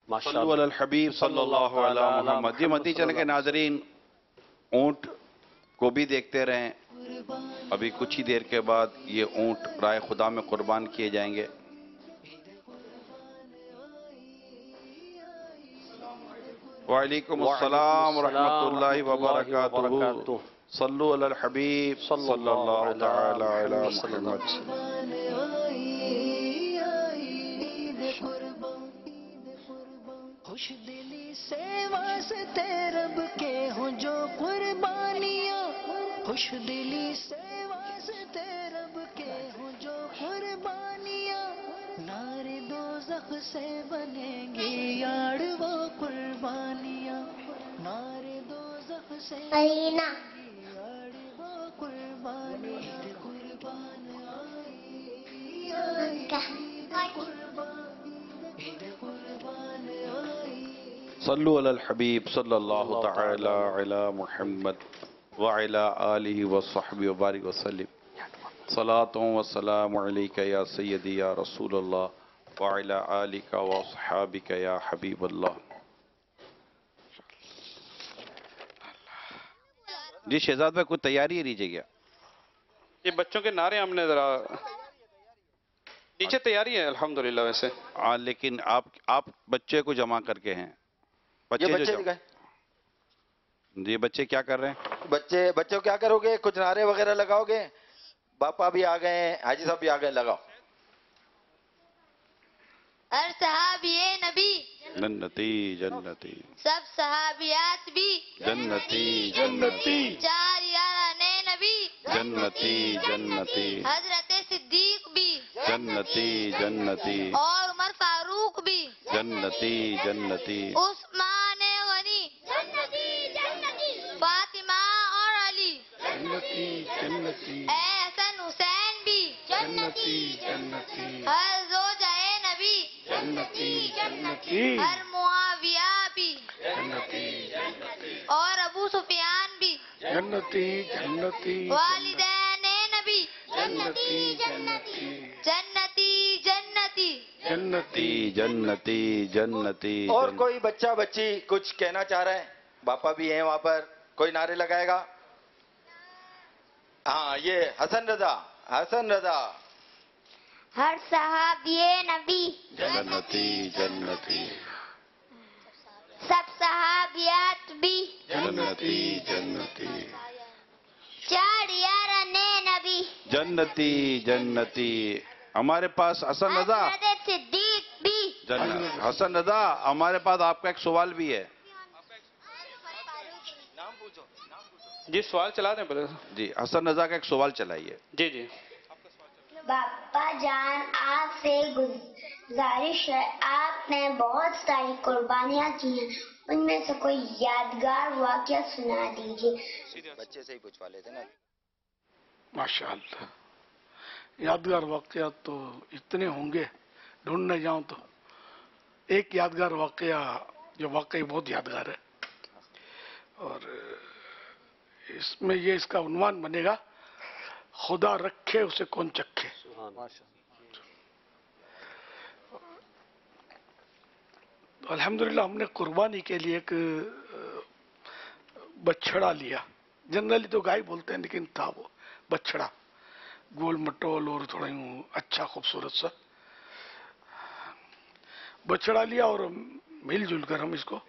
صلو علی الحبیب صلی اللہ علی محمد. جی مدنی چینل کے ناظرین، اونٹ کو بھی دیکھتے رہیں. ابھی کچھ ہی دیر کے بعد یہ اونٹ رائے خدا میں قربان کیے جائیں گے. وعلیکم السلام ورحمۃ اللہ وبرکاتہ. صلو علی الحبیب صلی اللہ تعالی علی محمد. خوش دلی سے واسطے رب کے ہوں جو قربانیاں، خوش دلی سے واسطے رب کے ہوں جو قربانیاں، نارے دوزخ سے بنیں گے یاڑ وہ قربانیاں، نارے دوزخ سے بنیں گے یاڑ وہ قربانیاں. قربان آئی آئی قربان آئی. صلو علی الحبیب صلی اللہ تعالی علی محمد وعلی آلہ وصحبہ وبارک وسلم. صلاۃ و سلام علیک یا سیدی یا رسول اللہ وعلی آلک واصحابک یا حبیب اللہ. جی شہزاد بھائی کوئی تیاری ہے نیچے کیا؟ یہ بچوں کے نعرے ہم نے ذرا نیچے تیاری ہے الحمدللہ. ویسے لیکن آپ بچے کو جمع کر کے ہیں. بچے دکھائیں. جی بچے کیا کر رہے ہیں؟ بچوں کیا کرو گے؟ کچھ نعرے وغیرہ لگاؤ گے؟ باپا بھی آ گئے ہیں، حاجی صاحب بھی آ گئے، لگاؤ. ہر صحابی نبی جنتی جنتی، سب صحابیات بھی جنتی جنتی، چار یاران نبی جنتی جنتی، حضرت صدیق بھی جنتی جنتی، اور عمر فاروق بھی جنتی جنتی، عثمان غنی جنتی جنتی، فاطمہ اور علی جنتی جنتی، اے حسن حسین بھی جنتی جنتی، ہر زوجہ نبی جنتی جنتی، ہر معاویہ بھی جنتی جنتی، اور ابو سفیان بھی جنتی جنتی، والدین نبی جنتی جنتی، جنتی جنتی. جنتی جنتی جنتی. اور کوئی بچہ بچی کچھ کہنا چاہ رہے ہیں؟ باپا بھی ہیں وہاں پر، کوئی نعرے لگائے گا؟ ہاں یہ حسن رضا. ہر صحابی نبی جنتی جنتی، سب صحابیات بھی جنتی جنتی، چار یاران نبی جنتی جنتی. ہمارے پاس حسن رضا، حضرت صدیق بھی حسن رضا ہمارے پاس آپ کا ایک سوال بھی ہے. جی سوال چلا دیں پہلے. جی حسن رضا کا ایک سوال چلائیے. جی جی. باپا جان آپ سے گزارش ہے، آپ نے بہت ساری قربانیاں کی ہیں، ان میں سے کوئی یادگار واقعہ سنا دیجیے. بچے سے ہی پوچھوا لیتے نا. ماشاءاللہ یادگار واقعات تو اتنے ہوں گے، ڈھونڈنے جاؤں تو. ایک یادگار واقعہ جو واقعی بہت یادگار ہے، اور اس میں یہ اس کا عنوان بنے گا، خدا رکھے اسے کون چکھے. الحمدللہ ہم نے قربانی کے لیے ایک بچڑا لیا. جنرلی تو گائے بولتے ہیں لیکن تھا وہ بچڑا، گول مٹول اور تھوڑا یوں اچھا خوبصورت سا بچڑا لیا، اور مل جل کر ہم اس کو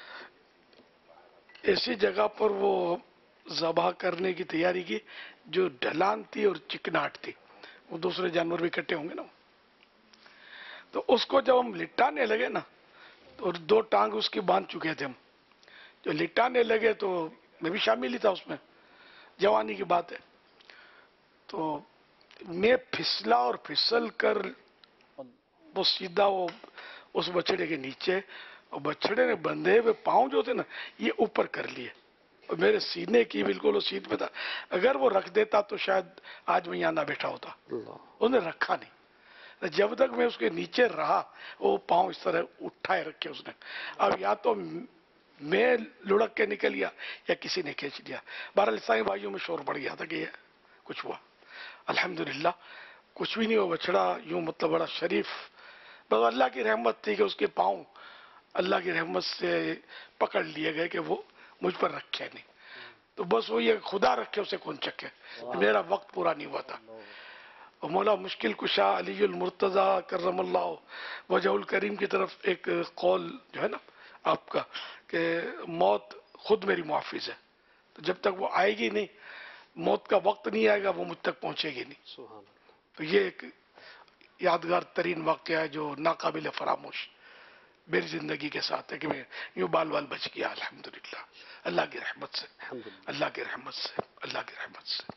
ایسی جگہ پر وہ ذبح کرنے کی تیاری کی جو ڈھلان تھی اور چکناٹ تھی. وہ دوسرے جانور بھی اکٹھے ہوں گے نا. تو اس کو جب ہم لٹانے لگے نا، اور دو ٹانگ اس کی باندھ چکے تھے ہم، جو لٹانے لگے تو میں بھی شامل ہی تھا اس میں، جوانی کی بات ہے. تو میں پھسلا اور پھسل کر وہ سیدھا وہ اس بچڑے کے نیچے، اور بچڑے نے بندھے ہوئے پاؤں جو تھے نا یہ اوپر کر لیے، اور میرے سینے کی بالکل وہ سیٹ پہ تھا. اگر وہ رکھ دیتا تو شاید آج میں یہاں نہ بیٹھا ہوتا. انہوں نے رکھا نہیں. جب تک میں اس کے نیچے رہا وہ پاؤں اس طرح اٹھائے رکھے اس نے. اب یا تو میں لڑک کے نکل گیا یا کسی نے کھینچ لیا. بہرحال عیسائی بھائیوں میں شور پڑ گیا تھا کہ یہ کچھ ہوا. الحمدللہ کچھ بھی نہیں ہوا. بچڑا یوں مطلب بڑا شریف، بس اللہ کی رحمت تھی کہ اس کے پاؤں اللہ کی رحمت سے پکڑ لیے گئے کہ وہ مجھ پر رکھے نہیں. تو بس وہ یہ خدا رکھے اسے کون چکے. میرا وقت پورا نہیں ہوا تھا. اور مولا مشکل کشا علی المرتضی کرم اللہ وجہ الکریم کی طرف ایک قول جو ہے نا آپ کا کہ موت خود میری محافظ ہے. تو جب تک وہ آئے گی نہیں، موت کا وقت نہیں آئے گا، وہ مجھ تک پہنچے گی نہیں. تو یہ ایک یادگار ترین واقعہ ہے جو ناقابل فراموش میری زندگی کے ساتھ ہے کہ میں یوں بال بال بچ گیا الحمدللہ اللہ کی رحمت سے. اللہ کی رحمت سے. اللہ کی رحمت سے.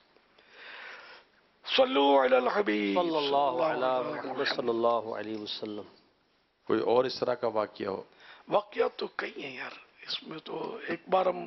صلو علی الحبیب صلی اللہ علیہ محمد صلی اللہ علیہ وسلم. کوئی اور اس طرح کا واقعہ ہو؟ واقعات تو کئی ہیں یار. اس میں تو ایک بار ہم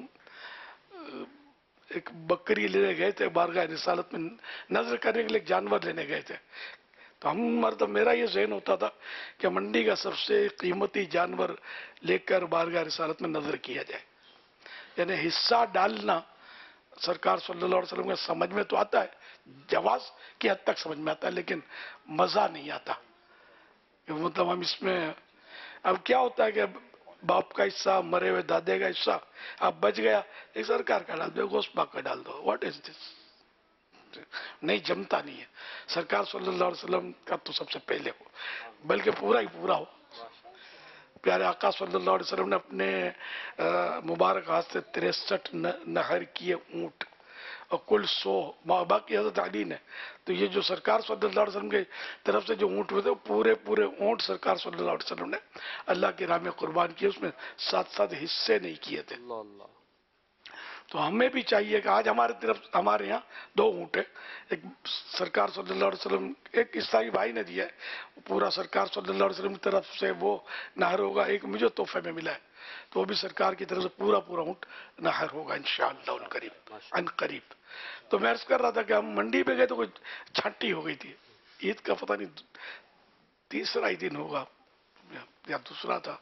ایک بکری لینے گئے تھے بارگاہ رسالت میں نظر کرنے کے لیے ایک جانور لینے گئے تھے. تو ہم مطلب میرا یہ ذہن ہوتا تھا کہ منڈی کا سب سے قیمتی جانور لے کر بارگاہ رسالت میں نظر کیا جائے. یعنی حصہ ڈالنا سرکار صلی اللہ علیہ وسلم کے سمجھ میں تو آتا ہے، جواز کی حد تک سمجھ میں آتا ہے، لیکن مزہ نہیں آتا. مطلب ہم اس میں اب کیا ہوتا ہے کہ باپ کا حصہ، مرے ہوئے دادے کا حصہ، اب بچ گیا ایک سرکار کا ڈال دو، گوشت پاک کا ڈال دو. واٹ از دس؟ نہیں جمتا نہیں ہے. سرکار صلی اللہ علیہ وسلم کا تو سب سے پہلے ہو، بلکہ پورا ہی پورا ہو. پیارے آقا صلی اللہ علیہ وسلم نے اپنے مبارک ہاتھ سے 63 نہر کیے اونٹ اور کل 100 باقی حضرت علی نے. تو یہ جو سرکار صلی اللہ علیہ وسلم کے طرف سے جو اونٹ ہوئے تھے پورے اونٹ سرکار صلی اللہ علیہ وسلم نے اللہ کی راہ میں قربان کیے. اس میں 7 حصے نہیں کیے تھے. تو ہمیں بھی چاہیے کہ آج ہمارے یہاں 2 اونٹ ہیں. ایک سرکار صلی اللہ علیہ وسلم ایک عیسائی بھائی نے دیا ہے، پورا سرکار صلی اللہ علیہ وسلم کی طرف سے وہ نہر ہوگا. ایک مجھے تحفے میں ملا ہے، تو وہ بھی سرکار کی طرف سے پورا اونٹ نہر ہوگا انشاءاللہ القریب عن قریب. تو میں عرض کر رہا تھا کہ ہم منڈی پہ گئے تو کوئی چھٹی ہو گئی تھی. عید کا پتہ نہیں تیسرا ہی دن ہوگا یا دوسرا تھا.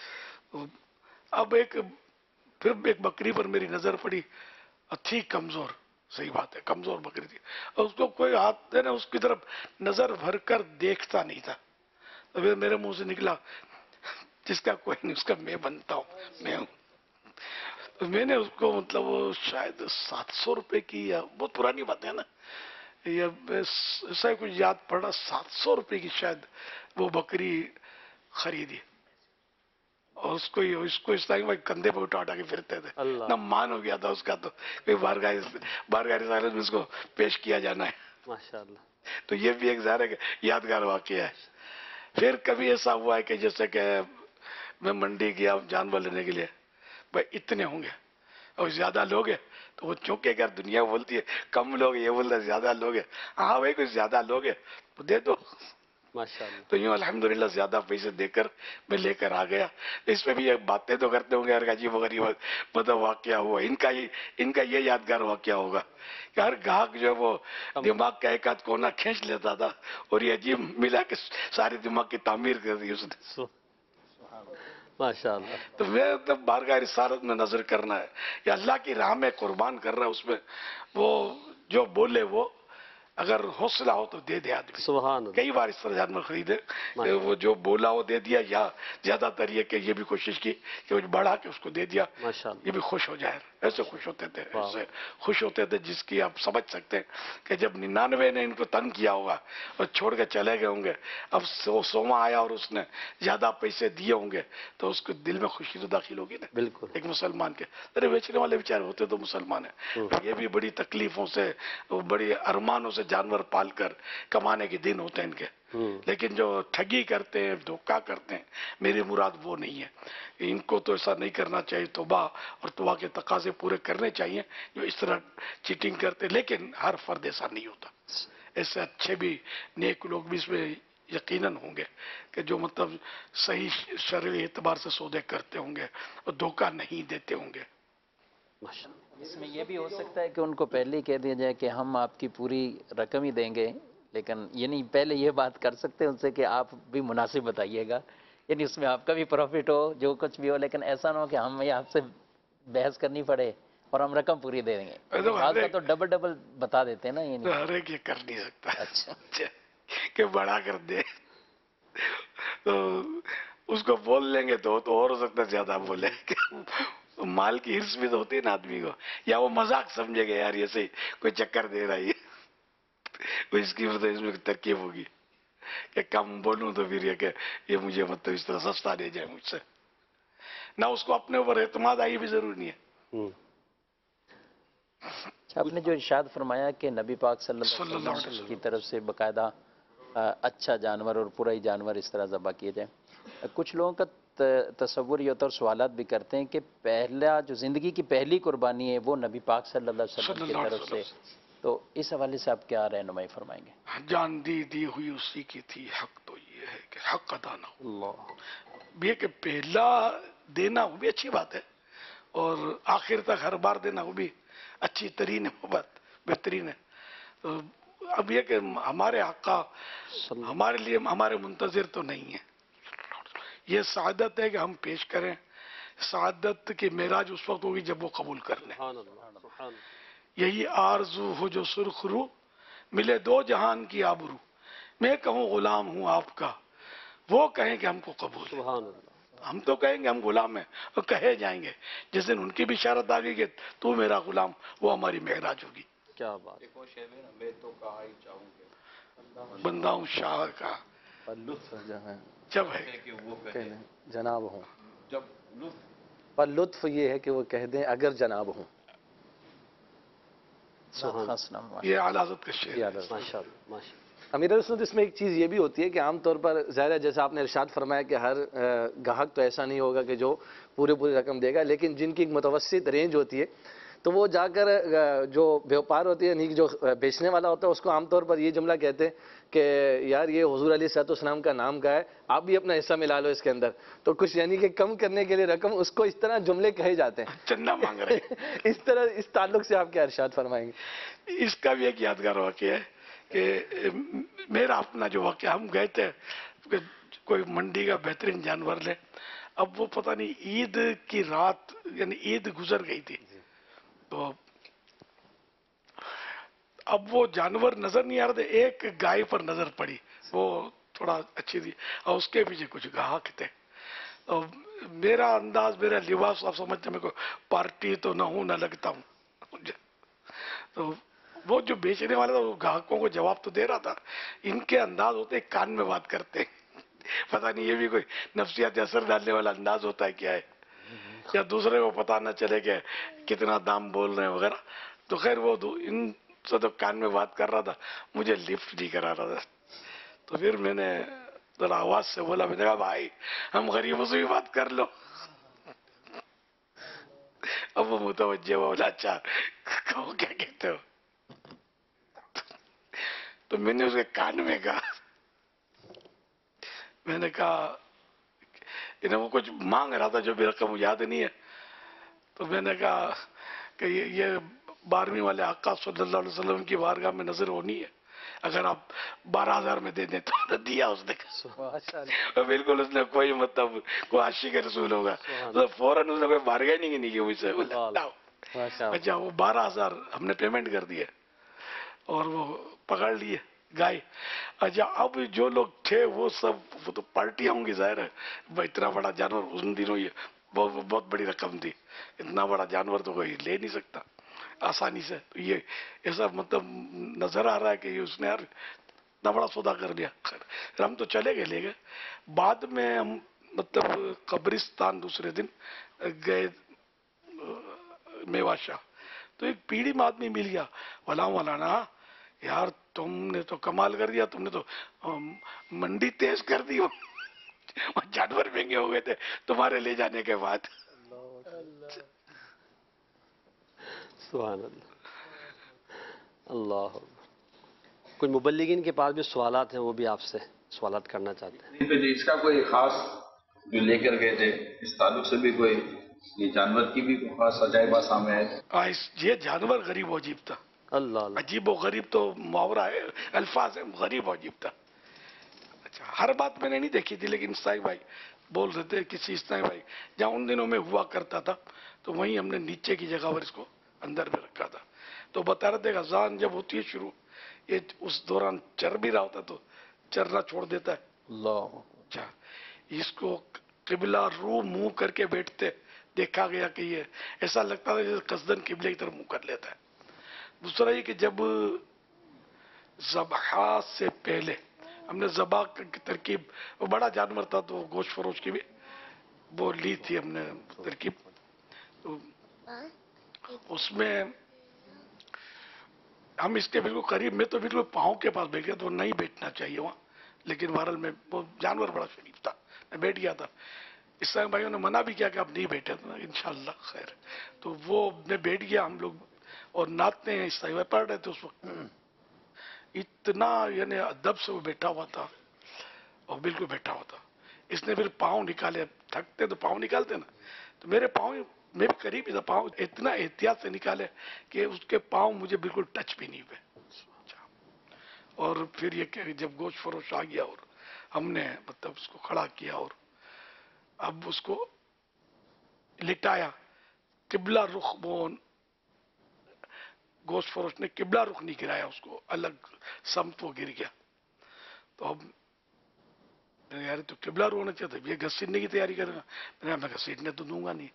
اب پھر ایک بکری پر میری نظر پڑی، تھی کمزور. صحیح بات ہے، کمزور بکری تھی اور اس کو کوئی ہاتھ دینا اس کی طرف نظر بھر کر دیکھتا نہیں تھا. تو پھر میرے منہ سے نکلا جس کا کوئی نہیں اس کا میں بنتا ہوں، میں ہوں. تو میں نے اس کو مطلب وہ شاید 700 روپے کی، یا بہت پرانی بات ہے نا، یا ایسا کچھ یاد پڑا، 700 روپے کی شاید وہ بکری خریدی. اور اس کو اس طرح کندھے پہ اٹھا کے پھرتے تھے. نہ مان ہو گیا تھا اس کا. تو بارگاہ رسالت میں اس کو پیش کیا جانا ہے. ماشاءاللہ. تو یہ بھی ایک ظاہر ہے کہ یادگار واقعہ ہے. پھر کبھی ایسا ہوا ہے کہ جیسے کہ میں منڈی گیا جانور لینے کے لیے، بھائی اتنے ہوں گے اور زیادہ لوگ ہیں، تو وہ چونکہ اگر دنیا بولتی ہے کم لوگ، یہ بولتا ہے زیادہ لوگ ہیں. ہاں بھائی کچھ زیادہ لوگ ہیں تو دے دو. ماشاءاللہ. تو یوں الحمدللہ زیادہ پیسے دے کر میں لے کر آ گیا. اس میں بھی یہ باتیں تو کرتے ہوں گے ہر عجیب وغیرہ مطلب واقعہ ہوا. ان کا یہ یادگار واقعہ ہوگا کہ ہر گاہک جو وہ دماغ کا ایک آدھ کونا کھینچ لیتا تھا اور یہ عجیب ملا کہ ساری دماغ کی تعمیر کر دی اس نے. ماشاءاللہ. تو میں مطلب بارگاہ رسالت میں نظر کرنا ہے یا اللہ کی راہ میں قربان کر رہا ہے، اس میں وہ جو بولے وہ اگر حوصلہ ہو تو دے دے آدمی. سبحان اللہ. کئی بار اس طرح جانور خریدے کہ وہ جو بولا وہ دے دیا، یا زیادہ تر یہ کہ یہ بھی کوشش کی کہ وہ بڑھا کے اس کو دے دیا، ماشاءاللہ. یہ بھی خوش ہو جائے. ایسے خوش ہوتے تھے، ایسے خوش ہوتے تھے جس کی آپ سمجھ سکتے ہیں کہ جب 99 نے ان کو تنگ کیا ہوگا اور چھوڑ کے چلے گئے ہوں گے، اب 100واں آیا اور اس نے زیادہ پیسے دیے ہوں گے تو اس کو دل میں خوشی تو داخل ہوگی نا. بالکل. ایک مسلمان کے ارے بیچنے والے بیچارے ہوتے تو مسلمان ہیں، یہ بھی بڑی تکلیفوں سے بڑی ارمانوں سے جانور پال کر کمانے کے دن ہوتے ہیں ان کے. لیکن جو ٹھگی کرتے ہیں، دھوکہ کرتے ہیں، میری مراد وہ نہیں ہے. ان کو تو ایسا نہیں کرنا چاہیے. توبہ اور توبہ کے تقاضے پورے کرنے چاہیے جو اس طرح چیٹنگ کرتے. لیکن ہر فرد ایسا نہیں ہوتا. ایسے اچھے بھی نیک لوگ بھی اس میں یقیناً ہوں گے کہ جو مطلب صحیح شرعی اعتبار سے سودے کرتے ہوں گے اور دھوکہ نہیں دیتے ہوں گے. اس میں یہ بھی ہو سکتا ہے کہ ان کو پہلے ہی کہہ دیا جائے کہ ہم آپ کی پوری رقم ہی دیں گے، لیکن یعنی پہلے یہ بات کر سکتے ہیں ان سے کہ آپ بھی مناسب بتائیے گا، یعنی اس میں آپ کا بھی پروفٹ ہو جو کچھ بھی ہو، لیکن ایسا نہ ہو کہ ہمیں آپ سے بحث کرنی پڑے اور ہم رقم پوری دے دیں گے. بعض کا تو ڈبل بتا دیتے ہیں نا. یعنی ہر ایک یہ کر نہیں سکتا اچھا کہ بڑا کر دے. تو اس کو بول لیں گے تو اور ہو سکتا ہے زیادہ بولے. مال کی ہرس بھی تو ہوتی ہے نا آدمی کو, یا وہ مذاق سمجھے گا یار ایسے کوئی چکر دے رہا ہے, اس کی مطلب اس میں ترکیب ہوگی کہ کم بولوں تو پھر یہ کہ یہ مجھے مطلب اس طرح سستا دے جائے مجھ سے. نہ اس کو اپنے اوپر اعتماد آئی بھی ضروری نہیں ہے. اچھا, آپ نے جو ارشاد فرمایا کہ نبی پاک صلی اللہ علیہ وسلم کی طرف سے باقاعدہ اچھا جانور اور پورا ہی جانور اس طرح ذبح کیے جائیں, کچھ لوگوں کا تصور یہ ہوتا ہے اور سوالات بھی کرتے ہیں کہ پہلا جو زندگی کی پہلی قربانی ہے وہ نبی پاک صلی اللہ علیہ وسلم کی طرف سے, تو اس حوالے سے آپ کیا رہنمائی فرمائیں گے؟ جان دی ہوئی اسی کی تھی, حق تو یہ ہے کہ حق ادا نہ ہو. یہ کہ پہلا دینا وہ بھی اچھی بات ہے, اور آخر تک ہر بار دینا وہ بھی اچھی ترین بات, بہترین ہے. تو اب یہ کہ ہمارے آقا ہمارے لیے ہمارے منتظر تو نہیں ہے. یہ سعادت ہے کہ ہم پیش کریں. سعادت کی معراج اس وقت ہوگی جب وہ قبول کر لیں. یہی آرزو ہو جو سرخ رو, ملے دو جہان کی آبرو. میں کہوں غلام ہوں آپ کا, وہ کہیں کہ ہم کو قبول ہے. ہم تو کہیں گے ہم غلام ہیں, اور کہے جائیں گے. جس دن ان کی بھی اشارت آ گئی کہ تو میرا غلام, وہ ہماری معراج ہوگی. کیا بات, میں تو کہا ہی چاہوں گا بندہ ہوں شاہ کا لطف جب ہے کہ وہ کہے جناب ہوں, جب لطف پر لطف یہ ہے کہ وہ کہہ دیں اگر جناب ہوں. یہ اعلیٰ حضرت کا شعر ہے. ماشاء اللہ ماشاء اللہ. امیر سنت اس میں ایک چیز یہ بھی ہوتی ہے کہ عام طور پر ظاہر ہے جیسا آپ نے ارشاد فرمایا کہ ہر گاہک تو ایسا نہیں ہوگا کہ جو پوری رقم دے گا, لیکن جن کی ایک متوسط رینج ہوتی ہے تو وہ جا کر جو بیوپار ہوتی ہے, یعنی جو بیچنے والا ہوتا ہے, اس کو عام طور پر یہ جملہ کہتے ہیں کہ یار یہ حضور علیہ الصلوۃ والسلام کا نام کا ہے, آپ بھی اپنا حصہ ملا لو اس کے اندر. تو کچھ یعنی کہ کم کرنے کے لیے رقم, اس کو اس طرح جملے کہے جاتے ہیں, چندہ مانگ رہے ہیں. اس طرح اس تعلق سے آپ کیا ارشاد فرمائیں گے؟ اس کا بھی ایک یادگار واقعہ ہے کہ میرا اپنا جو واقعہ, ہم گئے تھے کہ کوئی منڈی کا بہترین جانور لے. اب وہ پتہ نہیں عید کی رات, یعنی عید گزر گئی تھی, تو اب وہ جانور نظر نہیں آ رہے تھے. ایک گائے پر نظر پڑی, وہ تھوڑا اچھی تھی, اور اس کے پیچھے کچھ گاہک تھے. اور میرا انداز, میرا لباس, آپ سمجھتے میں کو پارٹی تو نہ ہوں نہ لگتا ہوں. تو وہ جو بیچنے والا تھا وہ گاہکوں کو جواب تو دے رہا تھا. ان کے انداز ہوتے کان میں بات کرتے, پتہ نہیں یہ بھی کوئی نفسیاتی اثر ڈالنے والا انداز ہوتا ہے کیا ہے, یا دوسرے کو پتہ نہ چلے کہ کتنا دام بول رہے ہیں وغیرہ. تو خیر وہ ان سے تو کان میں بات کر رہا تھا, مجھے لفٹ نہیں کرا رہا تھا. تو پھر میں نے ذرا آواز سے بولا, میں نے کہا بھائی ہم غریبوں سے بھی بات کر لو. اب وہ متوجہ ہوا, بولا اچھا کہو کیا کہتے ہو. تو میں نے اس کے کان میں کہا, میں نے کہا وہ کچھ مانگ رہا تھا جو بھی رقم یاد نہیں ہے. تو میں نے کہا کہ یہ 12ویں والے آقا صلی اللہ علیہ وسلم کی بارگاہ میں نظر ہونی ہے, اگر آپ 12,000 میں دے دیں. تو دیا اس نے. بالکل اس نے کوئی مطلب کوئی عاشق رسول ہوگا, تو فوراً اس نے کوئی بارگاہ نہیں کی مجھ سے. اچھا وہ 12,000 ہم نے پیمنٹ کر دی ہے, اور وہ پکڑ لیے گائے. اچھا اب جو لوگ تھے وہ تو پارٹیاں ہوں گی ظاہر ہے, اتنا بڑا جانور ان دنوں یہ بہت بڑی رقم تھی. اتنا بڑا جانور تو کوئی لے نہیں سکتا آسانی سے. تو یہ ایسا مطلب نظر آ رہا ہے کہ اس نے اتنا بڑا سودا کر لیا. ہم تو چلے گئے, لے گئے. بعد میں ہم مطلب قبرستان دوسرے دن گئے میوا شاہ, تو ایک پیڑھی میں آدمی مل گیا. مولانا یار تم نے تو کمال کر دیا, تم نے تو منڈی تیز کر دی, جانور مہنگے ہو گئے تھے تمہارے لے جانے کے بعد. سبحان اللہ. اللہ, کچھ مبلغین کے پاس بھی سوالات ہیں, وہ بھی آپ سے سوالات کرنا چاہتے ہیں. اس کا کوئی خاص جو لے کر گئے تھے, اس تعلق سے بھی کوئی یہ جانور کی بھی کوئی خاص عجائب سامنے ہے؟ یہ جانور غریب و عجیب تھا. اللہ عجیب و غریب تو محاورہ ہے, الفاظ ہے, غریب و عجیب تھا. اچھا ہر بات میں نے نہیں دیکھی تھی, لیکن سائی بھائی بول رہے تھے کسی سائی بھائی جہاں ان دنوں میں ہوا کرتا تھا, تو وہیں ہم نے نیچے کی جگہ پر اس کو اندر میں رکھا تھا. تو بتا رہے تھے کہ اذان جب ہوتی ہے شروع, یہ اس دوران چر بھی رہا ہوتا تو چرنا چھوڑ دیتا ہے. اللہ. اچھا इसको किबला रू मुंह करके बैठते देखा गया कि ये ऐसा लगता था जैसे कसदन किबले की तरफ मुंह कर लेता है। दूसरा ये कि जब ज़बह से पहले हमने ज़बह की तरकीब, वो बड़ा जानवर था तो गोश्त फरोश की भी वो ली थी हमने तरकीब, तो उसमें हम इसके बिल्कुल करीब में तो बिल्कुल पाँव के पास बैठ गया, तो नहीं बैठना चाहिए वहाँ, लेकिन बहरहाल में वो जानवर बड़ा शरीफ था, मैं बैठ गया था। इस्लामी भाइयों ने मना भी किया कि आप नहीं बैठे, तो इंशाल्लाह खैर, तो वो मैं बैठ गया। हम लोग और नाचते हैं, इस्लामी भाई पढ़ रहे थे उस वक्त, इतना यानी अदब से वो बैठा हुआ था और बिल्कुल बैठा हुआ था। इसने फिर पाँव निकाले, थकते तो पाँव निकालते ना, तो मेरे पाँव, मैं भी करीब ही था, पाँव इतना एहतियात से निकाले कि उसके पाँव मुझे बिल्कुल टच भी नहीं हुए। और फिर ये कि जब गोश्त फरोश आ गया और हमने मतलब उसको खड़ा किया और अब उसको लिटाया, किबला रुख, वो गोश्त फरोश ने किबला रुख नहीं गिराया उसको, अलग समत वो गिर गया। तो अब यार तो किबला रुख होना चाहिए था, ये घसीटने की तैयारी करेगा, मैं घसीटने तो दूंगा नहीं,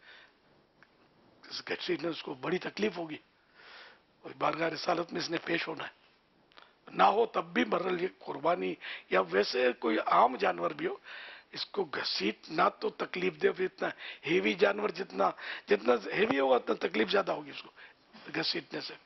घसीटने उसको बड़ी तकलीफ होगी, और बारगाह रिसालत में इसने पेश होना है, ना हो तब भी बहरहाल ये कुर्बानी या वैसे कोई आम जानवर भी हो, इसको घसीटना तो तकलीफ दे, फिर इतना हेवी जानवर जितना जितना हेवी होगा उतना तकलीफ ज्यादा होगी उसको घसीटने से।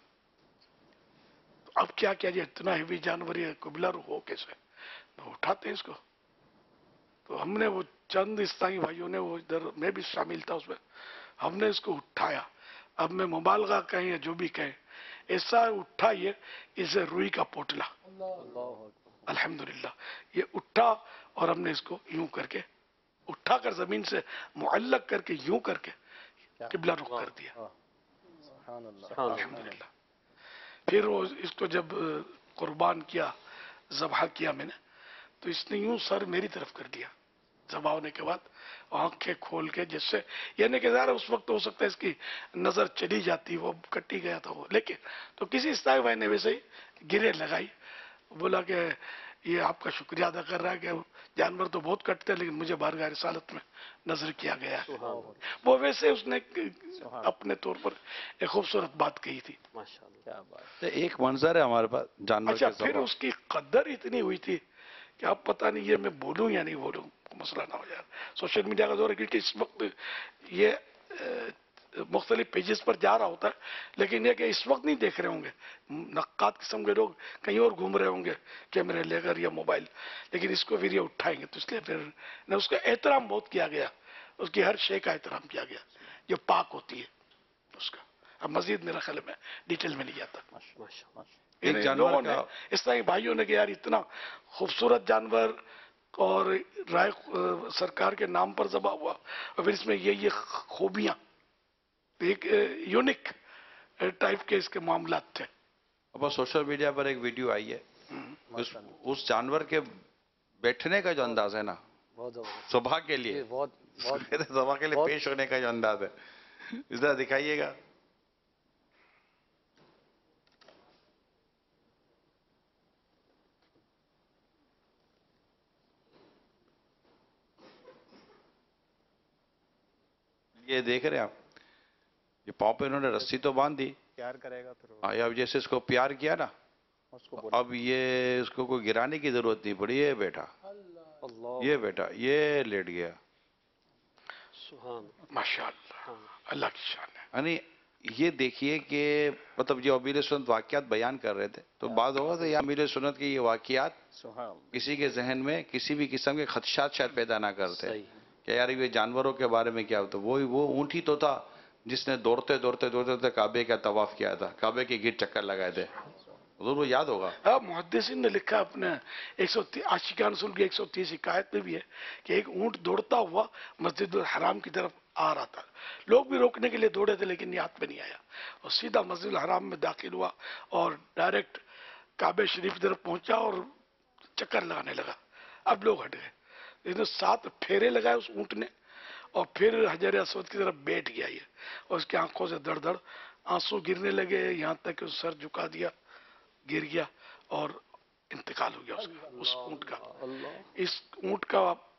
तो अब क्या किया जाए, इतना हेवी जानवर ये कुबला रुख हो कैसे, तो उठाते हैं इसको। तो हमने वो चंद इस्लामी भाइयों ने, वो इधर मैं भी शामिल था उसमें, हमने इसको उठाया। अब मैं मुबालगा कहें या जो भी कहें, ऐसा उठा ये इसे रुई का पोटला, अल्हम्दुलिल्लाह ये उठा, और हमने इसको यूं करके उठाकर जमीन से मुअल्लक करके यूं करके किबला रुख कर दिया, अल्हम्दुलिल्लाह। फिर वो इसको जब कुर्बान किया, ज़बह किया मैंने, तो इसने यूं सर मेरी तरफ कर दिया ज़बह होने के बाद, आंखें खोल के, जिससे यानी कि ज़रा उस वक्त हो सकता है इसकी नजर चली जाती, वो कटी गया था वो, लेकिन तो किसी इस्लामी भाई ने वैसे ही गिरे लगाई, बोला कि ये आपका शुक्रिया अदा कर रहा है कि जानवर तो बहुत कटते हैं लेकिन मुझे बारगाह रिसालत में नजर किया गया है। वो वैसे उसने अपने तौर पर एक खूबसूरत बात कही थी। क्या बात। तो एक मंजर है हमारे पास जानवर अच्छा, के फिर ज़बह। उसकी कदर इतनी हुई थी कि अब पता नहीं ये मैं बोलूं या नहीं बोलूं, मसला ना हो यार, सोशल मीडिया का दौर है, क्योंकि इस वक्त ये मुख्तलिफ पेजेस पर जा रहा होता है, लेकिन ये कि इस वक्त नहीं देख रहे होंगे, नक्कात किस्म के लोग कहीं और घूम रहे होंगे कैमरे लेकर या मोबाइल, लेकिन इसको फिर ये उठाएंगे, तो इसलिए फिर न उसका एहतराम बहुत किया गया, उसकी हर शे का एहतराम किया गया जो पाक होती है उसका। अब मजीद मेरा ख्याल में डिटेल में नहीं जाता। एक इन जानवर लोगों ने, का इस्लामी भाइयों ने कि यार इतना खूबसूरत जानवर और राय सरकार के नाम पर ज़बह हुआ, और फिर इसमें ये खूबियां, एक यूनिक टाइप के इसके मामलात थे। अब सोशल मीडिया पर एक वीडियो आई है, उस जानवर के बैठने का जो अंदाज है ना, बहुत जबरदस्त, ज़बह के लिए, ये बहुत बहुत ज़बह के लिए पेश होने का जो अंदाज है, इस तरह दिखाइएगा। ये देख रहे हैं आप, ये पाँव पे इन्होंने रस्सी तो बांध दी, प्यार करेगा फिर वो। अब जैसे इसको प्यार किया ना, उसको अब ये इसको कोई गिराने की जरूरत नहीं पड़ी, ये बैठा, अल्लाह, ये बैठा, ये लेट गया। सुभान माशाअल्लाह, अल्लाह की शान है। यानी ये देखिए कि मतलब जो अमीर सुन्नत वाकयात बयान कर रहे थे, तो बात होगा तो ये अमीर सुन्नत की ये वाकयात किसी के जहन में किसी भी किस्म के खदशात शायद पैदा ना करते सही। कि यार ये जानवरों के बारे में क्या होता। वो ऊँट ही तो था जिसने दौड़ते दौड़ते दौड़ते दौड़ते काबे का तवाफ किया था, काबे के गिर चक्कर लगाए थे, हुजूर वो याद होगा। हाँ, मुहद्दिसीन ने लिखा अपने 130 आशिकान रसूल की 130 हिकायत में भी है कि एक ऊंट दौड़ता हुआ मस्जिद हराम की तरफ आ रहा था, लोग भी रोकने के लिए दौड़े थे लेकिन ये हाथ में नहीं आया, और सीधा मस्जिद हराम में दाखिल हुआ और डायरेक्ट काबे शरीफ की तरफ पहुंचा और चक्कर लगाने लगा। अब लोग हट गए, इसने 7 फेरे लगाए उस ऊंट ने, और फिर हजर असवद की तरफ बैठ गया ये, और उसकी आंखों से दड़ दड़ आंसू गिरने लगे, यहाँ तक कि उस सर झुका दिया, गिर गया और इंतकाल हो गया उसका, उस ऊंट का। इस ऊंट का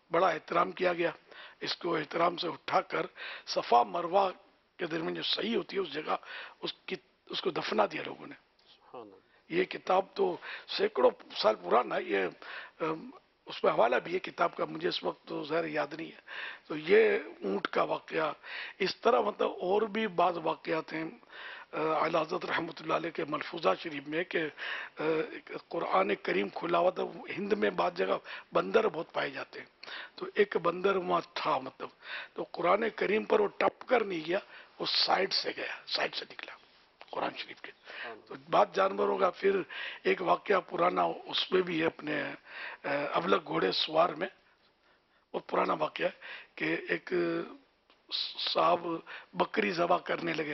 बड़ा एहतराम किया गया। इसको एहतराम से उठाकर सफ़ा मरवा के दरमियान जो सही होती है उस जगह उसको दफना दिया लोगों ने। ये किताब तो सैकड़ों साल पुराना, ये उसमें हवाला भी है किताब का, मुझे इस वक्त तो ज़ाहिर याद नहीं है। तो ये ऊँट का वाक़या, इस तरह मतलब और भी बाज़ वाक़यात हैं आला हज़रत रहमतुल्लाह अलैह के मलफूज़ा शरीफ में कि कुरान करीम खुला हुआ था। हिंद में बाद जगह बंदर बहुत पाए जाते हैं, तो एक बंदर वहाँ था मतलब, तो कुरान करीम पर वो टप कर नहीं गया, वो साइड से गया, साइड से निकला कुरान शरीफ के। तो बात जानवरों का फिर एक वाक़या पुराना उसमें भी है, अपने अबलग घोड़े सवार में, वो पुराना वाक़या है कि एक साहब बकरी ज़बा करने लगे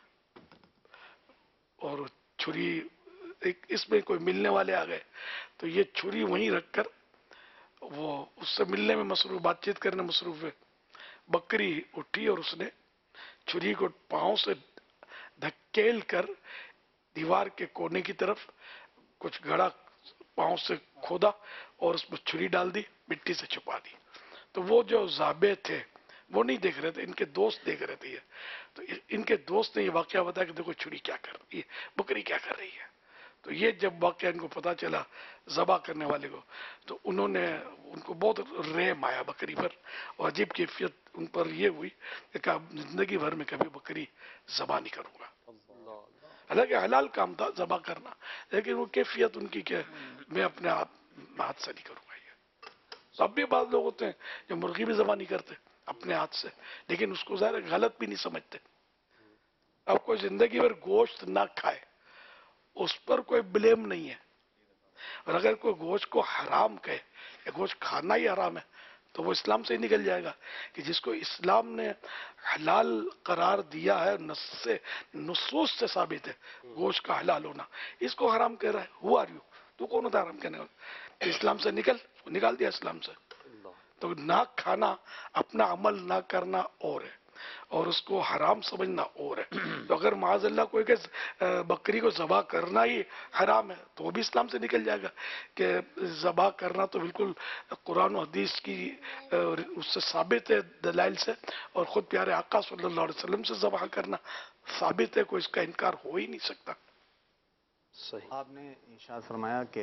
और छुरी, एक इसमें कोई मिलने वाले आ गए, तो ये छुरी वहीं रखकर वो उससे मिलने में मसरूफ, बातचीत करने में मसरूफ है। बकरी उठी और उसने छुरी को पाँव से धकेल कर दीवार के कोने की तरफ कुछ गड़ा पाँव से खोदा और उसमें छुरी डाल दी, मिट्टी से छुपा दी। तो वो जो ज़ाबे थे वो नहीं देख रहे थे, इनके दोस्त देख रहे थे ये। तो इनके दोस्त ने ये वाक़या बताया कि देखो छुरी क्या कर रही है, बकरी क्या कर रही है। तो ये जब वाक़या इनको पता चला ज़बा करने वाले को, तो उनको बहुत रहम आया बकरी पर, और अजीब कैफियत उन पर ये हुई कि ज़िंदगी भर में कभी बकरी ज़बा नहीं करूँगा। हालांकि हलाल काम था ज़बा करना, लेकिन वो कैफियत उनकी क्या, मैं अपने हाथ से नहीं करूँगा ये। तो अब भी बाद लोग होते हैं जो मुर्गी भी ज़बा नहीं करते अपने हाथ से, लेकिन उसको ज़ाहिर गलत भी नहीं समझते। अब कोई जिंदगी भर गोश्त ना खाए उस पर कोई ब्लेम नहीं है, और अगर कोई गोश्त को हराम कहे या गोश्त खाना ही हराम है तो वो इस्लाम से ही निकल जाएगा। कि जिसको इस्लाम ने हलाल करार दिया है, नुसूस से साबित है गोश्त का हलाल होना, इसको हराम कह रहा है, हु आर यू, तू कौन होता है हराम कहने वाला। इस्लाम से निकाल दिया इस्लाम से। तो ना खाना, अपना अमल ना करना और है, और उसको हराम समझना और है। तो अगर माज़अल्लाह कोई के बकरी को ज़बा करना ही हराम है तो वो भी इस्लाम से निकल जाएगा कि ज़बा करना तो बिल्कुल कुरान और हदीस की उससे साबित है, दलाइल से, और ख़ुद प्यारे आका सल्लल्लाहु अलैहि वसल्लम से ज़बा करना साबित है, कोई इसका इनकार हो ही नहीं सकता। सही। आपने इरशाद फरमाया कि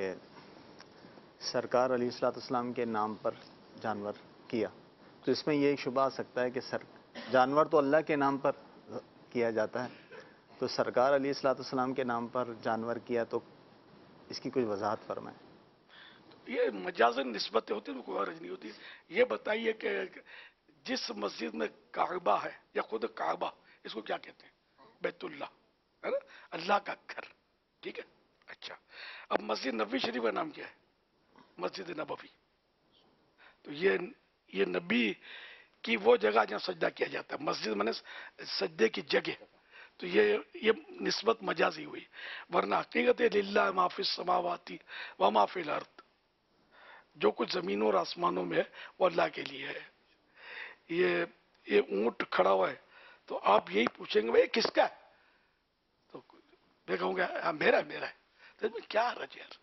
सरकार अलैहिस्सलाम के नाम पर जानवर किया, तो इसमें ये एक शुबा आ सकता है कि जानवर तो अल्लाह के नाम पर किया जाता है, तो सरकार अलैहिस्सलाम के नाम पर जानवर किया, तो इसकी कुछ वजाहत फरमाएं। ये मजाजन निस्बतें होती हैं, कोई हर्ज नहीं होती। ये बताइए कि जिस मस्जिद में काबा है या खुद काबा, इसको क्या कहते हैं? बैतुल्लाह, है ना, अल्लाह का घर, ठीक है। अच्छा, अब मस्जिद नबवी शरीफ का नाम क्या है? मस्जिद नबवी। तो ये नबी की वो जगह जहाँ सजदा किया जाता है, मस्जिद माने सजदे की जगह। तो ये निस्बत मजाजी हुई, वरना हकीकत है लिल्लाह माफिस समावाती व माफिल अर्द, जो कुछ जमीनों और आसमानों में है वो अल्लाह के लिए है। ये ऊंट खड़ा हुआ है तो आप यही पूछेंगे भाई किसका है, तो मैं कहूँगा मेरा है। तो इसमें क्या हर्ज यार,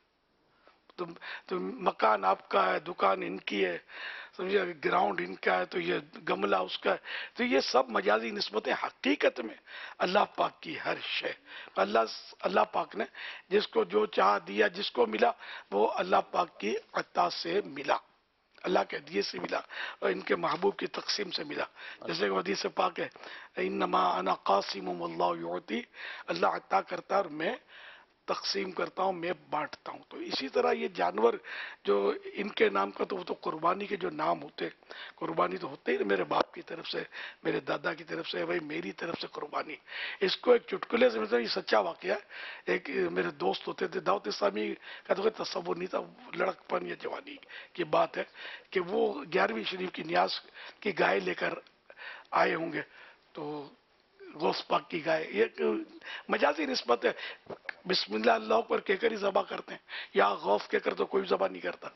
तो मकान आपका है, दुकान इनकी है, समझिए ग्राउंड इनका है, तो ये गमला उसका है। तो ये सब मजाजी निस्बतें, हकीकत में अल्लाह पाक की हर शय, अल्लाह पाक ने जिसको जो चाह दिया, जिसको मिला वो अल्लाह पाक की अता से मिला, अल्लाह के दिए से मिला, और इनके महबूब की तकसीम से मिला। जैसे कि हदीस पाक है, इन्नमा अना कासिमुम वल्लाहु युती, अल्लाह अता करता है और मैं तकसीम करता हूँ, मैं बांटता हूँ। तो इसी तरह ये जानवर जो इनके नाम का, तो वो तो कुर्बानी के जो नाम होते, कुर्बानी तो होते ही मेरे बाप की तरफ से, मेरे दादा की तरफ से, भाई मेरी तरफ से कुर्बानी। इसको एक चुटकुले से, मतलब ये सच्चा वाकया है। एक मेरे दोस्त होते थे, दाऊद इस्लामी का तो कोई तस्वुर नहीं था, लड़कपन या जवानी की बात है कि वो 11वीं शरीफ की न्याज की गाय लेकर आए होंगे, तो गौस पाक की गाय, ये मजाजी निस्बत है। बिस्मिल्लाह अल्लाह पर कहकर ही ज़बा करते हैं, या गौस कहकर तो कोई ज़बा नहीं करता।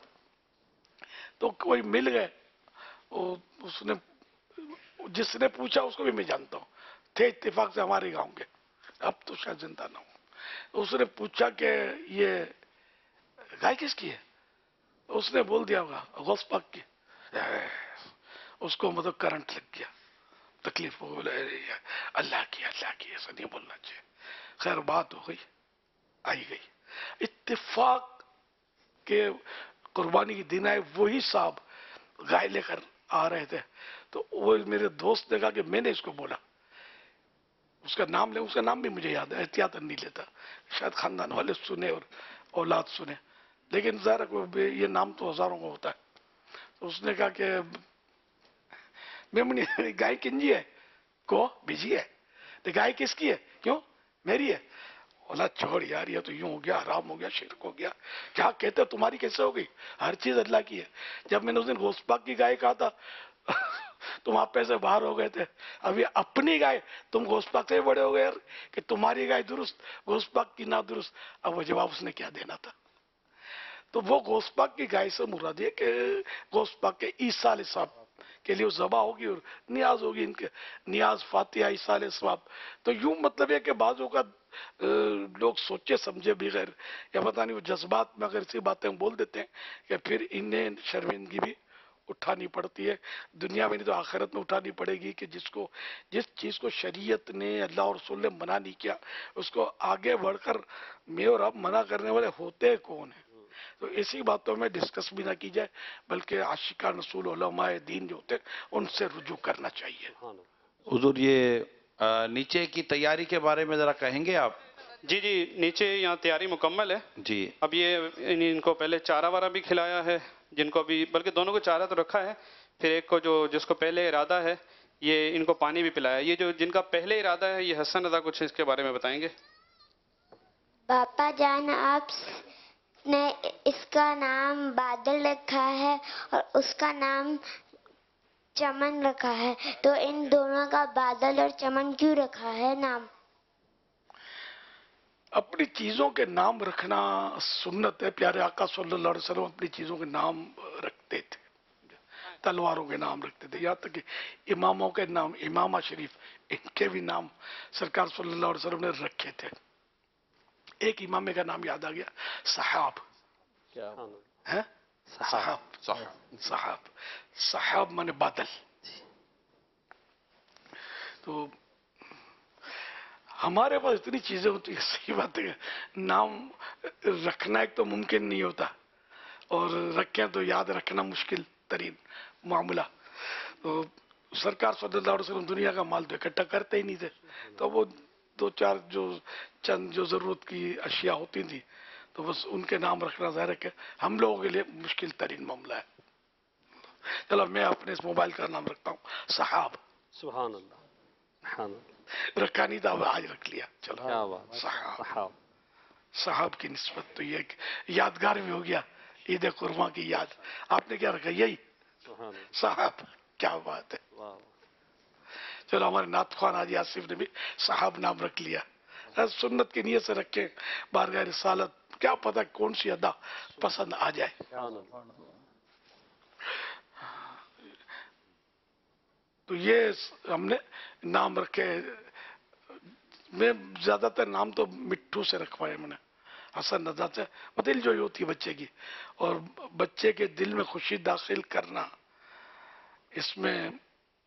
तो कोई मिल गए, उसने, जिसने पूछा उसको भी मैं जानता हूँ, थे इत्तेफाक से हमारे गांव के, अब तो शायद जिंदा ना हो। उसने पूछा कि ये गाय किसकी है, उसने बोल दिया होगा गौस पाक की। उसको मतलब करंट लग गया, तकलीफ हो गई, अल्लाह की ऐसा नहीं बोलना चाहिए। खैर बात हो गई, आई गई, इत्तेफाक के कुर्बानी के दिन आए, वही साहब गाय लेकर आ रहे थे। तो वो मेरे दोस्त ने कहा कि मैंने इसको बोला, उसका नाम भी मुझे याद है, एहतियातन नहीं लेता, शायद खानदान वाले सुने और औलाद सुने, लेकिन ज़रा ये नाम तो हजारों को होता है। तो उसने कहा कि मेमनी गाय किंजी है को बिजी है, तो गाय किसकी है, क्यों मेरी है। बोला छोड़ यार, ये तो यूं हो गया, हराम हो गया, शिरक हो गया, क्या कहते हो, तुम्हारी कैसे हो गई, हर चीज अल्लाह की है। जब मैंने उस दिन गोश्त की गाय कहा था तुम आप पैसे बाहर हो गए थे, अभी अपनी गाय तुम गोश्त से बड़े हो गए यार कि तुम्हारी गाय दुरुस्त, गोश्त की ना दुरुस्त। अब वो जवाब उसने क्या देना था। तो वो गोश्त की गाय से मुराद है कि गोश्त के ईसा अलैहिस्सलाम के लिए ज़बा होगी और नियाज होगी, इनके नियाज फातिहा ईसा अलैहिस्सलाम। तो यूं मतलब है कि बाजों का लोग सोचे समझे बगैर या पता नहीं वो जज्बात में अगर ऐसी बातें हम बोल देते हैं कि फिर इन्हें शर्मिंदगी भी उठानी पड़ती है, दुनिया में नहीं तो आखिरत में उठानी पड़ेगी कि जिस चीज़ को शरीयत ने, अल्लाह और रसूल ने मना नहीं किया, उसको आगे बढ़कर मैं और आप मना करने वाले होते कौन है। तो ऐसी बातों में डिस्कस भी ना की जाए, बल्कि आशिका रसूल उलमाए दीन जो होते हैं उनसे रुजू करना चाहिए। हुजूर ये नीचे की तैयारी के बारे में जरा कहेंगे आप। जी जी, नीचे यहाँ तैयारी मुकम्मल है जी। अब ये इनको पहले चारा वारा भी खिलाया है, जिनको भी, बल्कि दोनों को चारा तो रखा है, फिर एक को जिसको पहले इरादा है ये इनको पानी भी पिलाया। ये जो जिनका पहले इरादा है ये हसन रजा, कुछ इसके बारे में बताएंगे। पापा जान आपने इसका नाम बादल रखा है और उसका नाम चमन रखा है, तो इन दोनों का बादल और चमन क्यों रखा है नाम। अपनी चीजों के नाम रखना सुन्नत है। प्यारे आका सल्लल्लाहु अलैहि वसल्लम अपनी चीजों के नाम रखते थे, तलवारों के नाम रखते थे, यहाँ तक कि इमामों के नाम, इमामा शरीफ, इनके भी नाम सरकार सल्लल्लाहु अलैहि वसल्लम ने रखे थे। एक इमामे का नाम याद आ गया, सहाब। क्या है सहाब, सहाब, सहाब माने बादल। तो हमारे पास इतनी चीजें होती है, सही बात है, नाम रखना एक तो मुमकिन नहीं होता और रखें तो याद रखना मुश्किल तरीन मामला। तो सरकार सल्लल्लाहु अलैहि वसल्लम दुनिया का माल तो इकट्ठा करते ही नहीं थे, तो वो दो चार चंद जरूरत की अशिया होती थी तो बस उनके नाम रखना ज़ाहिर है कि हम लोगों के लिए मुश्किल तरीन मामला है। चलो मैं अपने इस मोबाइल का नाम रखता हूँ सहाब। सुभान अल्लाह, सुभान अल्लाह। रखा नहीं था, अब आज रख लिया। चलो क्या बात, सहाब। सहाब की निस्बत तो ये यादगार भी हो गया, ईद कुर्मा की याद। आपने क्या रखा, यही साहब, क्या बात है। चलो हमारे नात खान हाजी आसिफ ने भी साहब नाम रख लिया, सुन्नत की नीयत से रखे, बारगाह रिसालत, क्या पता कौन सी अदा पसंद आ जाए। तो ये हमने नाम रखे। मैं ज्यादातर नाम तो मिट्टू से रखवाए मैंने, हसन रजा से, दिल जो होती है बच्चे की, और बच्चे के दिल में खुशी दाखिल करना, इसमें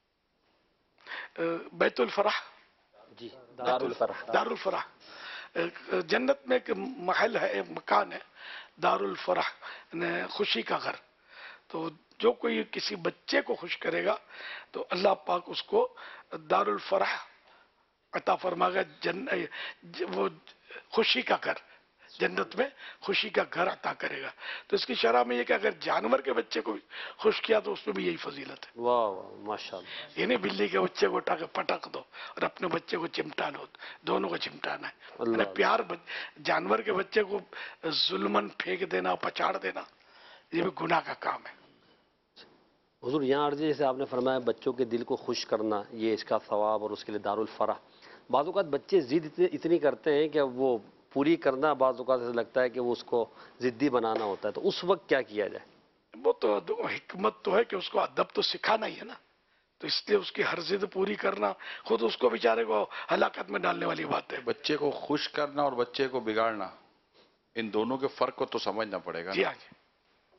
बैतुल फराह, जी दारुल फराह, दारुल फराह जन्नत में एक महल है, एक मकान है, दारुल फराह खुशी का घर। तो जो कोई किसी बच्चे को खुश करेगा तो अल्लाह पाक उसको दारुल फराह अता फरमाएगा, वो खुशी का घर, जन्नत में खुशी का घर अता करेगा। तो इसकी शरह में ये कि अगर जानवर के बच्चे को खुश किया तो उसमें भी यही फजीलत है। वाह वाह माशाअल्लाह। ये नहीं बिल्ली के बच्चे को उठा के पटक दो और अपने बच्चे को चिमटा लो, दोनों को चिमटाना है। मैंने प्यार जानवर के बच्चे को जुल्मन फेंक देना, पछाड़ देना, ये भी गुनाह का काम है। हुजूर यहाँ अर्जी जैसे आपने फरमाया बच्चों के दिल को खुश करना, ये इसका सवाब और उसके लिए दारुल फराह। बाज़ औक़ात बच्चे जिद इतनी करते हैं कि वो पूरी करना बाज़ औक़ात ऐसा लगता है कि वो उसको ज़िद्दी बनाना होता है, तो उस वक्त क्या किया जाए। वो तो हिकमत तो है कि उसको अदब तो सिखाना ही है ना, तो इसलिए उसकी हर जिद पूरी करना खुद उसको बेचारे को हलाकत में डालने वाली बात है। बच्चे को खुश करना और बच्चे को बिगाड़ना, इन दोनों के फर्क को तो समझना पड़ेगा। जी हाँ जी,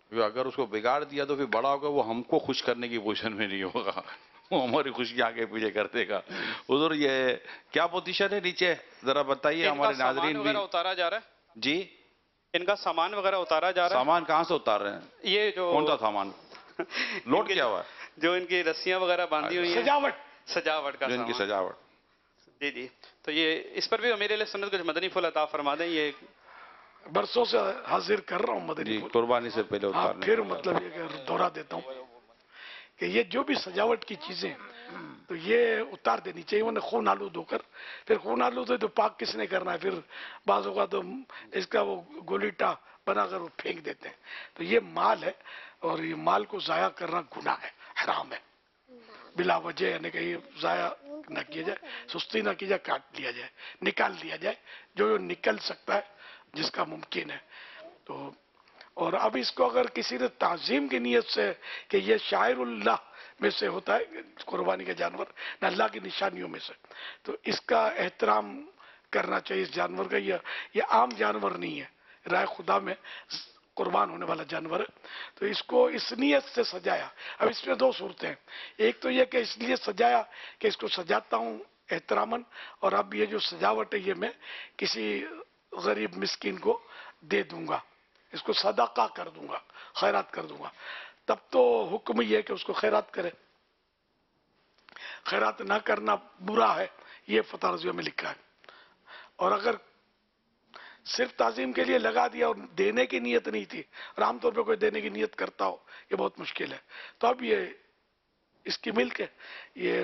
اگر اس کو بگاڑ دیا تو پھر بڑا ہوگا وہ ہم کو خوش کرنے کی پوزیشن میں نہیں ہوگا، وہ ہماری خوشی آگے پیچھے کر دے گا۔ حضور یہ کیا پوزیشن ہے نیچے ذرا بتائیے ان کا ہمارے سامان ناظرین بھی۔ وغیرہ اتارا جا رہا ہے، جی ان کا سامان وغیرہ اتارا جا رہا ہے۔ سامان کہاں سے اتار رہے ہیں؟ یہ جو کون سا سامان لوڈ کیا ہوا ہے؟ جو ان کی رسیاں وغیرہ باندھی ہوئی ہیں، سجاوٹ کا جو ان کی سامان۔ سجاوٹ۔ جی جی، تو یہ اس پر بھی امیر علیہ سنت کچھ مدنی پھول عطا فرما دیں۔ یہ برسوں سے حاضر کر رہا ہوں مدنی جی پھول۔ قربانی سے پہلے ہاں، اتارنے پھر کا۔ مطلب یہ کہ دوہرا دیتا ہوں کہ یہ جو بھی سجاوٹ کی چیزیں تو یہ اتار دینی چاہیے، انہیں خون آلود ہو کر، پھر خون آلود ہے تو پاک کس نے کرنا ہے؟ پھر بعض اوقات تو اس کا وہ گولیٹا بنا کر وہ پھینک دیتے ہیں۔ تو یہ مال ہے اور یہ مال کو ضائع کرنا گناہ ہے، حرام ہے، بلا وجہ، یعنی کہ یہ ضائع نہ کیا جائے، سستی نہ کی جائے، کاٹ لیا جائے، نکال دیا جائے جو نکل سکتا ہے، جس کا ممکن ہے۔ تو اور اب اس کو اگر کسی نے تعظیم کی نیت سے کہ یہ شاعر اللہ میں سے ہوتا ہے قربانی کا جانور، نہ اللہ کی نشانیوں میں سے، تو اس کا احترام کرنا چاہیے اس جانور کا۔ یہ عام جانور نہیں ہے، رائے خدا میں قربان ہونے والا جانور ہے، تو اس کو اس نیت سے سجایا۔ اب اس میں دو صورتیں ہیں، ایک تو یہ کہ اس لیے سجایا کہ اس کو سجاتا ہوں احتراماً، اور اب یہ جو سجاوٹ ہے یہ میں کسی غریب مسکین کو دے دوں گا، اس کو صدقہ کر دوں گا، خیرات کر دوں گا، تب تو حکم یہ ہے کہ اس کو خیرات کرے۔ خیرات نہ کرنا برا ہے، یہ فتح رضویہ میں لکھا ہے۔ اور اگر صرف تعظیم کے لیے لگا دیا اور دینے کی نیت نہیں تھی، اور عام طور پہ کوئی دینے کی نیت کرتا ہو، یہ بہت مشکل ہے، تو اب یہ اس کی ملک ہے۔ یہ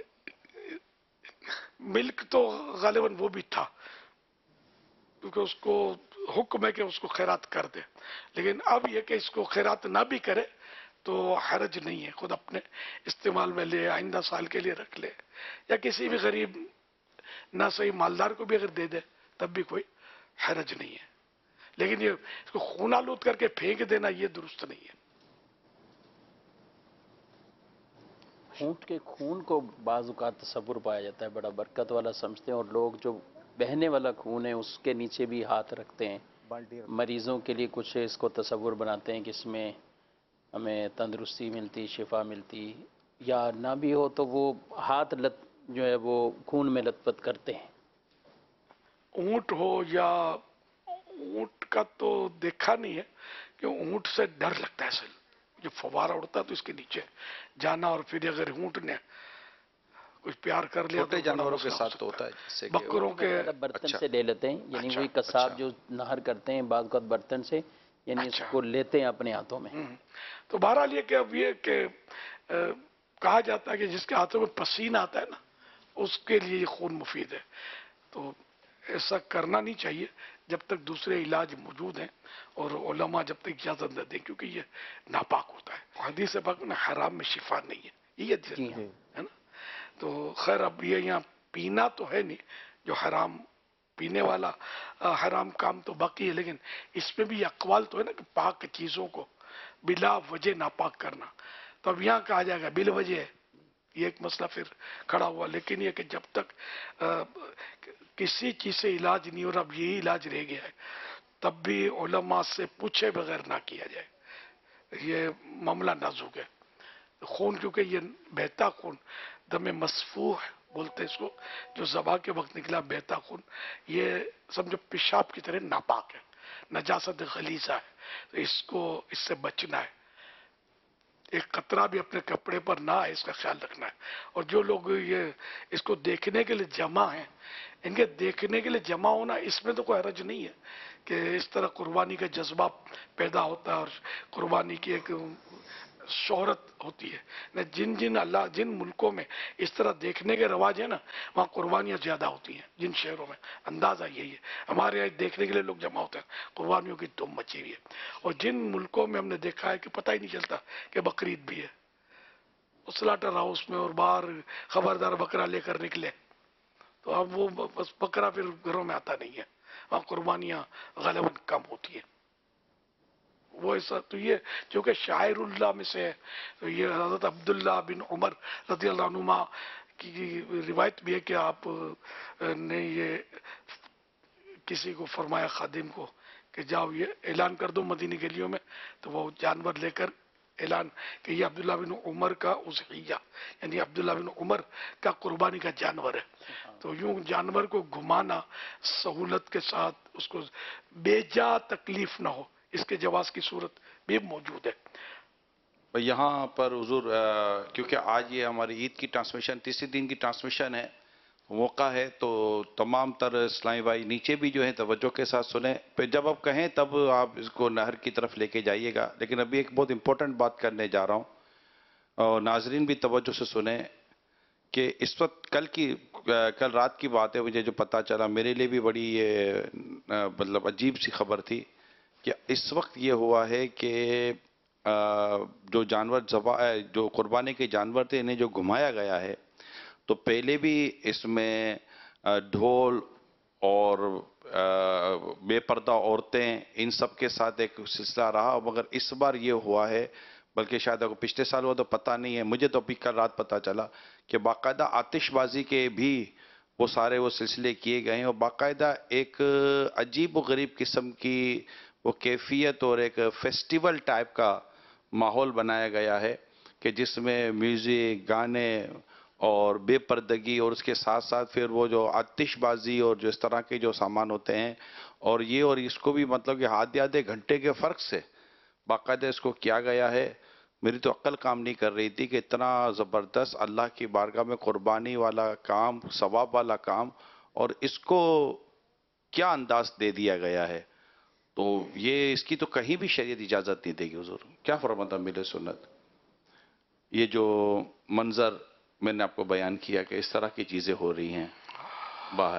ملک تو غالباً وہ بھی تھا کیونکہ اس کو حکم ہے کہ اس کو خیرات کر دے، لیکن اب یہ کہ اس کو خیرات نہ بھی کرے تو حرج نہیں ہے، خود اپنے استعمال میں لے، آئندہ سال کے لیے رکھ لے، یا کسی بھی غریب نہ صحیح مالدار کو بھی اگر دے دے تب بھی کوئی حرج نہیں ہے، لیکن یہ اس کو خون آلود کر کے پھینک دینا یہ درست نہیں ہے۔ اونٹ کے خون کو بعض اوقات تصور پایا جاتا ہے بڑا برکت والا سمجھتے ہیں، اور لوگ جو بہنے والا خون ہے اس کے نیچے بھی ہاتھ رکھتے ہیں، مریضوں کے لیے کچھ اس کو تصور بناتے ہیں کہ اس میں ہمیں تندرستی ملتی، شفا ملتی، یا نہ بھی ہو تو وہ ہاتھ جو ہے وہ خون میں لت پت کرتے ہیں۔ اونٹ ہو یا اونٹ کا تو دیکھا نہیں ہے کہ اونٹ سے ڈر لگتا ہے، اصل جو فوارہ اڑتا تو اس کے نیچے جانا، اور پھر اگر اونٹ نے کچھ پیار کر لیا چھوٹے تو جانوروں کے ساتھ تو ہوتا ہے، جس سے کہ بکروں کے برتن سے لے لیتے ہیں، یعنی وہی قصاب جو نہر کرتے ہیں بعض اوقات برتن سے، یعنی اس کو لیتے ہیں اپنے ہاتھوں میں۔ تو بہرحال یہ کہ اب یہ کہ کہا جاتا ہے کہ جس کے ہاتھوں میں پسینہ آتا ہے نا اس کے لیے یہ خون مفید ہے، تو ایسا کرنا نہیں چاہیے جب تک دوسرے علاج موجود ہیں، اور علماء جب تک اجازت نہ دیں، کیونکہ یہ ناپاک ہوتا ہے۔ حدیث پاک میں حرام میں شفا نہیں ہے، یہ حدیث ہے نا۔ تو خیر اب یہ یہاں پینا تو ہے نہیں، جو حرام پینے والا حرام کام تو باقی ہے، لیکن اس میں بھی اقوال تو ہے نا کہ پاک چیزوں کو بلا وجہ ناپاک کرنا، تو اب یہاں کہا جائے گا بلا وجہ ہے، یہ ایک مسئلہ پھر کھڑا ہوا، لیکن یہ کہ جب تک کسی چیز سے علاج نہیں، اور اب یہی علاج رہ گیا ہے، تب بھی علماء سے پوچھے بغیر نہ کیا جائے، یہ معاملہ نازک ہے۔ خون کیونکہ یہ بہتا خون دم مسفوح بولتے اس کو، جو ذبح کے وقت نکلا بہتا خون، یہ سمجھو پیشاب کی طرح ناپاک ہے، نجاست غلیظہ ہے، تو اس سے بچنا ہے، ایک قطرہ بھی اپنے کپڑے پر نہ آئے اس کا خیال رکھنا ہے۔ اور جو لوگ یہ اس کو دیکھنے کے لیے جمع ہیں، ان کے دیکھنے کے لیے جمع ہونا اس میں تو کوئی حرج نہیں ہے کہ اس طرح قربانی کا جذبہ پیدا ہوتا ہے اور قربانی کی ایک شہرت ہوتی ہے۔ جن ملکوں میں اس طرح دیکھنے کے رواج ہیں نا وہاں قربانیاں زیادہ ہوتی ہیں، جن شہروں میں، اندازہ یہی ہے۔ ہمارے یہاں دیکھنے کے لیے لوگ جمع ہوتے ہیں، قربانیوں کی دھوم مچی ہوئی ہے، اور جن ملکوں میں ہم نے دیکھا ہے کہ پتہ ہی نہیں چلتا کہ بقرعید بھی ہے، سلاٹر ہاؤس میں اور باہر خبردار بکرا لے کر نکلے، تو اب وہ بس بکرا پھر گھروں میں آتا نہیں ہے، وہاں قربانیاں غالباً کم ہوتی ہیں۔ وہ ایسا تو یہ چونکہ شاعر اللہ میں سے ہے، تو یہ حضرت عبداللہ بن عمر رضی اللہ عنہما کی روایت بھی ہے کہ آپ نے یہ کسی کو فرمایا خادم کو کہ جاؤ یہ اعلان کر دو مدینی گلیوں میں، تو وہ جانور لے کر اعلان کہ یہ عبداللہ بن عمر کا اضحیہ، یعنی عبداللہ بن عمر کا قربانی کا جانور ہے. تو یوں جانور کو گھمانا سہولت کے ساتھ، اس کو بے جا تکلیف نہ ہو، اس کے جواز کی صورت بھی موجود ہے. یہاں پر حضور کیونکہ آج یہ ہماری عید کی ٹرانسمیشن تیسری دن کی ٹرانسمیشن ہے، موقع ہے، تو تمام تر اسلامی بھائی نیچے بھی جو ہے توجہ کے ساتھ سنیں، پھر جب آپ کہیں تب آپ اس کو نہر کی طرف لے کے جائیے گا. لیکن ابھی ایک بہت امپورٹنٹ بات کرنے جا رہا ہوں، اور ناظرین بھی توجہ سے سنیں کہ اس وقت کل رات کی بات ہے، مجھے جو پتہ چلا میرے لیے بھی بڑی یہ مطلب عجیب سی خبر تھی کہ اس وقت یہ ہوا ہے کہ جو جانور جو قربانی کے جانور تھے انہیں جو گھمایا گیا ہے، تو پہلے بھی اس میں ڈھول اور بے پردہ عورتیں ان سب کے ساتھ ایک سلسلہ رہا، مگر اس بار یہ ہوا ہے، بلکہ شاید اگر پچھلے سال ہوا تو پتہ نہیں ہے، مجھے تو ابھی کل رات پتہ چلا کہ باقاعدہ آتش بازی کے بھی وہ سارے وہ سلسلے کیے گئے ہیں، اور باقاعدہ ایک عجیب و غریب قسم کی وہ کیفیت اور ایک فیسٹیول ٹائپ کا ماحول بنایا گیا ہے کہ جس میں میوزک، گانے اور بے پردگی، اور اس کے ساتھ ساتھ پھر وہ جو آتش بازی اور جو اس طرح کے جو سامان ہوتے ہیں، اور اس کو بھی مطلب کہ آدھے گھنٹے کے فرق سے باقاعدہ اس کو کیا گیا ہے. میری تو عقل کام نہیں کر رہی تھی کہ اتنا زبردست اللہ کی بارگاہ میں قربانی والا کام، ثواب والا کام، اور اس کو کیا انداز دے دیا گیا ہے. تو یہ اس کی تو کہیں بھی شریعت اجازت نہیں دے گی. حضور کیا فرماتا میرے سنت؟ یہ جو منظر میں نے آپ کو بیان کیا کہ اس طرح کی چیزیں ہو رہی ہیں باہر،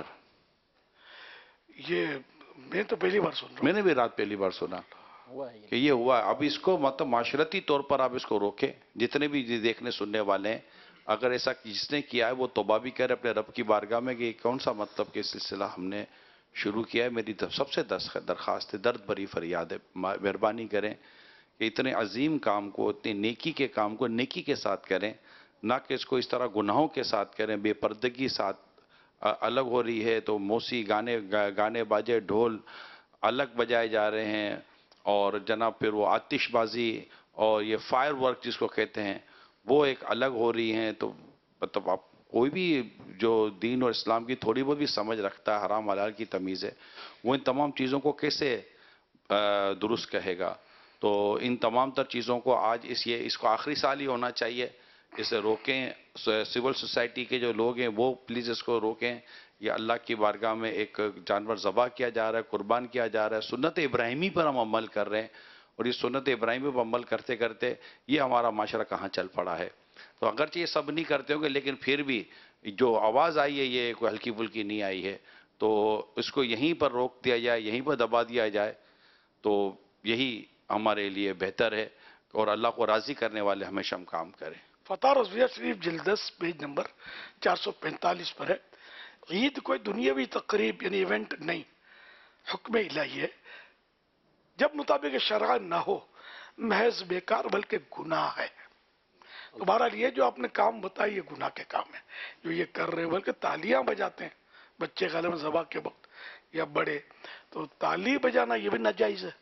یہ میں تو پہلی بار سن رہا ہوں. میں نے بھی رات پہلی بار سنا کہ یہ ہوا. اب اس کو مطلب معاشرتی طور پر آپ اس کو روکیں، جتنے بھی دیکھنے سننے والے ہیں، اگر ایسا جس نے کیا ہے وہ توبہ بھی کرے اپنے رب کی بارگاہ میں کہ یہ کون سا مطلب کہ سلسلہ ہم نے شروع کیا ہے. میری سب سے درخواست ہے، درد بھری فریاد ہے، مہربانی کریں کہ اتنے عظیم کام کو، اتنی نیکی کے کام کو نیکی کے ساتھ کریں، نہ کہ اس کو اس طرح گناہوں کے ساتھ کریں. بے پردگی ساتھ الگ ہو رہی ہے تو موسیقی، گانے باجے، ڈھول الگ بجائے جا رہے ہیں، اور جناب پھر وہ آتش بازی اور یہ فائر ورک جس کو کہتے ہیں وہ ایک الگ ہو رہی ہیں. تو مطلب آپ کوئی بھی جو دین اور اسلام کی تھوڑی بہت بھی سمجھ رکھتا ہے، حرام حلال کی تمیز ہے، وہ ان تمام چیزوں کو کیسے درست کہے گا؟ تو ان تمام تر چیزوں کو آج اس کو آخری سال ہی ہونا چاہیے، اسے روکیں. سول سوسائٹی کے جو لوگ ہیں وہ پلیز اس کو روکیں. یہ اللہ کی بارگاہ میں ایک جانور ذبح کیا جا رہا ہے، قربان کیا جا رہا ہے، سنت ابراہیمی پر ہم عمل کر رہے ہیں، اور یہ سنت ابراہیمی پر عمل کرتے کرتے یہ ہمارا معاشرہ کہاں چل پڑا ہے. تو اگرچہ یہ سب نہیں کرتے ہوں گے، لیکن پھر بھی جو آواز آئی ہے یہ کوئی ہلکی پھلکی نہیں آئی ہے، تو اس کو یہیں پر روک دیا جائے، یہیں پر دبا دیا جائے، تو یہی ہمارے لیے بہتر ہے، اور اللہ کو راضی کرنے والے ہمیشہ ہم کام کریں. فتح رضویہ شریف جلد 10 پیج نمبر 445 پر ہے. عید کوئی دنیاوی تقریب یعنی ایونٹ نہیں، حکم الہی ہے. جب مطابق شرع نہ ہو محض بیکار بلکہ گناہ ہے. تو بہرحال یہ جو آپ نے کام بتایا یہ گناہ کے کام ہے جو یہ کر رہے ہیں. بلکہ تالیاں بجاتے ہیں بچے غالب ذبح کے وقت یا بڑے، تو تالی بجانا یہ بھی ناجائز ہے.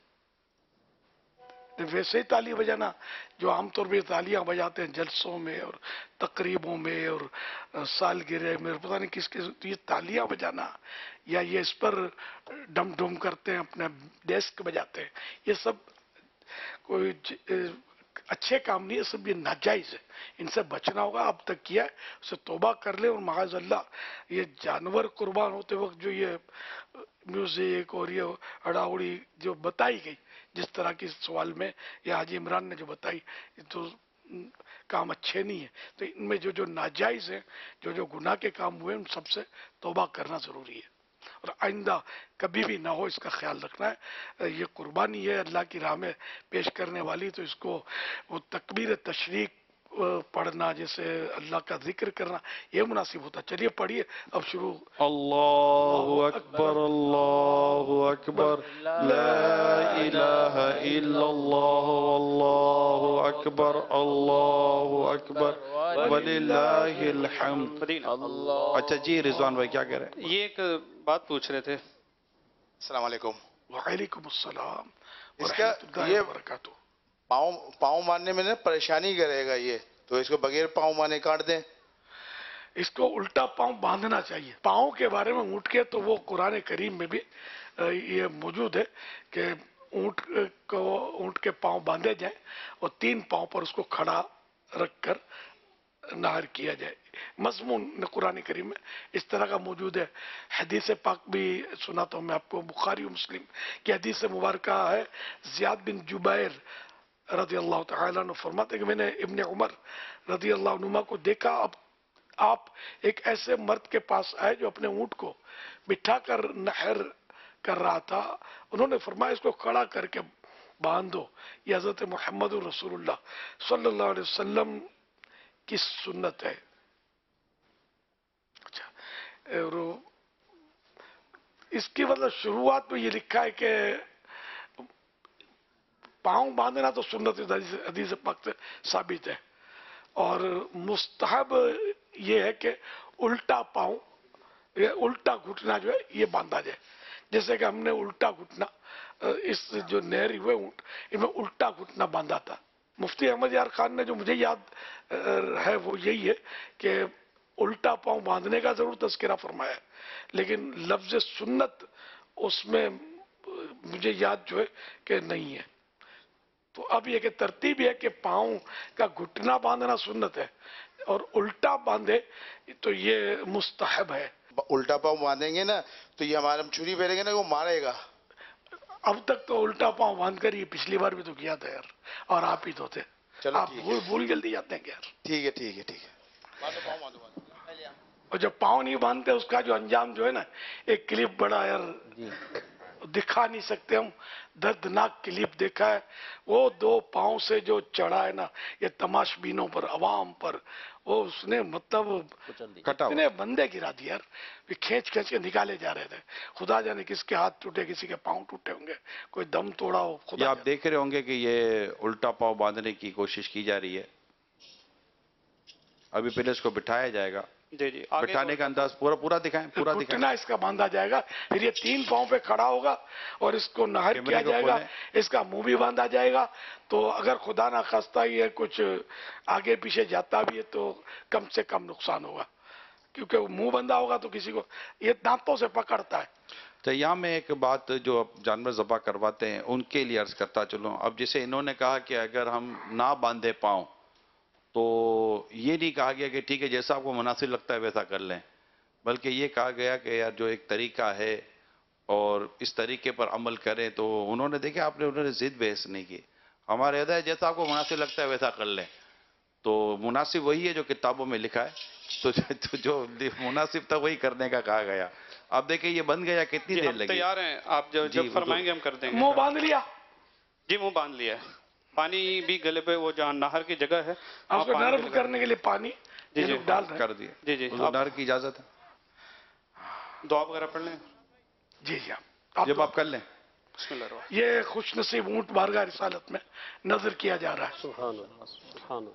ویسے ہی تالی بجانا جو عام طور پہ تالیاں بجاتے ہیں جلسوں میں اور تقریبوں میں اور سالگرہ میں، پتہ نہیں کس کے، تو یہ تالیاں بجانا یا یہ اس پر ڈم ڈم کرتے ہیں، اپنا ڈیسک بجاتے ہیں، یہ سب کوئی اچھے کام نہیں ہے، سب یہ ناجائز ہے. ان سے بچنا ہوگا. اب تک کیا ہے اسے توبہ کر لیں، اور معاذ اللہ یہ جانور قربان ہوتے وقت جو یہ میوزک اور یہ اڑا اڑی جو بتائی گئی جس طرح کی سوال میں یا حاجی عمران نے جو بتائی، یہ تو کام اچھے نہیں ہیں. تو ان میں جو ناجائز ہیں، جو گناہ کے کام ہوئے، ان سب سے توبہ کرنا ضروری ہے، اور آئندہ کبھی بھی نہ ہو اس کا خیال رکھنا ہے. یہ قربانی ہے اللہ کی راہ میں پیش کرنے والی، تو اس کو وہ تکبیر تشریق پڑھنا، جیسے اللہ کا ذکر کرنا، یہ مناسب ہوتا. چلیے پڑھیے اب شروع. اللہ اکبر، اللہ اکبر، لا الہ الا اللہ، اللہ اکبر، اللہ اکبر، وللہ الحمد. اچھا جی رضوان بھائی کیا کہہ رہے ہیں؟ یہ ایک بات پوچھ رہے تھے. السلام علیکم. वालेकुम अस्सलाम इसका वरहमतुल्लाहि ये वबरकातुहू। पाँव मारने में ना परेशानी करेगा ये, तो इसको बगैर पाँव मारने काट दें। इसको उल्टा पांव बांधना चाहिए। पांव के बारे में ऊँट के तो वो कुरान करीम में भी ये मौजूद है कि ऊँट के पांव बांधे जाए और 3 पांव पर उसको खड़ा रखकर नहर किया जाए। मज़मून कुरान करीम में इस तरह का मौजूद है। हदीस पाक भी सुनाता हूँ मैं आपको, बुखारी और मुस्लिम की हदीस मुबारक है। ज़ियाद बिन जुबैर रज़ी अल्लाह तआला अन्हु फरमाते कि मैंने इब्ने उमर रज़ी अल्लाह अन्हुमा को देखा, अब आप एक ऐसे मर्द के पास आए जो अपने ऊँट को बिठा कर नहर कर रहा था। उन्होंने फरमाया इसको खड़ा करके बांध दो, ये हज़रत मुहम्मद रसूलुल्लाह सल्लल्लाहु अलैहि वसल्लम की सुन्नत है। अच्छा, और इसकी मतलब शुरुआत में ये लिखा है कि पाँव बांधना तो सुन्नत हदीस पाक से साबित है, और मुस्तहब ये है कि उल्टा पाँव, ये उल्टा घुटना जो है ये बांधा जाए। जैसे कि हमने उल्टा घुटना इस जो नहरी हुए ऊँट इनमें उल्टा घुटना बांधा था। मुफ्ती अहमद यार खान ने जो मुझे याद है वो यही है कि उल्टा पाँव बांधने का जरूर तज़किरा फरमाया है, लेकिन लफ्ज़ सुन्नत उसमें मुझे याद जो है कि नहीं है। तो अब ये कि तरतीब है कि पाँव का घुटना बांधना सुन्नत है और उल्टा बांधे तो ये मुस्तहब है। उल्टा पाँव बांधेंगे ना तो ये हमारे हम छुरी फेरेंगे ना वो मारेगा। अब तक तो उल्टा पाँव बांध कर, ये पिछली बार भी तो किया था यार, और आप ही तो थे। चलो आप भूल जल्दी जाते हैं यार। ठीक है ठीक है ठीक है। और जब पाँव नहीं बांधते उसका जो अंजाम जो है ना, एक क्लिप बड़ा यार दिखा नहीं सकते हम, दर्दनाक क्लिप देखा है। वो 2 पाँव से जो चढ़ा है ना ये तमाशबीनों पर, अवाम पर, वो उसने मतलब कितने बंदे गिरा दिए यार, खींच खींच के निकाले जा रहे थे। खुदा जाने किसके हाथ टूटे, किसी के पाँव टूटे होंगे, कोई दम तोड़ा हो। खुदा आप देख रहे होंगे कि ये उल्टा पाँव बांधने की कोशिश की जा रही है। अभी पहले इसको बिठाया जाएगा। जी जी, बिठाने का अंदाज पूरा दिखाएं, पूरा दिखाएं। घुटना इसका बांधा जाएगा, फिर ये 3 पाँव पे खड़ा होगा और इसको नहर किया जाएगा, इसका मुंह भी बांधा जाएगा। तो अगर खुदा ना खास्ता ये कुछ आगे पीछे जाता भी है तो कम से कम नुकसान होगा, क्योंकि मुंह बंधा होगा तो किसी को ये दांतों से पकड़ता है। तो यहाँ में एक बात जो जानवर ज़बा करवाते हैं उनके लिए अर्ज करता चलूँ। अब जैसे इन्होंने कहा कि अगर हम ना बांधे पाँव तो ये नहीं कहा गया कि ठीक है जैसा आपको मुनासिब लगता है वैसा कर लें, बल्कि ये कहा गया कि यार जो एक तरीका है और इस तरीके पर अमल करें। तो उन्होंने देखे उन्होंने जिद बहस नहीं की, हमारे है जैसा आपको मुनासिब लगता है वैसा कर लें। तो मुनासिब वही है जो किताबों में लिखा है, तो जो मुनासिब था वही करने का कहा गया। अब देखिए ये बन गया, कितनी देर लगी? तैयार हैं आप, जब फरमाएंगे हम कर देंगे। मुंह बांध लिया? जी मुंह बांध लिया। पानी भी गले पे, वो जहाँ नहर की जगह है आपको नरम करने के लिए पानी जी जी डाल रहे कर दिए। जी जी, नहर की इजाजत है, दुआ वगैरह पढ़ लें। जी जी, जब आप कर लें। ये खुश नसीब ऊँट बारगाह रिसालत में नजर किया जा रहा है। सुभान अल्लाह, सुभान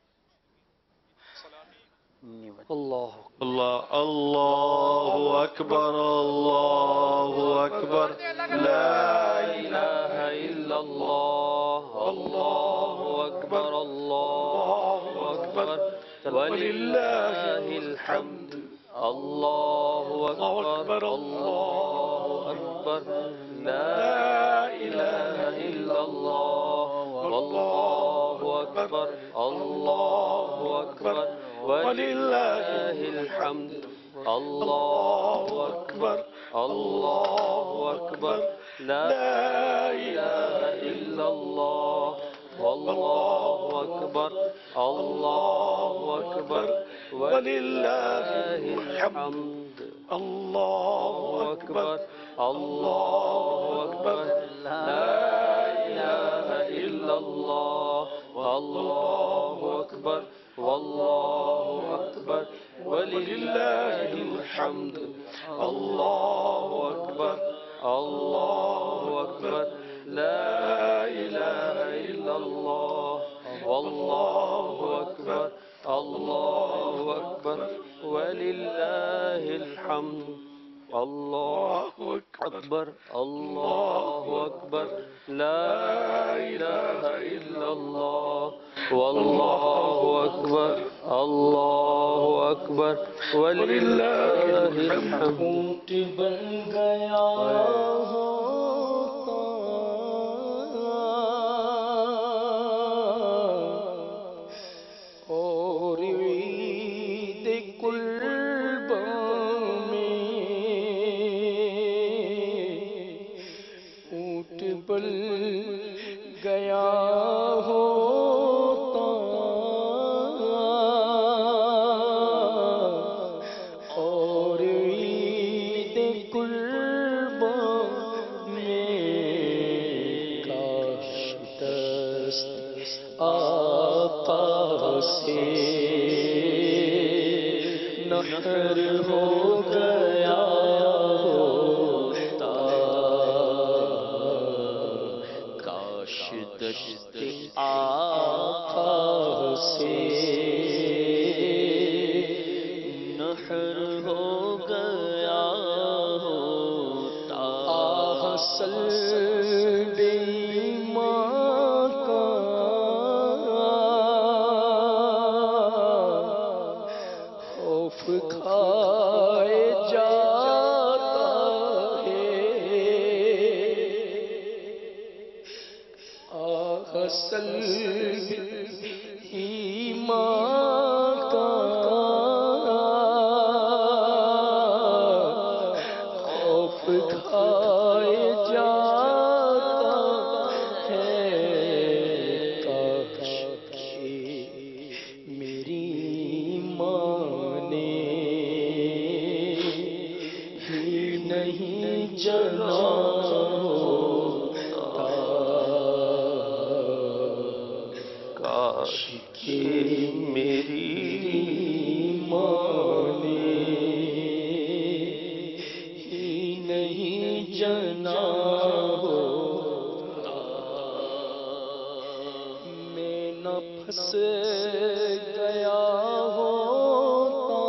अल्लाह, अल्लाह अल्लाहु अकबर, अल्लाहु अकबर, ला इलाहा इल्लल्लाह, अल्लाहु अकबर, अल्लाहु अकबर, वलिल्लाहिल हम्द, अल्लाहु अकबर, अल्लाहु अकबर, ला इलाहा इल्लल्लाह, अल्लाहु अकबर, अल्लाहु अकबर, वलिल्लाहिल हम्द, अल्लाहु अकबर, अल्लाहु अकबर, ला इलाहा इल्लल्लाह, अल्लाहु अकबर, अल्लाहु अकबर, वलिल्लाहिल हम्द, अल्लाहु अकबर, अल्लाहु अकबर, ला इलाहा इल्लल्लाह, अल्लाहु अकबर, वल्लाहु अकबर, वलिल्लाहिल हम्द, अल्लाहु अकबर, अल्लाहु अकबर, ला इलाहा इल्लल्लाह, वल्लाहु अकबर, अल्लाहु अकबर, वलिल्लाहिल हम्द। اللہ اکبر اللہ اکبر لا الہ الا اللہ واللہ اکبر اللہ اکبر وللہ الحمد. اونٹ بن گیا اور عید قربان میں اونٹ بن گیا ہوتا اور عید قربان میں کاش دست آقا سے نحر ہو گیا ہوتا کاش دست آقا سے نحر ہو گیا ہوتا سلب ایمان کا خوف کھائے جاتا ہے سلب ایمان کا خوف کھائے جاتا ہے کاش میری ماں نے ہی نہیں جنا کاش کہ میری ماں نے ہی نہیں جنا ہوتا میں نہ پھنس گیا ہوتا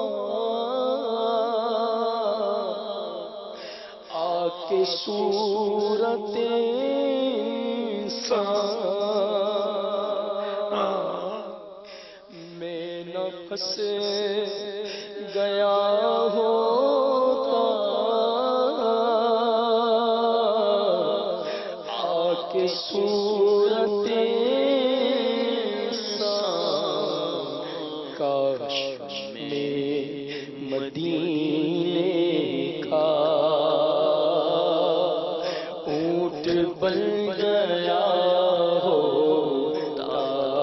آ کے صورت انسان میں نہ پھنس گیا ہوتا آ کے صورت انسان کاش میں مدینے کا اونٹ بن گیا ہوتا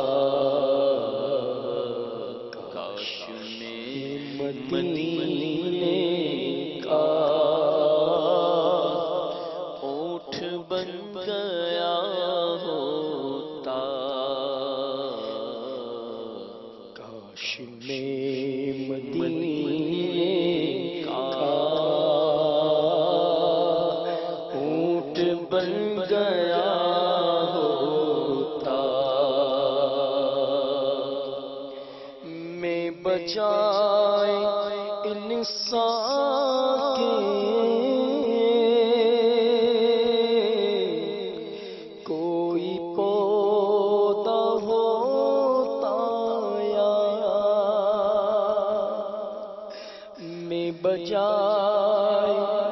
کاش میں مدینے کا اونٹ بن گیا ہوتا کاش میں مدینے کا اونٹ بن گیا ہوتا میں بجائے انسان کے کوئی پودا ہوتا یا میں بجائے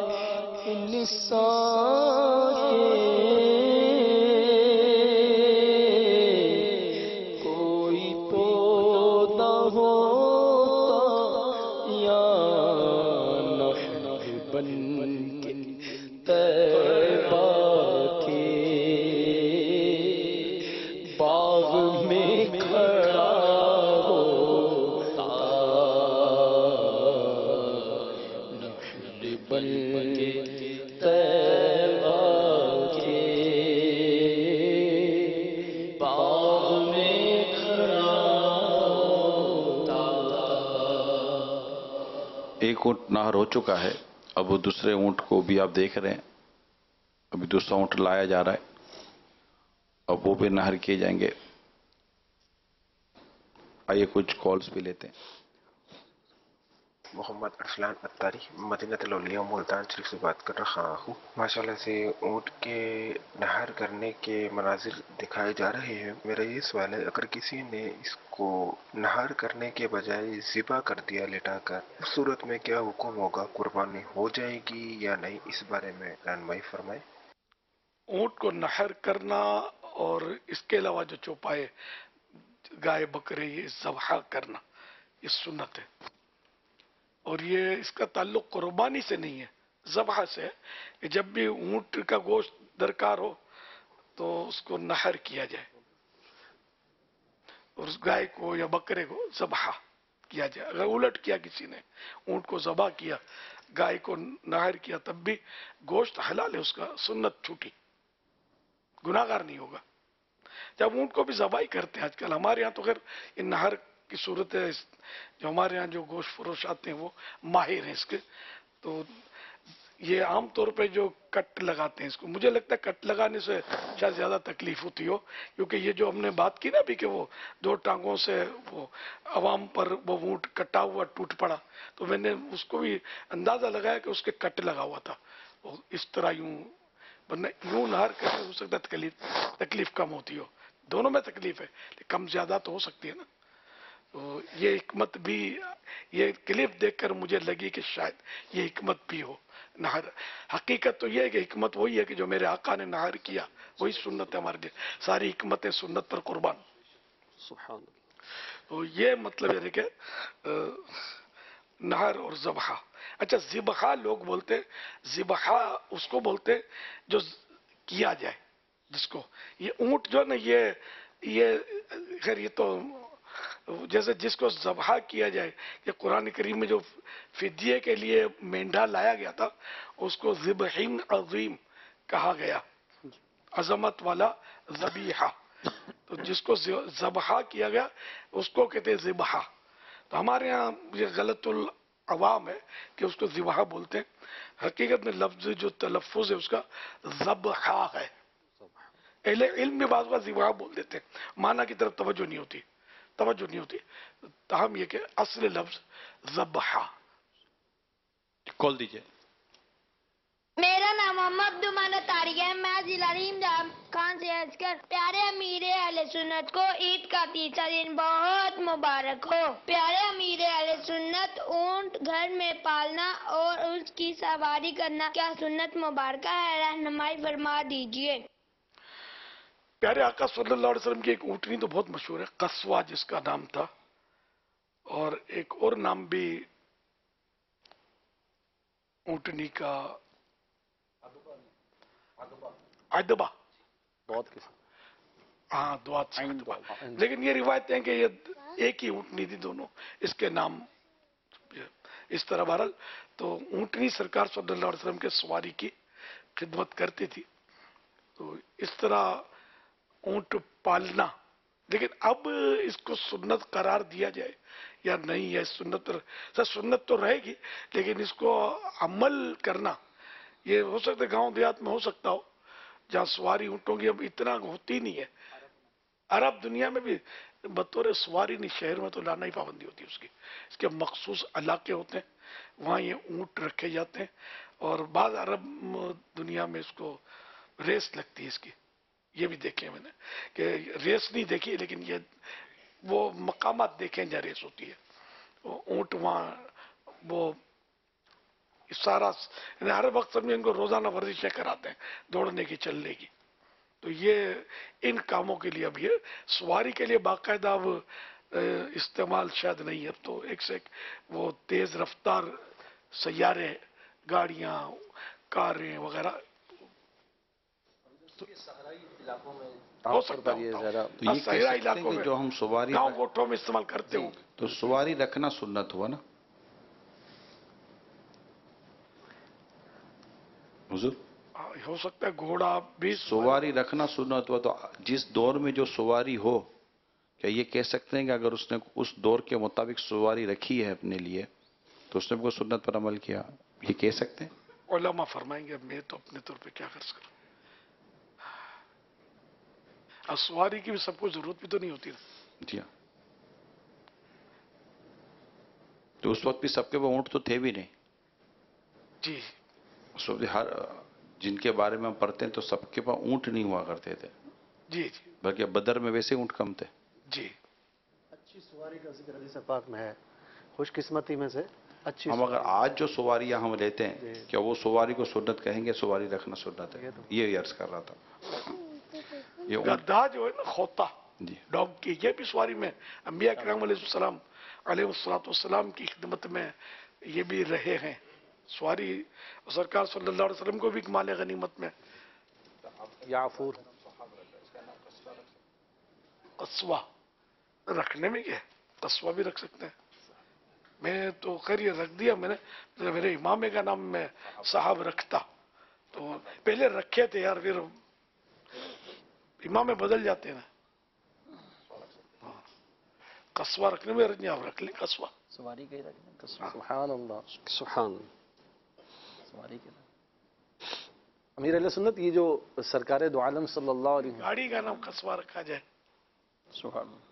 انسان کے کوئی پودا ہوتا یا نخل بن کے طیبہ کے باغ میں کھڑا ہوتا نخل بن کے طیبہ کے باغ میں کھڑا ہوتا. ایک اونٹ نہر ہو چکا ہے، اب وہ دوسرے اونٹ کو بھی آپ دیکھ رہے ہیں، ابھی دوسرا اونٹ لایا جا رہا ہے، اب وہ بھی نہر کیے جائیں گے. آئیے کچھ کالز بھی لیتے ہیں. محمد ارسلان اتاری مدینہ الاولیاء ملتان شریف سے بات کر رہا ہوں. ماشاءاللہ سے اونٹ کے نہر کرنے کے مناظر دکھائے جا رہے ہیں. میرا یہ سوال ہے اگر کسی نے اس کو نہر کرنے کے بجائے ذبح کر دیا لٹا کر, اس صورت میں کیا حکم ہوگا؟ قربانی ہو جائے گی یا نہیں؟ اس بارے میں رہنمائی فرمائیں. اونٹ کو نہر کرنا اور اس کے علاوہ جو چوپائے گائے بکرے یہ ذبح کرنا یہ سنت ہے, اور یہ اس کا تعلق قربانی سے نہیں ہے, ذبح سے ہے کہ جب بھی اونٹ کا گوشت درکار ہو تو اس کو نہر کیا جائے اور اس گائے کو یا بکرے کو ذبح کیا جائے. اگر الٹ کیا کسی نے, اونٹ کو ذبح کیا گائے کو نہر کیا تب بھی گوشت حلال ہے, اس کا سنت چھوٹی, گناہگار نہیں ہوگا. جب اونٹ کو بھی ذبح ہی کرتے ہیں آج کل ہمارے ہاں, تو خیر یہ نہر کی صورت ہے, جو ہمارے ہاں جو گوشت فروش آتے ہیں وہ ماہر ہیں اس کے, تو یہ عام طور پہ جو کٹ لگاتے ہیں اس کو, مجھے لگتا ہے کٹ لگانے سے شاید زیادہ تکلیف ہوتی ہو, کیونکہ یہ جو ہم نے بات کی نا ابھی کہ وہ دو ٹانگوں سے وہ عوام پر وہ اونٹ کٹا ہوا ٹوٹ پڑا, تو میں نے اس کو بھی اندازہ لگایا کہ اس کے کٹ لگا ہوا تھا, اس طرح یوں, ورنہ یوں نہر کرنے ہو سکتا ہے تکلیف کم ہوتی ہو. دونوں میں تکلیف ہے لیکن کم زیادہ تو ہو سکتی ہے نا. تو یہ حکمت بھی, یہ کلپ دیکھ کر مجھے لگی کہ شاید یہ حکمت بھی ہو نہر. حقیقت تو یہ ہے کہ حکمت وہی ہے کہ جو میرے آقا نے نہر کیا وہی سنت ہے ہمارے لیے, ساری حکمتیں سنت پر قربان. سبحان اللہ. تو یہ مطلب ہے کہ نہر اور ذبح. اچھا ذبح لوگ بولتے, ذبح اس کو بولتے جو کیا جائے, جس کو یہ اونٹ جو نا یہ خیر یہ تو جیسے جس کو ذبح کیا جائے, کہ قرآن کریم میں جو فدیے کے لیے مینڈھا لایا گیا تھا اس کو ذبح عظیم کہا گیا, عظمت والا ذبیحہ. تو جس کو ذبح کیا گیا اس کو کہتے ہیں ذبح. تو ہمارے ہاں یہ غلط العوام ہے کہ اس کو ذبح بولتے ہیں, حقیقت میں لفظ جو تلفظ ہے اس کا ذبحہ ہے. اہل علم میں بعض بات ذبح بول دیتے ہیں, معنی کی طرف توجہ نہیں ہوتی, تاہم یہ کہ اصل لفظ ذبحہ. کھول دیجئے. میرا نام محمد عبدالمنان طارق ہے, میں ضلع امداد خان سے عرض کر, پیارے امیر اہل سنت کو عید کا تیسرا دن بہت مبارک ہو. پیارے امیر اہل سنت, اونٹ گھر میں پالنا اور اس کی سواری کرنا کیا سنت مبارکہ ہے؟ رہنمائی فرما دیجیے. پیارے آقا صلی اللہ علیہ وسلم کی ایک اونٹنی تو بہت مشہور ہے, قصوہ جس کا نام تھا, اور ایک اور نام بھی اونٹنی کا ادبا, بہت قسم, ہاں دعات سے ادبا. لیکن یہ روایت ہے کہ یہ ایک ہی اونٹنی تھی دونوں, اس کے نام اس طرح. بہرحال تو اونٹنی سرکار صلی اللہ علیہ وسلم کے سواری کی خدمت کرتی تھی, تو اس طرح اونٹ پالنا. لیکن اب اس کو سنت قرار دیا جائے یا نہیں ہے, سنت تو رہے گی, لیکن اس کو عمل کرنا یہ ہو سکتا ہے گاؤں دیہات میں ہو سکتا ہو جہاں سواری اونٹوں کی اب اتنا ہوتی نہیں ہے. عرب دنیا میں بھی بطور سواری نہیں, شہر میں تو لانا ہی پابندی ہوتی ہے اس کی, اس کے مخصوص علاقے ہوتے ہیں وہاں یہ اونٹ رکھے جاتے ہیں, اور بعض عرب دنیا میں اس کو ریس لگتی ہے اس کی. یہ بھی دیکھیں میں نے کہ ریس نہیں دیکھی, لیکن یہ وہ مقامات دیکھیں جہاں ریس ہوتی ہے, اونٹ وہاں وہ سارا ہر وقت سمجھیں ان کو روزانہ ورزشیں کراتے ہیں, دوڑنے کی, چلنے کی. تو یہ ان کاموں کے لیے اب یہ سواری کے لیے باقاعدہ اب استعمال شاید نہیں ہے. اب تو ایک سے ایک وہ تیز رفتار سیارے, گاڑیاں, کاریں وغیرہ ہو سکتا ہے. تو یہ کہہ سکتے ہیں کہ جو ہم سواری گاؤں گوٹھوں میں استعمال کرتے ہوں, تو سواری رکھنا سنت ہوا نا حضور؟ ہو سکتا ہے گھوڑا بھی سواری رکھنا سنت ہوا. تو جس دور میں جو سواری ہو, کیا یہ کہہ سکتے ہیں کہ اگر اس نے اس دور کے مطابق سواری رکھی ہے اپنے لیے تو اس نے کوئی سنت پر عمل کیا, یہ کہہ سکتے ہیں؟ علماء فرمائیں گے, میں تو اپنے طور پہ کیا کر سکوں. سواری کی بھی سب کو ضرورت بھی تو نہیں ہوتی. جی ہاں. تو اس وقت بھی سب کے پاس اونٹ تو تھے بھی نہیں. جی اس وقت ہر جن کے بارے میں ہم پڑھتے ہیں تو سب کے پاس اونٹ نہیں ہوا کرتے تھے, جی جی بلکہ بدر میں ویسے اونٹ کم تھے. جی. اچھی سواری کا ذکر حدیث پاک میں ہے, خوش قسمتی میں سے اچھی ہم اگر آج جو سواریاں ہم لیتے ہیں کیا وہ سواری کو سنت کہیں گے؟ سواری رکھنا سنت ہے, یہ عرض کر رہا تھا. یہ اونٹ گدھا جو ہے نا خوطہ جی ڈاگ کی, یہ بھی سواری میں انبیاء کرام علیہ السلام کی خدمت میں یہ بھی رہے ہیں. سواری سرکار صلی اللہ علیہ وسلم کو بھی مال غنیمت میں یعفور قصوہ رکھنے میں کیا ہے, قصوہ بھی رکھ سکتے ہیں. میں تو خیر یہ رکھ دیا میں نے, میرے امام کا نام میں صاحب رکھتا, تو پہلے رکھے تھے یار, پھر امام بدل جاتے ہیں نا. قصوہ رکھنے میں رکھنے, آپ رکھ لیں قصوہ. سواری کے رکھنے سبحان اللہ سبحان اللہ. سواری کے امیر اہل سنت, یہ جو سرکار دو عالم صلی اللہ علیہ وسلم گاڑی کا نام قصوہ رکھا جائے. سبحان اللہ.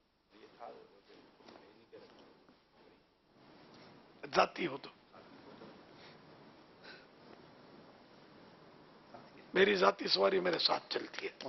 ذاتی ہو تو میری ذاتی سواری میرے ساتھ چلتی ہے.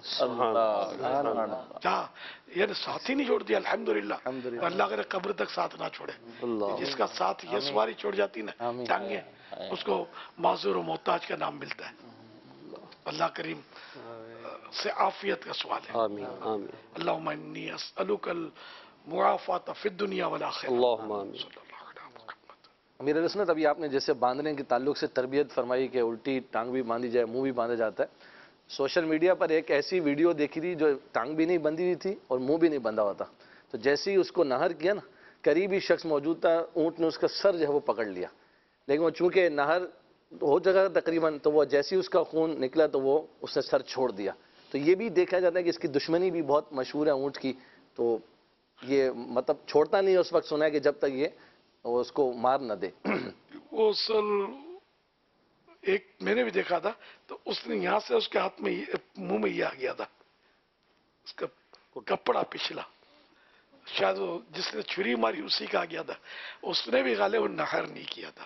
جہاں یعنی ساتھ ہی نہیں چھوڑ دیا الحمدللہ, اللہ کرے قبر تک ساتھ نہ چھوڑے. جس کا ساتھ یہ سواری چھوڑ جاتی نا ٹانگیں, اس کو معذور و محتاج کا نام ملتا ہے. اللہ کریم سے عافیت کا سوال ہے. آمین آمین. اللہم انی اسألک المعافات فی الدنیا والآخرہ. اللہم آمین. امیر اہل سنت, ابھی آپ نے جیسے باندھنے کے تعلق سے تربیت فرمائی کہ الٹی ٹانگ بھی باندھی جائے, منہ بھی باندھا جاتا ہے. سوشل میڈیا پر ایک ایسی ویڈیو دیکھی تھی جو ٹانگ بھی نہیں بندھی ہوئی تھی اور منہ بھی نہیں بندھا ہوا تھا, تو جیسے ہی اس کو نہر کیا نا, قریبی شخص موجود تھا, اونٹ نے اس کا سر جو ہے وہ پکڑ لیا, لیکن وہ چونکہ نہر ہو جگہ تقریباً, تو وہ جیسے ہی اس کا خون نکلا تو وہ اس نے سر چھوڑ دیا. تو یہ بھی دیکھا جاتا ہے کہ اس کی دشمنی بھی بہت مشہور ہے اونٹ کی, تو یہ مطلب چھوڑتا نہیں ہے اس وقت, سنا ہے کہ جب تک یہ اس کو مار نہ دے. وہ سر ایک میں نے بھی دیکھا تھا, تو اس نے یہاں سے اس کے ہاتھ میں منہ میں یہ آ گیا تھا, اس کا کپڑا پچھلا, شاید وہ جس نے چھری ماری اسی کا آ گیا تھا. اس نے بھی غالب نہر نہیں کیا تھا.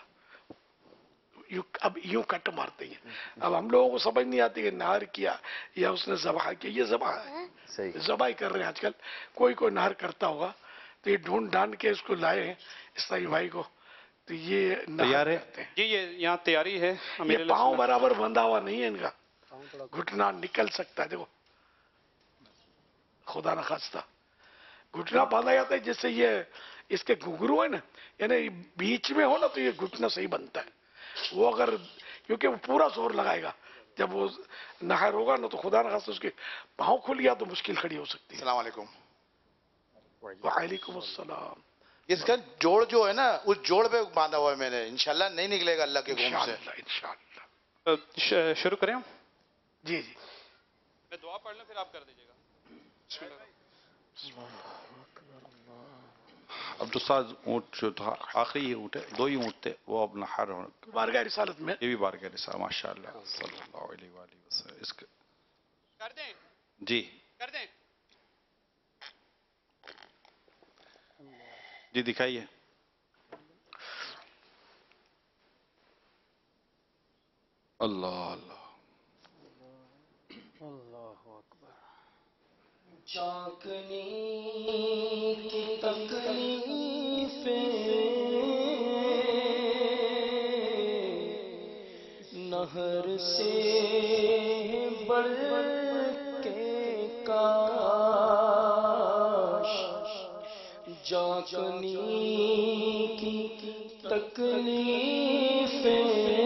اب یوں کٹ مارتے ہیں. اب ہم لوگوں کو سمجھ نہیں آتی کہ نہر کیا یا اس نے ذبح کیا. یہ ذبح ہے, ذبح ہی کر رہے ہیں آج کل. کوئی نہر کرتا ہوگا تو یہ ڈھونڈ ڈھانڈ کے اس کو لائے ہیں اسلائی بھائی کو, تو یہ تیار ہے جی, یہ یہاں تیاری ہے. یہ پاؤں برابر بندھا ہوا نہیں ہے ان کا, گھٹنا نکل سکتا ہے. دیکھو خدا نہ خواستہ گھٹنا باندھا جاتا ہے جس سے یہ اس کے گھنگرو ہے نا, یعنی بیچ میں ہو نا تو یہ گھٹنا صحیح بنتا ہے. وہ اگر کیونکہ وہ پورا زور لگائے گا, جب وہ نہر ہوگا نا تو خدا نہ خواستہ اس کے پاؤں کھل گیا تو مشکل کھڑی ہو سکتی ہے. السلام علیکم. وعلیکم السلام. اس کا جوڑ جو ہے نا, اس جوڑ پہ باندھا ہوا ہے میں نے, انشاءاللہ نہیں نکلے گا اللہ کے حکم سے. انشاءاللہ. شروع کریں ہم؟ جی جی, میں دعا پڑھ لوں پھر آپ کر دیجیے گا. بسم اللہ. اب تو ساز اونٹ جو تھا آخری ہی اونٹ ہے, 2 ہی اونٹ تھے, وہ اب نہر ہونے بارگاہ رسالت میں, یہ بھی بارگاہ رسالت ماشاءاللہ صلی اللہ علیہ وآلہ وسلم. اس کر دیں جی کر دیں جی دکھائیے. اللہ اللہ اللہ اکبر. چاکنی کی تکلیفیں نہر سے بڑھ کے کاش, چاکنی کی تکلیفیں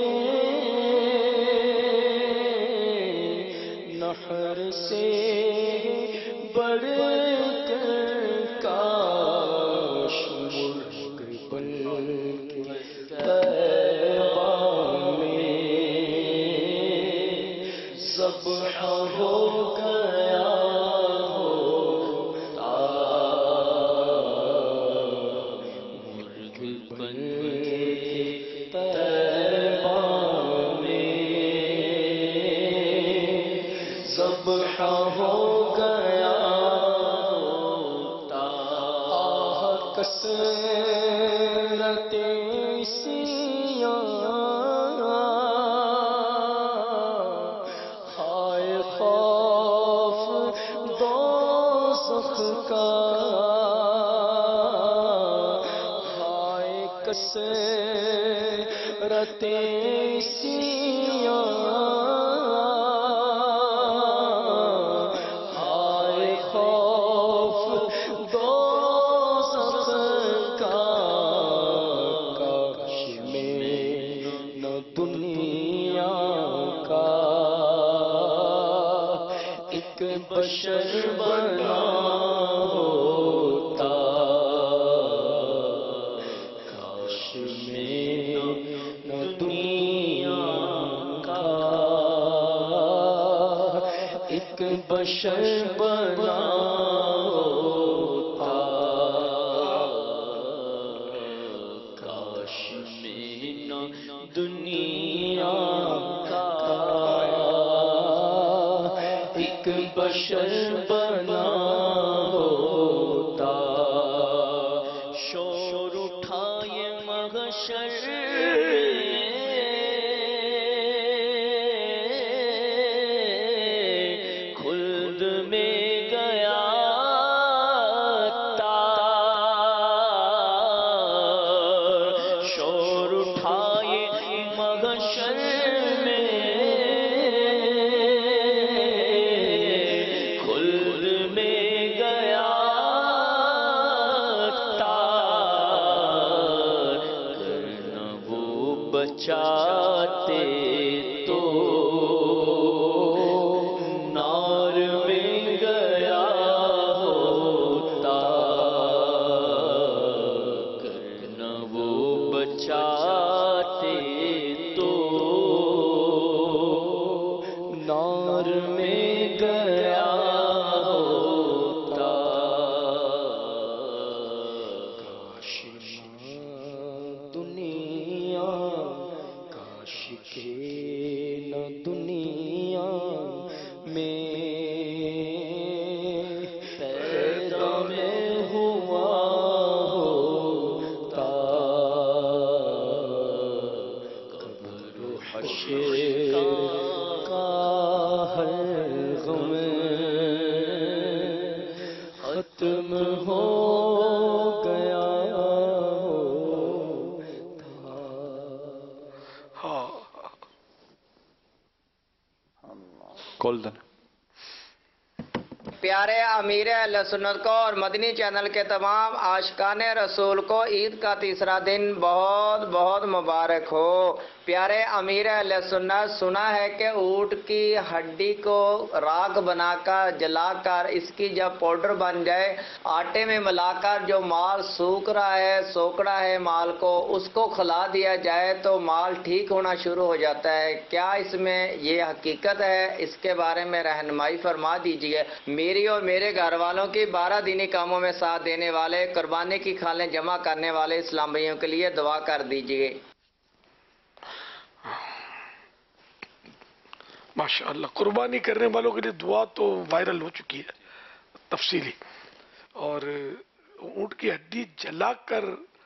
نہر سے بڑھ کر کاش, مشک بن کے طیبہ میں ذبح ہو گیا ہوتا, مشک بن کے طیبہ میں ذبح ہو گیا ہوتا. کثرت علتیں سیاں ہائے خوف دوزخ کا کاش میں نہ دنیا کا ایک بشر بنا ہوتا کاش میں نہ دنیا کا ایک بشر بنا ہوتا کاش میں نہ دنیا کا ایک بشر بنا ہوتا شور اٹھائے محشر خلد میں گیا تار شور اٹھائے محشر میں خلد میں گیا تار کرنا وہ بچاتے تو نار میں گیا ہوتا کرنا وہ بچاتے تو نار میں گیا ہوتا کاش دنیا کاش کے نہ دنیا میں پیدا میں ہوا ہوتا قبر و حشر کا ہر غم ختم ہو گیا ہاں گولڈن پیارے امیر اہل سنت کو اور مدنی چینل کے تمام عاشقان رسول کو عید کا تیسرا دن بہت بہت مبارک ہو۔ پیارے امیر اہل سنت، سنا ہے کہ اونٹ کی ہڈی کو راکھ بنا کر جلا کر اس کی جب پاؤڈر بن جائے آٹے میں ملا کر جو مال سوکھ رہا ہے سوکڑا ہے مال کو اس کو کھلا دیا جائے تو مال ٹھیک ہونا شروع ہو جاتا ہے۔ کیا اس میں یہ حقیقت ہے؟ اس کے بارے میں رہنمائی فرما دیجیے۔ میری اور میرے گھر والوں کی 12 دینی کاموں میں ساتھ دینے والے قربانی کی کھالیں جمع کرنے والے اسلام بھائیوں کے لیے دعا کر دیجیے۔ ماشاءاللہ قربانی کرنے والوں کے لیے دعا تو وائرل ہو چکی ہے تفصیلی، اور اونٹ کی ہڈی جلا کر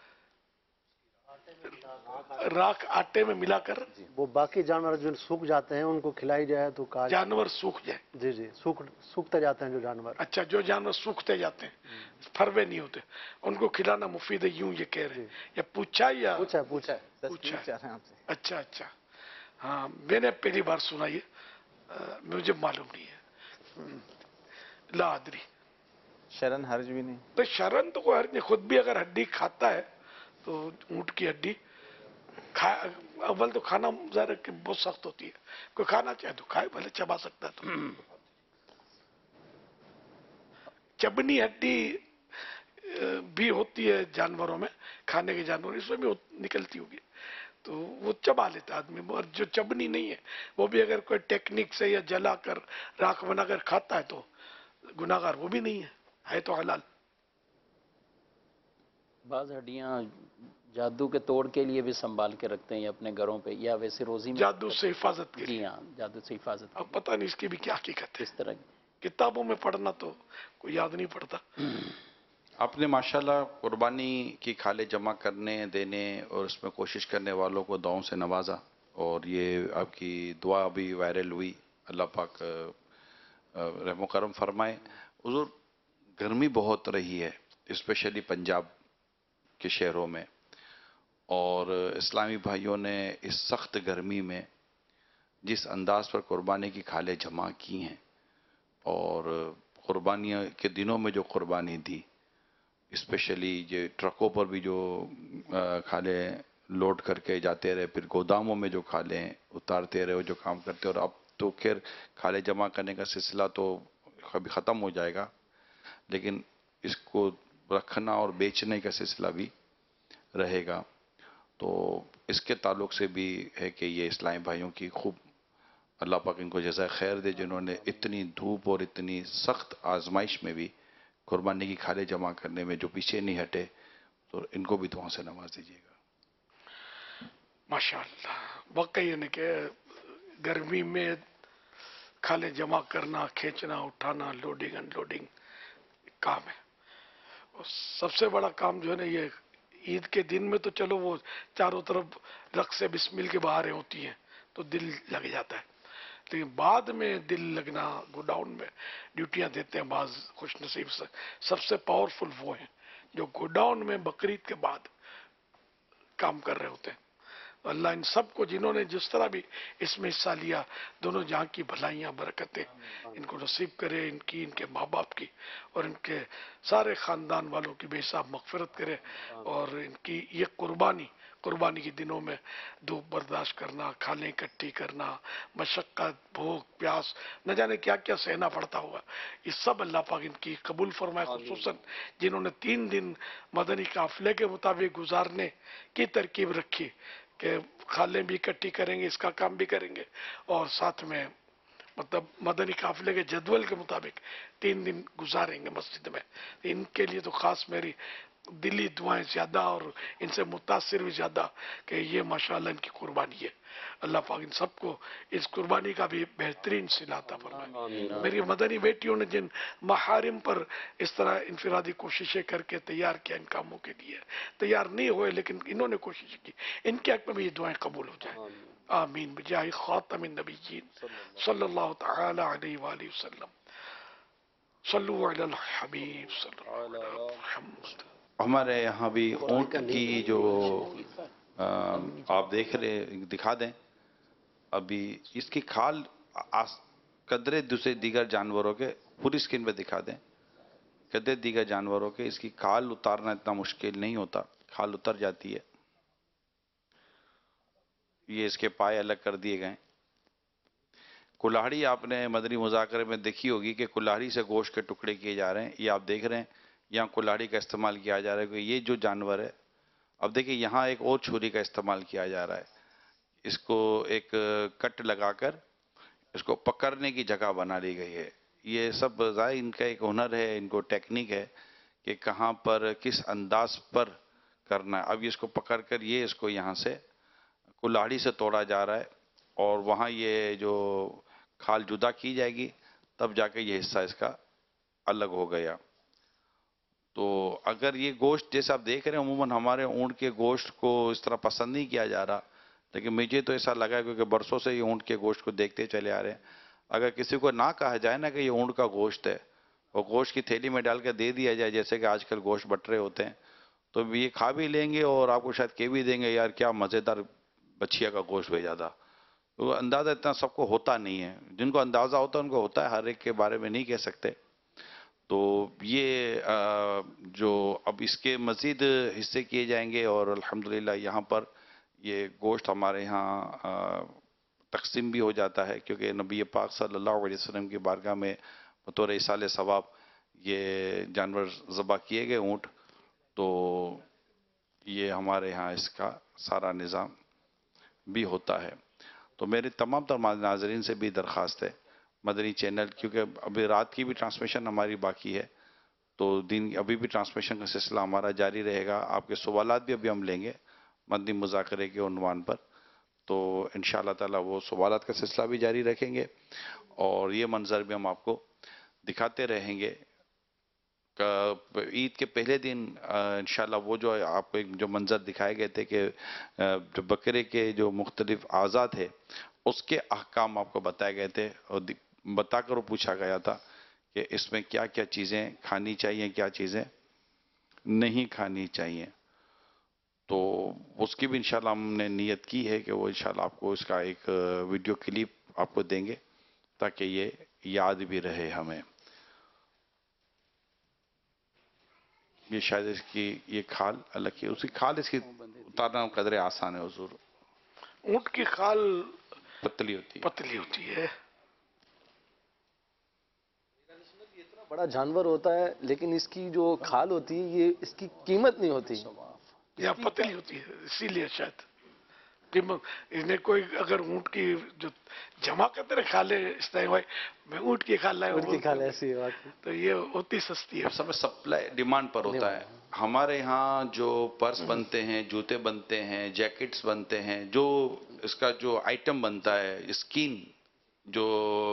راکھ آٹے میں ملا کر وہ باقی جانور جو سوکھ جاتے ہیں ان کو کھلائی جائے تو کاج جانور سوکھ جائے۔ جی جی سوکھتے جاتے ہیں جو جانور۔ اچھا، جو جانور سوکھتے جاتے ہیں فروے نہیں ہوتے ان کو کھلانا مفید ہے، یوں یہ کہہ رہے ہیں یا پوچھا یا پوچھا اچھا اچھا، ہاں میں نے پہلی بار سنا یہ، مجھے معلوم نہیں ہے، لا ادری۔ شرن حرج بھی نہیں؟ تو شرن تو کوئی حرج نہیں، خود بھی اگر ہڈی کھاتا ہے تو اونٹ کی ہڈی اول تو کھانا ظاہر ہے کہ بہت سخت ہوتی ہے، کوئی کھانا چاہے تو کھائے، بھلے چبا سکتا ہے تو۔ چبنی ہڈی بھی ہوتی ہے جانوروں میں، کھانے کے جانور اس میں بھی نکلتی ہوگی تو وہ چبا لیتا آدمی، اور جو چبنی نہیں ہے وہ بھی اگر کوئی ٹیکنیک سے یا جلا کر راکھ بنا کر کھاتا ہے تو گناہگار وہ بھی نہیں ہے تو حلال۔ بعض ہڈیاں جادو کے توڑ کے لیے بھی سنبھال کے رکھتے ہیں اپنے گھروں پہ، یا ویسے روزی میں جادو سے حفاظت کے جی ہاں، جادو سے حفاظت اب پتہ نہیں اس کی بھی کیا حقیقت ہے، اس طرح کتابوں میں پڑھنا تو کوئی یاد نہیں پڑتا۔ آپ نے ماشاءاللہ قربانی کی کھالیں جمع کرنے دینے اور اس میں کوشش کرنے والوں کو دعاؤں سے نوازا، اور یہ آپ کی دعا بھی وائرل ہوئی، اللہ پاک رحم و کرم فرمائے۔ حضور گرمی بہت رہی ہے اسپیشلی پنجاب کے شہروں میں، اور اسلامی بھائیوں نے اس سخت گرمی میں جس انداز پر قربانی کی کھالیں جمع کی ہیں اور قربانی کے دنوں میں جو قربانی دی، اسپیشلی یہ ٹرکوں پر بھی جو کھالیں لوڈ کر کے جاتے رہے، پھر گوداموں میں جو کھالیں اتارتے رہے، جو کام کرتے، اور اب تو خیر کھالیں جمع کرنے کا سلسلہ تو کبھی ختم ہو جائے گا، لیکن اس کو رکھنا اور بیچنے کا سلسلہ بھی رہے گا۔ تو اس کے تعلق سے بھی ہے کہ یہ اسلامی بھائیوں کی خوب اللہ پاک ان کو جزائے خیر دے، جنہوں نے اتنی دھوپ اور اتنی سخت آزمائش میں بھی قربانی کی کھالیں جمع کرنے میں جو پیچھے نہیں ہٹے، تو ان کو بھی دعاؤں سے نواز دیجیے گا۔ ماشاءاللہ، واقعی یعنی کہ گرمی میں کھالیں جمع کرنا، کھینچنا، اٹھانا، لوڈنگ انلوڈنگ کام ہے۔ اور سب سے بڑا کام جو ہے نا یہ عید کے دن میں تو چلو وہ چاروں طرف رقص بسمل کے بہاریں ہوتی ہیں تو دل لگ جاتا ہے، لیکن بعد میں دل لگنا، گوڈاؤن میں ڈیوٹیاں دیتے ہیں بعض خوش نصیب سے، سب سے پاورفل وہ ہیں جو گوڈاؤن میں بقرعید کے بعد کام کر رہے ہوتے ہیں۔ اللہ ان سب کو جنہوں نے جس طرح بھی اس میں حصہ لیا، دونوں جہاں کی بھلائیاں برکتیں ان کو نصیب کرے، ان کی، ان کے ماں باپ کی اور ان کے سارے خاندان والوں کی بے حساب مغفرت کرے، اور ان کی یہ قربانی کے دنوں میں دھوپ برداشت کرنا، کھالیں اکٹھی کرنا، مشقت، بھوک، پیاس، نہ جانے کیا کیا سہنا پڑتا ہوگا، یہ سب اللہ پاک ان کی قبول فرمائے، خصوصاً جنہوں نے 3 دن مدنی قافلے کے مطابق گزارنے کی ترکیب رکھی کہ کھالیں بھی اکٹھی کریں گے، اس کا کام بھی کریں گے، اور ساتھ میں مطلب مدنی قافلے کے جدول کے مطابق 3 دن گزاریں گے مسجد میں۔ ان کے لیے تو خاص میری دلی دعائیں زیادہ اور ان سے متاثر بھی زیادہ کہ یہ ماشاءاللہ ان کی قربانی ہے۔ اللہ پاک ان سب کو اس قربانی کا بھی بہترین صلہ عطا فرمائے۔ میری مدنی بیٹیوں نے جن محارم پر اس طرح انفرادی کوششیں کر کے تیار کیا ان کاموں کے لیے، تیار نہیں ہوئے لیکن انہوں نے کوشش کی، ان کے حق میں بھی یہ دعائیں قبول ہو جائیں۔ آمین بجاہ خاتم النبیین صلی اللہ تعالی علیہ وآلہ وسلم۔ صلو علی الحبیب صلی اللہ علیہ محمد۔ ہمارے یہاں بھی اونٹ کی جو آپ دیکھ رہے دکھا دیں، ابھی اس کی کھال قدرے دوسرے دیگر جانوروں کے پوری سکن پہ دکھا دیں، قدرے دیگر جانوروں کے اس کی کھال اتارنا اتنا مشکل نہیں ہوتا، کھال اتر جاتی ہے۔ یہ اس کے پائے الگ کر دیے گئے۔ کلاہڑی آپ نے مدنی مذاکرے میں دیکھی ہوگی کہ کلاہڑی سے گوشت کے ٹکڑے کیے جا رہے ہیں، یہ آپ دیکھ رہے ہیں یہاں کلاہڑی کا استعمال کیا جا رہا ہے کہ یہ جو جانور ہے، اب دیکھیں یہاں ایک اور چھری کا استعمال کیا جا رہا ہے، اس کو ایک کٹ لگا کر اس کو پکڑنے کی جگہ بنا لی گئی ہے۔ یہ سب ظاہر ان کا ایک ہنر ہے، ان کو ٹیکنیک ہے کہ کہاں پر کس انداز پر کرنا ہے۔ اب یہ اس کو پکڑ کر یہ اس کو یہاں سے کلاہڑی سے توڑا جا رہا ہے، اور وہاں یہ جو کھال جدا کی جائے گی تب جا کے یہ حصہ اس کا الگ ہو گیا۔ تو اگر یہ گوشت جیسے آپ دیکھ رہے ہیں عموماً ہمارے اونٹ کے گوشت کو اس طرح پسند نہیں کیا جا رہا، لیکن مجھے تو ایسا لگا کیونکہ برسوں سے یہ اونٹ کے گوشت کو دیکھتے چلے آ رہے ہیں، اگر کسی کو نہ کہا جائے نا کہ یہ اونٹ کا گوشت ہے اور گوشت کی تھیلی میں ڈال کے دے دیا جائے جیسے کہ آج کل گوشت بٹرے ہوتے ہیں، تو یہ کھا بھی لیں گے اور آپ کو شاید کہہ بھی دیں گے یار کیا مزیدار بچھیا کا گوشت بھیجا تھا۔ تو اندازہ اتنا سب کو ہوتا نہیں ہے، جن کو اندازہ ہوتا ہے ان کو ہوتا ہے، ہر ایک کے بارے میں نہیں کہہ سکتے۔ تو یہ جو اب اس کے مزید حصے کیے جائیں گے، اور الحمدللہ یہاں پر یہ گوشت ہمارے یہاں تقسیم بھی ہو جاتا ہے، کیونکہ نبی پاک صلی اللہ علیہ وسلم کی بارگاہ میں بطور ایصال ثواب یہ جانور ذبح کیے گئے اونٹ، تو یہ ہمارے ہاں اس کا سارا نظام بھی ہوتا ہے۔ تو میرے تمام تر ناظرین سے بھی درخواست ہے، مدنی چینل کیونکہ ابھی رات کی بھی ٹرانسمیشن ہماری باقی ہے، تو دن ابھی بھی ٹرانسمیشن کا سلسلہ ہمارا جاری رہے گا، آپ کے سوالات بھی ابھی ہم لیں گے مدنی مذاکرے کے عنوان پر، تو انشاءاللہ تعالی وہ سوالات کا سلسلہ بھی جاری رکھیں گے، اور یہ منظر بھی ہم آپ کو دکھاتے رہیں گے۔ عید کے پہلے دن انشاءاللہ وہ جو آپ کو جو منظر دکھائے گئے تھے کہ جو بکرے کے جو مختلف اعضاء تھے اس کے احکام آپ کو بتائے گئے تھے، اور بتا کر وہ پوچھا گیا تھا کہ اس میں کیا کیا چیزیں کھانی چاہیے، کیا چیزیں نہیں کھانی چاہیے۔ تو اس کی بھی انشاءاللہ ہم نے نیت کی ہے کہ وہ انشاءاللہ آپ کو اس کا ایک ویڈیو کلپ آپ کو دیں گے تاکہ یہ یاد بھی رہے ہمیں. یہ شاید اس کی یہ کھال الگ کی، اس کی کھال اس کی اتارنا قدرے آسان ہے حضور. اونٹ کی کھال پتلی ہوتی ہے. پتلی ہوتی ہے. بڑا جانور ہوتا ہے لیکن اس کی جو کھال ہوتی ہے یہ اس کی قیمت نہیں ہوتی. یا پتلی ہوتی ہے اسی لیے شاید انہیں کوئی اگر اونٹ کی جو جمع کرتے رہے کھالے اس طرح بھائی میں اونٹ کی کھال لایا اونٹ کی کھال ایسی ہے تو یہ ہوتی سستی ہے. سب سپلائی ڈیمانڈ پر ہوتا ہے. ہمارے ہاں جو پرس بنتے ہیں، جوتے بنتے ہیں، جیکٹس بنتے ہیں، جو اس کا جو آئٹم بنتا ہے، اسکین جو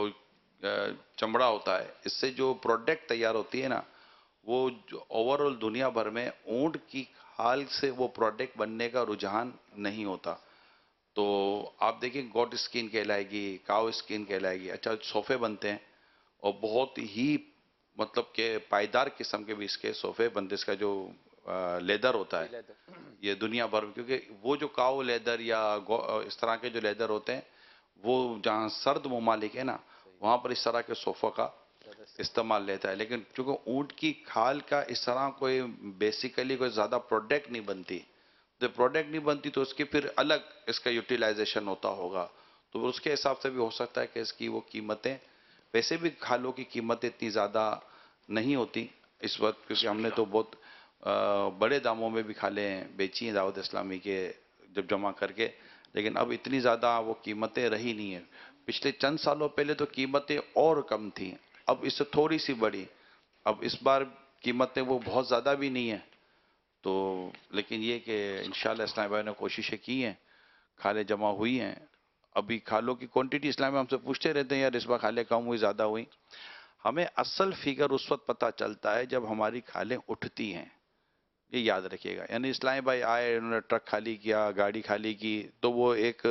چمڑا ہوتا ہے، اس سے جو پروڈکٹ تیار ہوتی ہے نا، وہ اوور آل دنیا بھر میں اونٹ کی کھال سے وہ پروڈکٹ بننے کا رجحان نہیں ہوتا. تو آپ دیکھیں گوٹ اسکین کہلائے گی، کاؤ اسکین کہلائے گی. اچھا صوفے بنتے ہیں اور بہت ہی مطلب کہ پائیدار قسم کے بھی اس کے صوفے بنتے، اس کا جو لیدر ہوتا ہے یہ دنیا بھر میں، کیونکہ وہ جو کاؤ لیدر یا اس طرح کے جو لیدر ہوتے ہیں وہ جہاں سرد ممالک ہے نا وہاں پر اس طرح کے صوفوں کا استعمال لیتا ہے. لیکن چونکہ اونٹ کی کھال کا اس طرح کوئی بیسیکلی کوئی زیادہ پروڈکٹ نہیں بنتی، جب پروڈکٹ نہیں بنتی تو اس کی پھر الگ اس کا یوٹیلائزیشن ہوتا ہوگا. تو اس کے حساب سے بھی ہو سکتا ہے کہ اس کی وہ قیمتیں، ویسے بھی کھالوں کی قیمتیں اتنی زیادہ نہیں ہوتی اس وقت، کیونکہ ہم نے تو بہت بڑے داموں میں بھی کھالیں بیچی ہیں دعوت اسلامی کے جب جمع کر کے، لیکن اب اتنی زیادہ وہ قیمتیں رہی نہیں ہیں. پچھلے چند سالوں پہلے تو قیمتیں اور کم تھیں، اب اس سے تھوڑی سی بڑی. اب اس بار قیمتیں وہ بہت زیادہ بھی نہیں ہیں. تو لیکن یہ کہ انشاءاللہ اسلامی بھائی نے کوششیں کی ہیں، کھالیں جمع ہوئی ہیں. ابھی کھالوں کی کوانٹٹی اسلامی ہم سے پوچھتے رہتے ہیں یار اس بار کھالیں کم ہوئی زیادہ ہوئی. ہمیں اصل فگر اس وقت پتہ چلتا ہے جب ہماری کھالیں اٹھتی ہیں. یہ یاد رکھیے گا. یعنی اسلامی بھائی آئے، انہوں نے ٹرک خالی کیا، گاڑی خالی کی، تو وہ ایک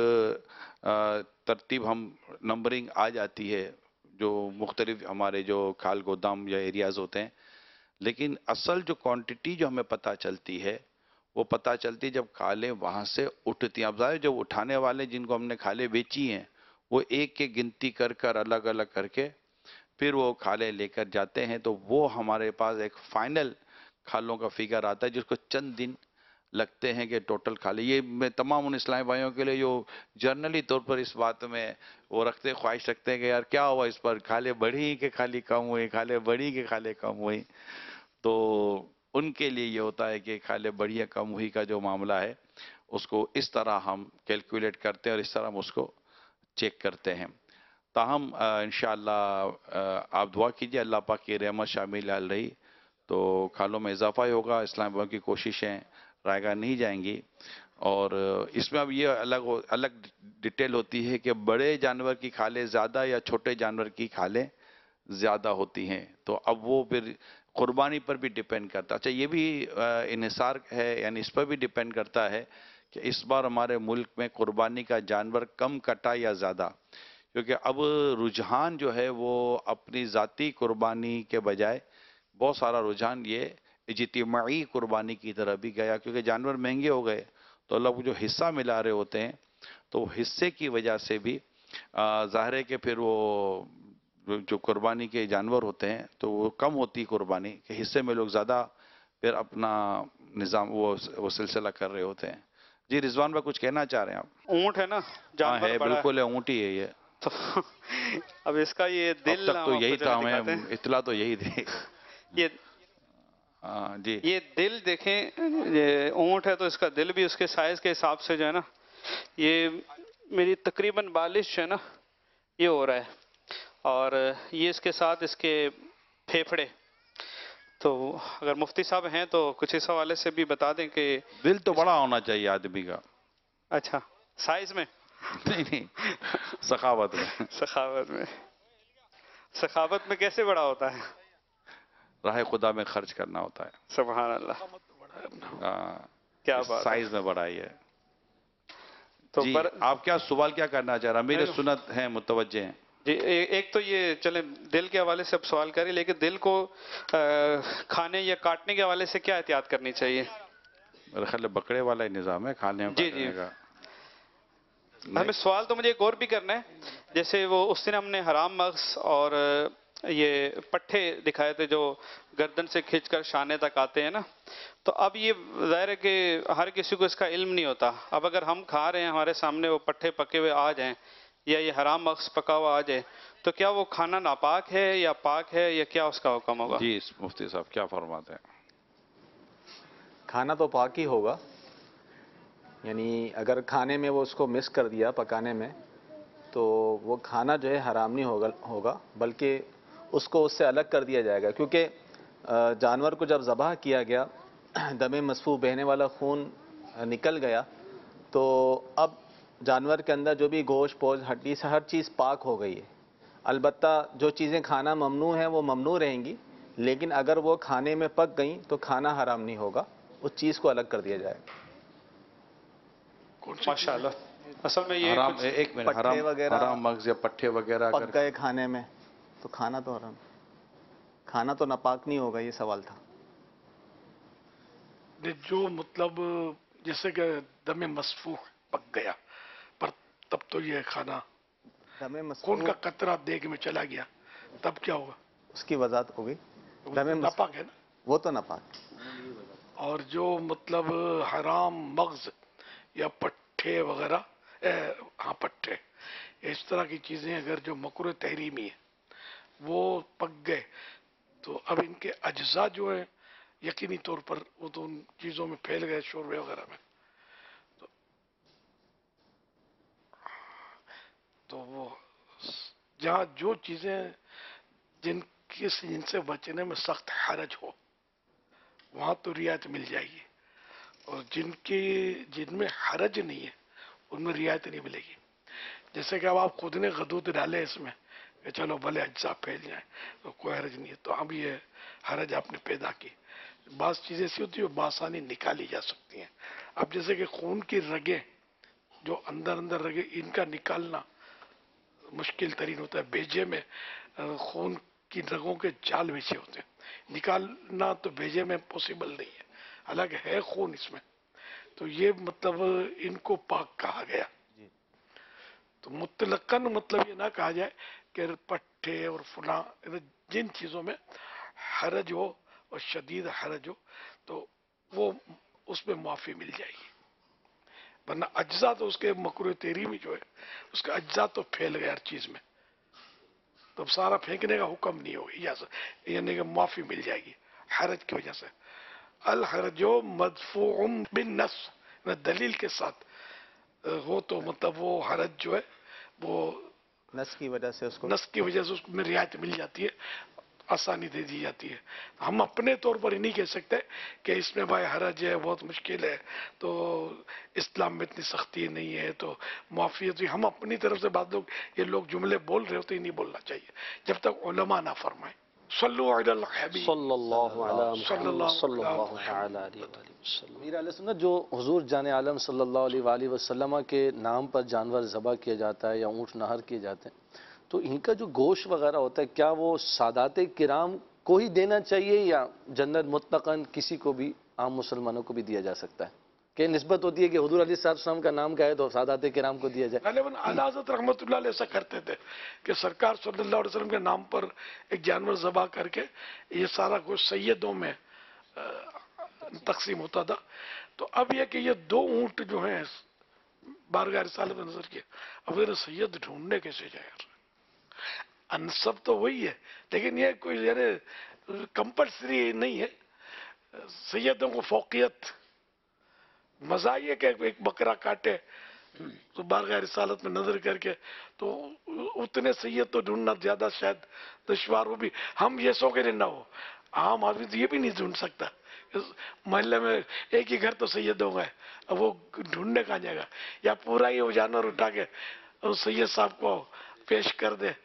ترتیب ہم نمبرنگ آ جاتی ہے جو مختلف ہمارے جو کھال گودام یا ایریاز ہوتے ہیں. لیکن اصل جو کوانٹٹی جو ہمیں پتہ چلتی ہے وہ پتہ چلتی ہے جب کھالیں وہاں سے اٹھتی ہیں. اب ظاہر جب اٹھانے والے جن کو ہم نے کھالیں بیچی ہیں وہ ایک ایک گنتی کر کر الگ الگ کر کے پھر وہ کھالیں لے کر جاتے ہیں، تو وہ ہمارے پاس ایک فائنل کھالوں کا فگر آتا ہے جس کو چند دن لگتے ہیں کہ ٹوٹل کھالیں. یہ میں تمام ان اسلامی بھائیوں کے لیے جو جرنلی طور پر اس بات میں وہ رکھتے خواہش رکھتے ہیں کہ یار کیا ہوا اس پر، کھالیں بڑھی کہ خالی کم ہوئی، کھالیں بڑھی کہ کھالیں کم ہوئی. تو ان کے لیے یہ ہوتا ہے کہ کھالیں بڑھی یا کم ہوئی کا جو معاملہ ہے اس کو اس طرح ہم کیلکولیٹ کرتے ہیں اور اس طرح ہم اس کو چیک کرتے ہیں. تاہم انشاءاللہ آپ دعا کیجئے اللہ پاک کی رحمت شامل حال رہی تو کھالوں میں اضافہ ہی ہوگا. اسلام بھائی کی کوششیں رائے گاہ نہیں جائیں گی. اور اس میں اب یہ الگ ڈیٹیل ہوتی ہے کہ بڑے جانور کی کھالیں زیادہ یا چھوٹے جانور کی کھالیں زیادہ ہوتی ہیں. تو اب وہ پھر قربانی پر بھی ڈیپینڈ کرتا ہے. اچھا یہ بھی انحصار ہے، یعنی اس پر بھی ڈیپینڈ کرتا ہے کہ اس بار ہمارے ملک میں قربانی کا جانور کم کٹا یا زیادہ، کیونکہ اب رجحان جو ہے وہ اپنی ذاتی قربانی کے بجائے بہت سارا رجحان یہ اجتماعی قربانی کی طرف بھی گیا، کیونکہ جانور مہنگے ہو گئے تو اللہ کو جو حصہ ملا رہے ہوتے ہیں تو حصے کی وجہ سے بھی ظاہر ہے کہ پھر وہ جو قربانی کے جانور ہوتے ہیں تو وہ کم ہوتی قربانی کہ حصے میں لوگ زیادہ پھر اپنا نظام وہ سلسلہ کر رہے ہوتے ہیں. جی رضوان بھائی کچھ کہنا چاہ رہے ہیں آپ؟ اونٹ ہے نا ہاں جانور ہے، بڑا بالکل ہے، اونٹ ہی ہے یہ. تو اب اس کا یہ اب دل تک ہم تو آپ کو یہی ذرا تھا، دکھاتے ہمیں ہیں. اطلاع تو یہی تھی. یہ جی یہ دل دیکھیں، یہ اونٹ ہے تو اس کا دل بھی اس کے سائز کے حساب سے جو ہے نا یہ میری تقریباً 42 ہے نا یہ ہو رہا ہے. اور یہ اس کے ساتھ اس کے پھیپھڑے. تو اگر مفتی صاحب ہیں تو کچھ اس حوالے سے بھی بتا دیں کہ دل تو بڑا ہونا چاہیے آدمی کا. اچھا سائز میں نہیں نہیں سخاوت میں. سخاوت میں کیسے بڑا ہوتا ہے؟ راہ خدا میں خرچ کرنا ہوتا ہے. سبحان اللہ، کیا بات سائز میں بڑا ہی ہے. تو جی آپ کیا سوال کیا کرنا چاہ رہے ہیں؟ امیر سنت ہیں، متوجہ ہیں. جی ایک تو یہ چلیں دل کے حوالے سے اب سوال کریں، لیکن دل کو کھانے یا کاٹنے کے حوالے سے کیا احتیاط کرنی چاہیے؟ میرا خیال ہے بکرے والا ہی نظام ہے کھانے جی پکانے کا. ہمیں سوال تو مجھے ایک اور بھی کرنا ہے. جیسے وہ اس دن ہم نے حرام مغز اور یہ پٹھے دکھائے تھے جو گردن سے کھینچ کر شانے تک آتے ہیں نا. تو اب یہ ظاہر ہے کہ ہر کسی کو اس کا علم نہیں ہوتا. اب اگر ہم کھا رہے ہیں ہمارے سامنے وہ پٹھے پکے ہوئے آ جائیں یا یہ حرام مغز پکا ہوا آ جائے تو کیا وہ کھانا ناپاک ہے یا پاک ہے یا کیا اس کا حکم ہوگا؟ جی مفتی صاحب کیا فرماتے ہیں؟ کھانا تو پاک ہی ہوگا، یعنی اگر کھانے میں وہ اس کو مس کر دیا پکانے میں تو وہ کھانا جو ہے حرام نہیں ہوگا بلکہ اس کو اس سے الگ کر دیا جائے گا، کیونکہ جانور کو جب ذبح کیا گیا دم مسفوح بہنے والا خون نکل گیا تو اب جانور کے اندر جو بھی گوشت پوش ہڈی سے ہر چیز پاک ہو گئی ہے. البتہ جو چیزیں کھانا ممنوع ہیں وہ ممنوع رہیں گی، لیکن اگر وہ کھانے میں پک گئیں تو کھانا حرام نہیں ہوگا، اس چیز کو الگ کر دیا جائے گا. ماشاء اللہ. اصل میں یہ حرام ایک منٹ، پٹھے وغیرہ حرام مغز یا پٹھے وغیرہ اگر پک گئے کھانے میں تو کھانا تو حرام، کھانا تو ناپاک نہیں ہوگا، یہ سوال تھا. جو مطلب جیسے کہ دم مسفوح پک گیا پر تب تو یہ کھانا دم خون مسفوح کا قطرہ دیگ میں چلا گیا تب کیا ہوگا؟ اس کی وضاحت ہوگی. وہ دم ناپاک ہے نا. وہ تو ناپاک. اور جو مطلب حرام مغز یا پٹھے وغیرہ ہاں پٹھے اس طرح کی چیزیں اگر جو مکروہ تحریمی ہے وہ پک گئے تو اب ان کے اجزاء جو ہیں یقینی طور پر وہ تو ان چیزوں میں پھیل گئے شوربے وغیرہ میں تو وہ جہاں جو چیزیں جن سے بچنے میں سخت حرج ہو وہاں تو رعایت مل جائے گی، اور جن میں حرج نہیں ہے ان میں رعایت نہیں ملے گی. جیسے کہ اب آپ خود نے غدود ڈالے اس میں کہ چلو بھلے اجزاء پھیل جائیں تو کوئی حرج نہیں ہے، تو اب یہ حرج آپ نے پیدا کی. بعض چیزیں ایسی ہوتی ہیں وہ بآسانی نکالی جا سکتی ہیں. اب جیسے کہ خون کی رگیں جو اندر رگیں ان کا نکالنا مشکل ترین ہوتا ہے. بیجے میں خون کی رگوں کے جال بچے ہوتے ہیں، نکالنا تو بیجے میں پوسیبل نہیں ہے، حالانکہ ہے خون اس میں. تو یہ مطلب ان کو پاک کہا گیا. تو مطلقاً مطلب یہ نہ کہا جائے کہ پٹھے اور فلاں جن چیزوں میں حرج ہو اور شدید حرج ہو تو وہ اس میں معافی مل جائے گی، ورنہ اجزاء تو اس کے مکروہ تحریمی جو ہے اس کا اجزاء تو پھیل گیا ہر چیز میں تو سارا پھینکنے کا حکم نہیں ہوگا، یعنی کہ معافی مل جائے گی حرج کی وجہ سے. الحرج مدفوع بالنص دلیل کے ساتھ ہو تو مطلب وہ حرج جو ہے وہ نس کی وجہ سے اس کو میں رعایت مل جاتی ہے، آسانی دے دی جاتی ہے. ہم اپنے طور پر ہی نہیں کہہ سکتے کہ اس میں بھائی حرج ہے بہت مشکل ہے تو اسلام میں اتنی سختی نہیں ہے تو معافی ہے. ہم اپنی طرف سے بعض لوگ یہ لوگ جملے بول رہے ہوتے ہی نہیں بولنا چاہیے جب تک علماء نہ فرمائیں. صلو علی الحبیب صلی اللہ علی محمد صلی اللہ علیہ تعالی علیہ وآلہ وسلم. امیر علیہ سنت جو حضور جان عالم صلی اللہ علیہ وآلہ وسلم کے نام پر جانور ذبح کیا جاتا ہے یا اونٹ نہر کیے جاتے ہیں تو ان کا جو گوشت وغیرہ ہوتا ہے کیا وہ سادات کرام کو ہی دینا چاہیے یا جنت مطلقاً کسی کو بھی عام مسلمانوں کو بھی دیا جا سکتا ہے؟ کہ نسبت ہوتی ہے کہ حضور علیہ السلام کا نام کا ہے تو سادات کرام کو دیا جائے. غالباً اعلیٰ حضرت رحمۃ اللہ علیہ ایسا کرتے تھے کہ سرکار صلی اللہ علیہ وسلم کے نام پر ایک جانور ذبح کر کے یہ سارا کچھ سیدوں میں تقسیم ہوتا تھا. تو اب یہ کہ یہ 2 اونٹ جو ہیں بارگاہ رسالت میں نظر کیا، اب یہ سید ڈھونڈنے کیسے جائے یار؟ انصب تو وہی ہے لیکن یہ کوئی یعنی کمپلسری نہیں ہے. سیدوں کو فوقیت مزہ یہ کہ ایک بکرا کاٹے تو بارگاہ رسالت میں نظر کر کے تو اتنے سید تو ڈھونڈنا زیادہ شاید دشوار ہو بھی. ہم یہ سو کے نہ ہو عام آدمی تو یہ بھی نہیں ڈھونڈ سکتا. محلے میں ایک ہی گھر تو سید ہو گئے، اب وہ ڈھونڈنے کہاں جائے گا؟ یا پورا ہی وہ جانور اٹھا کے سید صاحب کو پیش کر دے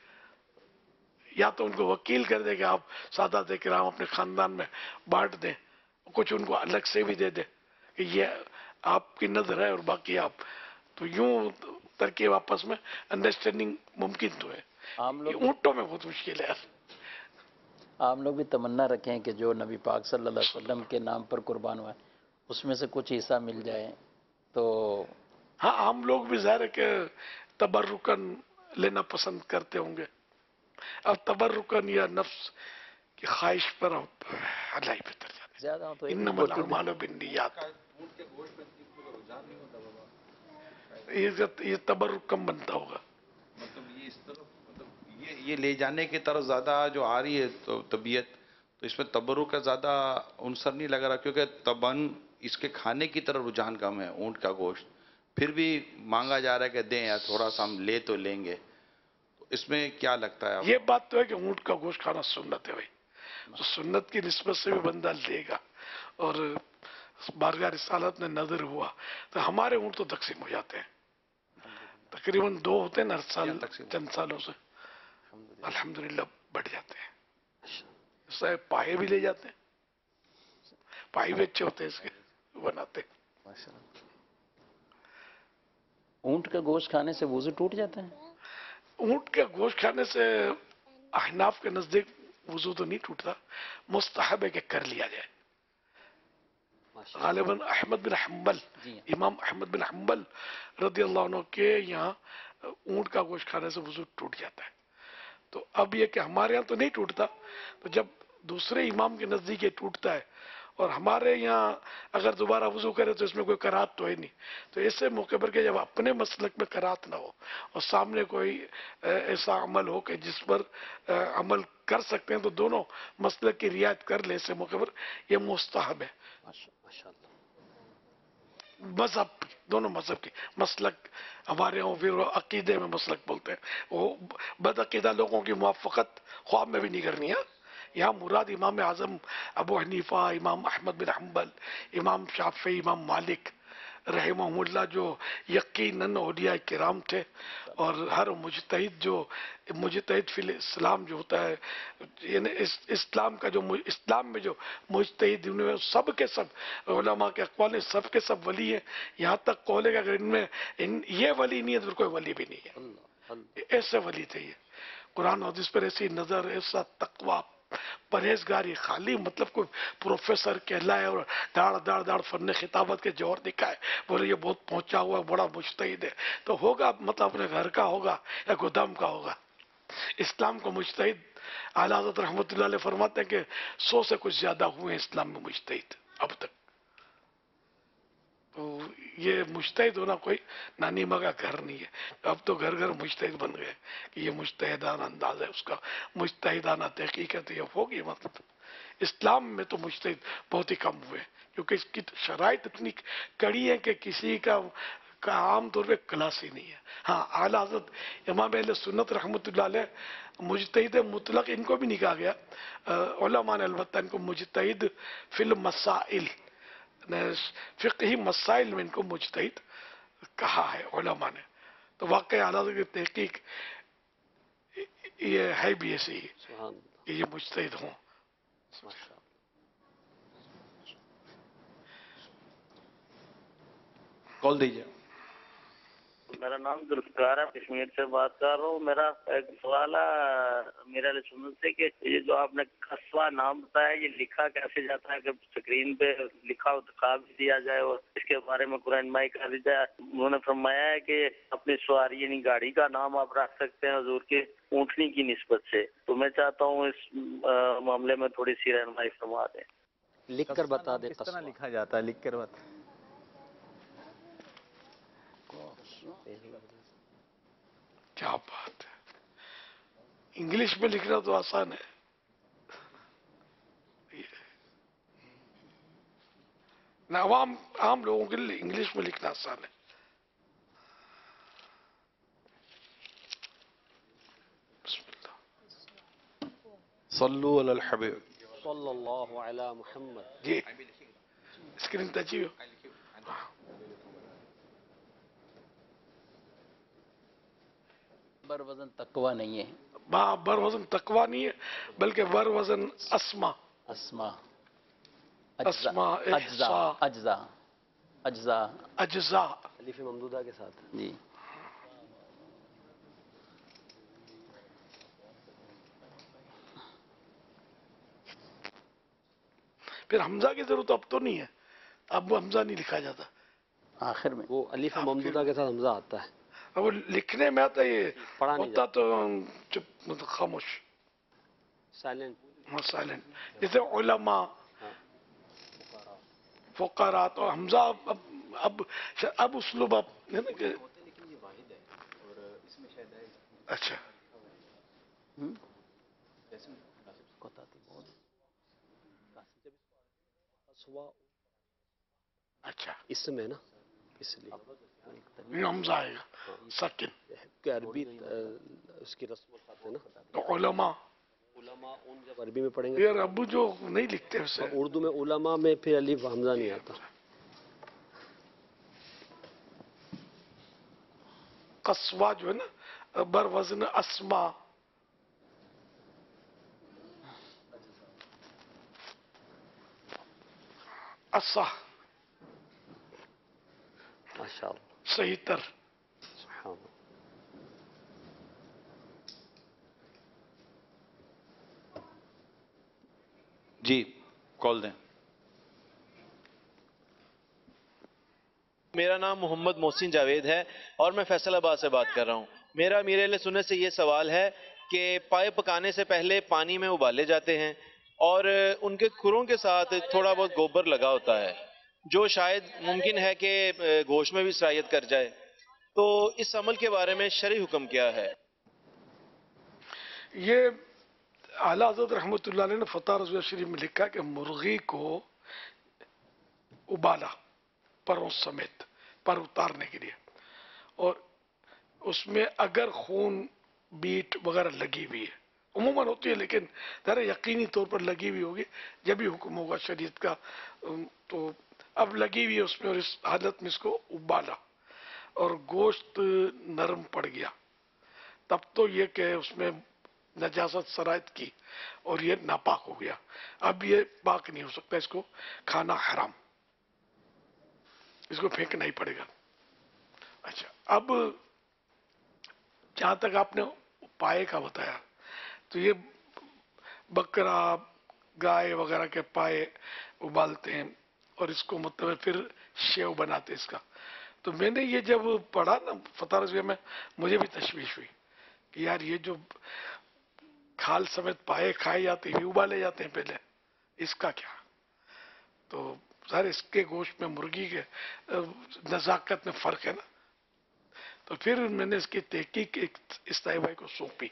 یا تو ان کو وکیل کر دے کہ آپ سادات کرام اپنے خاندان میں بانٹ دیں، کچھ ان کو الگ سے بھی دے دے کہ یہ آپ کی نظر ہے اور باقی آپ. تو یوں ترکیب آپس میں انڈرسٹینڈنگ ممکن تو ہے. یہ اونٹوں میں بہت مشکل ہے. عام لوگ بھی تمنا رکھیں کہ جو نبی پاک صلی اللہ علیہ وسلم کے نام پر قربان ہوئے اس میں سے کچھ حصہ مل جائے تو ہاں عام لوگ بھی ظاہر ہے کہ تبرکن لینا پسند کرتے ہوں گے. اب تبرکن یا نفس کی خواہش پر اللہ ہی بہتر جانے. زیادہ ہو تو انما الاعمال بالنیات. یہ تبرک کم بنتا ہوگا. یہ لے جانے کی طرف زیادہ جو آ رہی ہے تو طبیعت، تو اس میں تبرک کا زیادہ عنصر نہیں لگ رہا، کیونکہ تبن اس کے کھانے کی طرف رجحان کم ہے. اونٹ کا گوشت پھر بھی مانگا جا رہا ہے کہ دیں یا تھوڑا سا ہم لے تو لیں گے. تو اس میں کیا لگتا ہے آپ؟ یہ بات تو ہے کہ اونٹ کا گوشت کھانا سنت ہے بھائی، تو سنت کی نسبت سے بھی بندہ لے گا. اور بارگاہ رسالت میں نظر ہوا تو ہمارے اونٹ تو تقسیم ہو جاتے ہیں، تقریباً 2 ہوتے ہیں ہر سال، چند سالوں سے الحمدللہ بڑھ جاتے ہیں. اس سے پائے بھی لے جاتے ہیں، پائے بھی اچھے ہوتے ہیں اس کے بناتے. اونٹ کا گوشت کھانے سے وضو ٹوٹ جاتا ہے؟ اونٹ کا گوشت کھانے سے احناف کے نزدیک وضو تو نہیں ٹوٹتا، مستحب ہے کہ کر لیا جائے. غالباً احمد بن حنبل، امام احمد بن حنبل رضی اللہ عنہ کے یہاں اونٹ کا گوشت کھانے سے وضو ٹوٹ جاتا ہے. تو اب یہ کہ ہمارے یہاں تو نہیں ٹوٹتا، تو جب دوسرے امام کے نزدیک یہ ٹوٹتا ہے اور ہمارے یہاں اگر دوبارہ وضو کرے تو اس میں کوئی کراہت تو ہے نہیں. تو ایسے موقع پر کہ جب اپنے مسلک میں کراہت نہ ہو اور سامنے کوئی ایسا عمل ہو کہ جس پر عمل کر سکتے ہیں، تو دونوں مسلک کی رعایت کر لے. ایسے موقع پر یہ مستحب ہے. مذہب دونوں مذہب کی مسلک ہمارے ہوں، پھر عقیدے میں مسلک بولتے ہیں. وہ بد عقیدہ لوگوں کی موافقت خواب میں بھی نہیں کرنی ہے. یہاں مراد امام اعظم ابو حنیفہ، امام احمد بن حنبل، امام شافعی، امام مالک رحمہ اللہ، جو یقیناً اولیاء کرام تھے. اور ہر مجتہد جو مجتہد فی الاسلام جو ہوتا ہے، یعنی اسلام کا جو اسلام میں جو مجتہد سب کے سب علماء کے اقوال ہیں، سب کے سب ولی ہیں. یہاں تک قول ہے کہ اگر ان میں یہ ولی نہیں ہے تو کوئی ولی بھی نہیں ہے. ایسے ولی تھے یہ. قرآن اور حدیث پر ایسی نظر، ایسا تقوی، پرہیزگاری، خالی مطلب کوئی پروفیسر کہلائے اور داڑ فن خطابت کے جوہر دکھائے، بولے یہ بہت پہنچا ہوا بڑا مجتہد ہے، تو ہوگا مطلب اپنے گھر کا ہوگا یا گودام کا ہوگا. اسلام کو مجتہد اعلیٰ حضرت رحمۃ اللہ علیہ فرماتے ہیں کہ 100 سے کچھ زیادہ ہوئے ہیں اسلام میں مجتہد اب تک. تو یہ مجتہد ہونا کوئی نانی ماں کا گھر نہیں ہے. اب تو گھر گھر مجتہد بن گئے کہ یہ مجتہدانہ انداز ہے اس کا، مجتہدانہ تحقیق ہے. تو یہ ہوگی مطلب اسلام میں تو مجتہد بہت ہی کم ہوئے، کیونکہ اس کی شرائط اتنی کڑی ہے کہ کسی کا عام طور پہ کلاس ہی نہیں ہے. ہاں اعلیٰ حضرت امام اہل سنت رحمۃ اللہ علیہ مجتہد مطلق ان کو بھی نہیں کہا گیا. علماء نے البتہ ان کو مجتہد فی المسائل، فقہی مسائل میں ان کو مجتہد کہا ہے علماء نے. تو واقعی اعلیٰ حضرت کی تحقیق یہ ہے بھی ایسی کہ یہ مجتہد ہوں. کال دیجیے. میرا نام ذوالفقار ہے، کشمیر سے بات کر رہا ہوں. میرا ایک سوال ہے میرا سنت سے کہ یہ جو آپ نے قصوہ نام بتایا، یہ لکھا کیسے جاتا ہے؟ کہ اسکرین پہ لکھا ہو دکھا بھی دیا جائے اور اس کے بارے میں قرآن مائی کر دی جائے. انہوں نے فرمایا ہے کہ اپنی سواری یعنی گاڑی کا نام آپ رکھ سکتے ہیں حضور کے اونٹنی کی نسبت سے. تو میں چاہتا ہوں اس معاملے میں تھوڑی سی رہنمائی فرما دیں. لکھ کر بتا دیں کس طرح لکھا جاتا ہے؟ لکھ کر بتا. کیا بات ہے، انگلش میں لکھنا تو آسان ہے. نہ عام لوگوں کے لیے انگلش میں لکھنا آسان ہے. صلو علی الحبیب صلی اللہ علی محمد. جی اسکرین تجیو. بر وزن تقوی نہیں ہے، بر وزن تقوی نہیں ہے بلکہ بر وزن اسما، اسما، اسما، اجزاء، اجزاء، اجزاء، اجزاء. الف ممدودہ کے ساتھ. جی پھر حمزہ کی ضرورت اب تو نہیں ہے، अब हमजा नहीं लिखा जाता, आखिर में वो अलीफ ममदूदा के साथ हमजा आता है, अब वो लिखने में आता, ये पढ़ा नहीं होता तो चुप, मतलब खामोश, साइलेंट। हाँ साइलेंट। जैसे उलमा, फुकरा, तो हमजा अब उसलूब अब है ना कि अच्छा अच्छा इसमें ना, इसलिए ये हमजा आएगा सकिन। कि अरबी उसकी रस्म है ना, तो उलमा उन जब अरबी में पढ़ेंगे, यार अबू जो नहीं लिखते उसे, उर्दू में उलमा में फिर अलीफ हमजा नहीं आता। कस्वा जो है ना, बर वजन अस्मा, असा, माशाअल्लाह, सही तर। जी कॉल दें। मेरा नाम मोहम्मद मोहसिन जावेद है और मैं फैसलाबाद से बात कर रहा हूँ। मेरा अमीर अहले सुन्नत से ये सवाल है कि पाए पकाने से पहले पानी में उबाले जाते हैं और उनके खुरों के साथ थोड़ा बहुत गोबर लगा होता है, जो शायद मुमकिन है कि गोश्त में भी सरायत कर जाए। तो इस अमल के बारे में शरई हुक्म क्या है? ये आला हज़रत रहमतुल्लाह अलैह ने फतह रज़विया शरीफ में लिखा कि मुर्गी को उबाला परों समेत, पर उतारने के लिए, और उसमें अगर खून बीट वगैरह लगी हुई है, उमूमन होती है लेकिन ज़रा यकीनी तौर पर लगी हुई होगी, जब भी हुक्म होगा शरीयत का। तो अब लगी हुई है उसमें, और इस हालत में इसको उबाला और गोश्त नरम पड़ गया, तब तो ये कि उसमें नजासत सरायत की और ये नापाक हो गया। अब ये पाक नहीं हो सकता, इसको खाना हराम, इसको फेंकना ही पड़ेगा। अच्छा, अब जहां तक आपने पाए का बताया, तो ये बकरा गाय वगैरह के पाए उबालते हैं और इसको मतलब फिर शेव बनाते हैं इसका। तो मैंने ये जब पढ़ा ना फतह रज़विया में, मुझे भी तशवीश हुई कि यार ये जो खाल समेत पाए खाए जाते हैं, उबाले जाते हैं पहले, इसका क्या? तो सर इसके गोश्त में मुर्गी के नजाकत में फर्क है ना। तो फिर मैंने इसकी तहकीक एक इस्ताई भाई को सौंपी,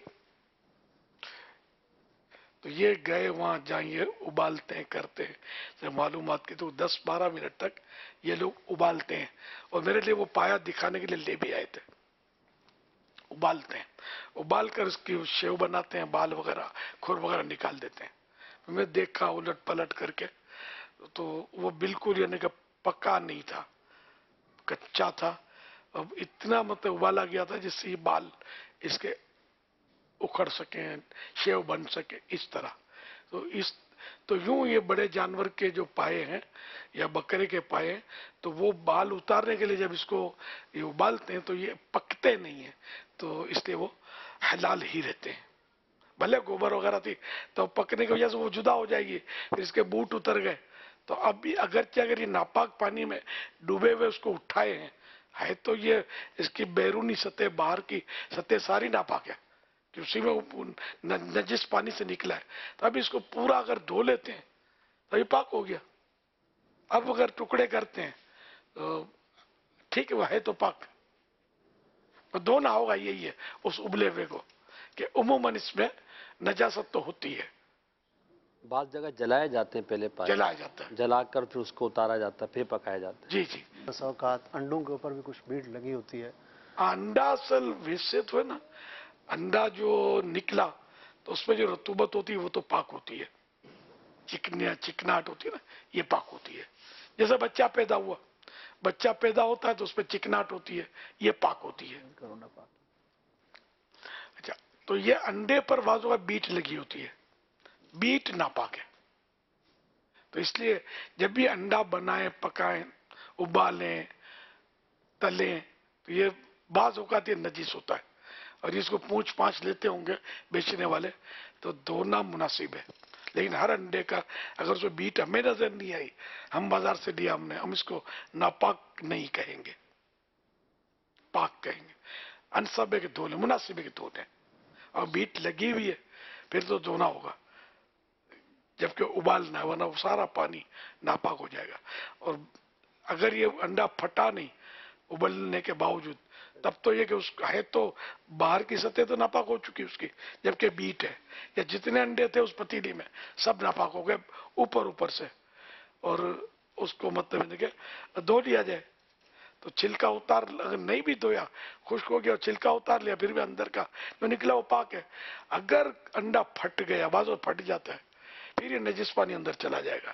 तो ये गए वहां जहाँ ये उबालते हैं करते हैं, तो मालूमात की तो 10-12 मिनट तक ये लोग उबालते हैं, और मेरे लिए वो पाया दिखाने के लिए ले भी आए थे। उबालते हैं, उबाल कर उसकी शेव बनाते हैं, बाल वगैरह खुर वगैरह निकाल देते हैं। मैं देखा उलट पलट करके, तो वो बिल्कुल यानी कि पक्का नहीं था, कच्चा था। अब इतना मतलब उबाला गया था जिससे ये बाल इसके उखड़ सके, शेव बन सके, इस तरह। तो यूं ये बड़े जानवर के जो पाए हैं या बकरे के पाए हैं, तो वो बाल उतारने के लिए जब इसको ये उबालते हैं तो ये पकते नहीं है, तो इसलिए वो हलाल ही रहते हैं। भले गोबर वगैरह थी तो पकने की वजह से वो जुदा हो जाएगी, फिर इसके बूट उतर गए। तो अब भी अगर ये नापाक पानी में डूबे हुए उसको उठाए हैं, है तो ये इसकी बैरूनी सतह, बाहर की सतह सारी नापाक है, कि उसी में नजिस पानी से निकला है। तो अब इसको पूरा अगर धो लेते हैं तो ये पाक हो गया। अब अगर टुकड़े करते हैं तो ठीक है, वो है तो पाक, तो धोना होगा। यही है उस उबले हुए को, कि उमूमन इसमें नजासत तो होती है। बाद जगह जलाए जाते हैं, पहले पाए जलाया जाता है, जलाकर फिर उसको उतारा जाता है, फिर पकाया जाता है। जी जी। औकात अंडों के ऊपर भी कुछ बीट लगी होती है। अंडा असल वैसे तो है ना, अंडा जो निकला तो उसमें जो रतूबत होती है वो तो पाक होती है, चिकनाहट होती है ना, ये पाक होती है। जैसे बच्चा पैदा हुआ, बच्चा पैदा होता है तो उसमें चिकनाहट होती है, ये पाक होती है। अच्छा, तो ये अंडे पर बाजू का बीट लगी होती है, बीट नापाक है। तो इसलिए जब भी अंडा बनाएं, पकाएं, उबालें, तलें, तो ये बाज औकात ये नजीस होता है, और इसको पूंछ पांछ लेते होंगे बेचने वाले, तो धोना मुनासिब है। लेकिन हर अंडे का अगर उसमें बीट हमें नजर नहीं आई, हम बाजार से लिया हमने, हम इसको नापाक नहीं कहेंगे, पाक कहेंगे। अनसबे के धोने, मुनासिबे के धोने, और बीट लगी हुई है फिर तो धोना होगा, जबकि उबालना है, वरना वो सारा पानी नापाक हो जाएगा। और अगर ये अंडा फटा नहीं उबलने के बावजूद, तब तो ये कि उस है तो बाहर की सतह तो नापाक हो चुकी उसकी, जबकि बीट है या जितने अंडे थे उस पतीली में सब नापाक हो गए ऊपर से, और उसको मतलब देखिए धो लिया जाए तो छिलका उतार, अगर नहीं भी धोया खुश्क हो गया और छिलका उतार लिया फिर भी अंदर का जो निकला वो पाक है। अगर अंडा फट गया, बाज़ और फट जाता है, फिर ये नजिस पानी अंदर चला जाएगा।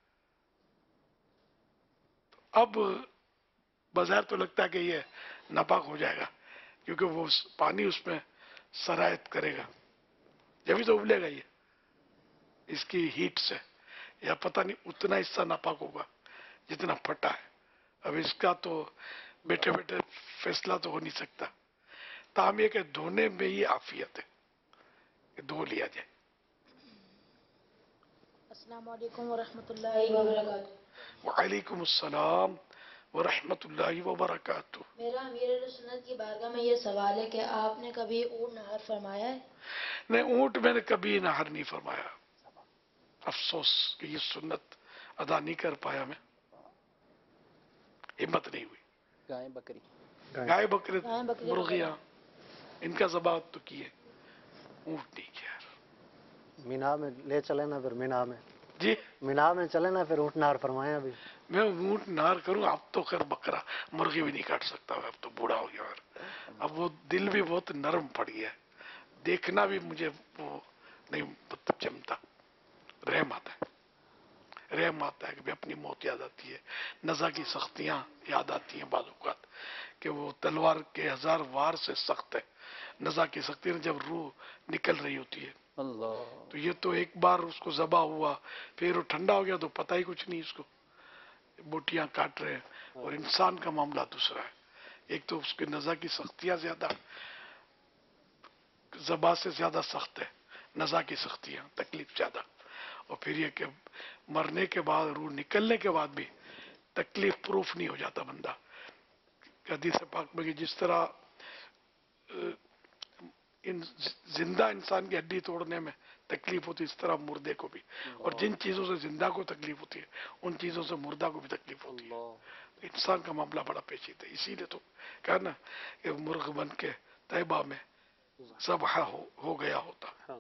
अब बाजार तो लगता है कि ये नापाक हो जाएगा, क्योंकि वो पानी उसमें सरायत करेगा, जब भी तो उबलेगा ये इसकी हीट से, या पता नहीं उतना हिस्सा नापाक होगा जितना फटा है। अब इसका तो बैठे बैठे फैसला तो हो नहीं सकता, ताम ये कि धोने में ही आफियत है कि धो लिया जाए। अस्सलाम वालेकुम व रहमतुल्लाहि व बरकातहू। वालेकुम अस्सलाम व रहमतुल्लाहि व बरकातहू। मेरा अमीर सुन्नत की बारगाह में ये सवाल है कि आपने कभी ऊँट नहर फरमाया है? नहीं, ऊँट मैंने कभी नहर नहीं फरमाया, अफसोस कि ये सुन्नत अदा नहीं कर पाया, मैं हिम्मत नहीं हुई। गाय बकरी, गाय बकरी मुर्गियां इनका ज़बात तो किए, ऊँट नहीं किया। मीना में ले चले ना, फिर मीना में जी, मीना में चले ना, फिर ऊँट नार फरमाए। अभी मैं ऊँट नार करूं, अब तो खैर बकरा मुर्गी भी नहीं काट सकता, अब तो बूढ़ा हो गया, अब वो दिल भी बहुत नरम पड़ गया है, देखना भी मुझे वो नहीं मतलब जमता, रहम आता है, रहम आता है कि भाई अपनी मौत याद आती है, नज़ा की सख्तियां याद आती हैं बाज़ कि वो तलवार के 1000 वार से सख्त है, नज़ा की सख्ती जब रूह निकल रही होती है। अल्लाह, तो ये तो एक बार उसको ज़बा हुआ, फिर वो ठंडा हो गया तो पता ही कुछ नहीं, इसको बोटियां काट रहे हैं। और इंसान का मामला दूसरा है, एक तो उसके नज़ा की सख्तियां ज्यादा, ज़बा से ज्यादा सख्त है नज़ा की सख्तियां, तकलीफ ज्यादा। और फिर ये कि मरने के बाद, रूह निकलने के बाद भी तकलीफ प्रूफ नहीं हो जाता बंदा। हदीस पाक में कि जिस तरह इन जिंदा इंसान की हड्डी तोड़ने में तकलीफ होती है, इस तरह मुर्दे को भी, और जिन चीजों से जिंदा को तकलीफ होती है उन चीजों से मुर्दा को भी तकलीफ होती है। तो इंसान का मामला बड़ा पेचीदा है, इसीलिए तो कहा ना कि मुर्ग बन के तैबा में सब हो गया होता।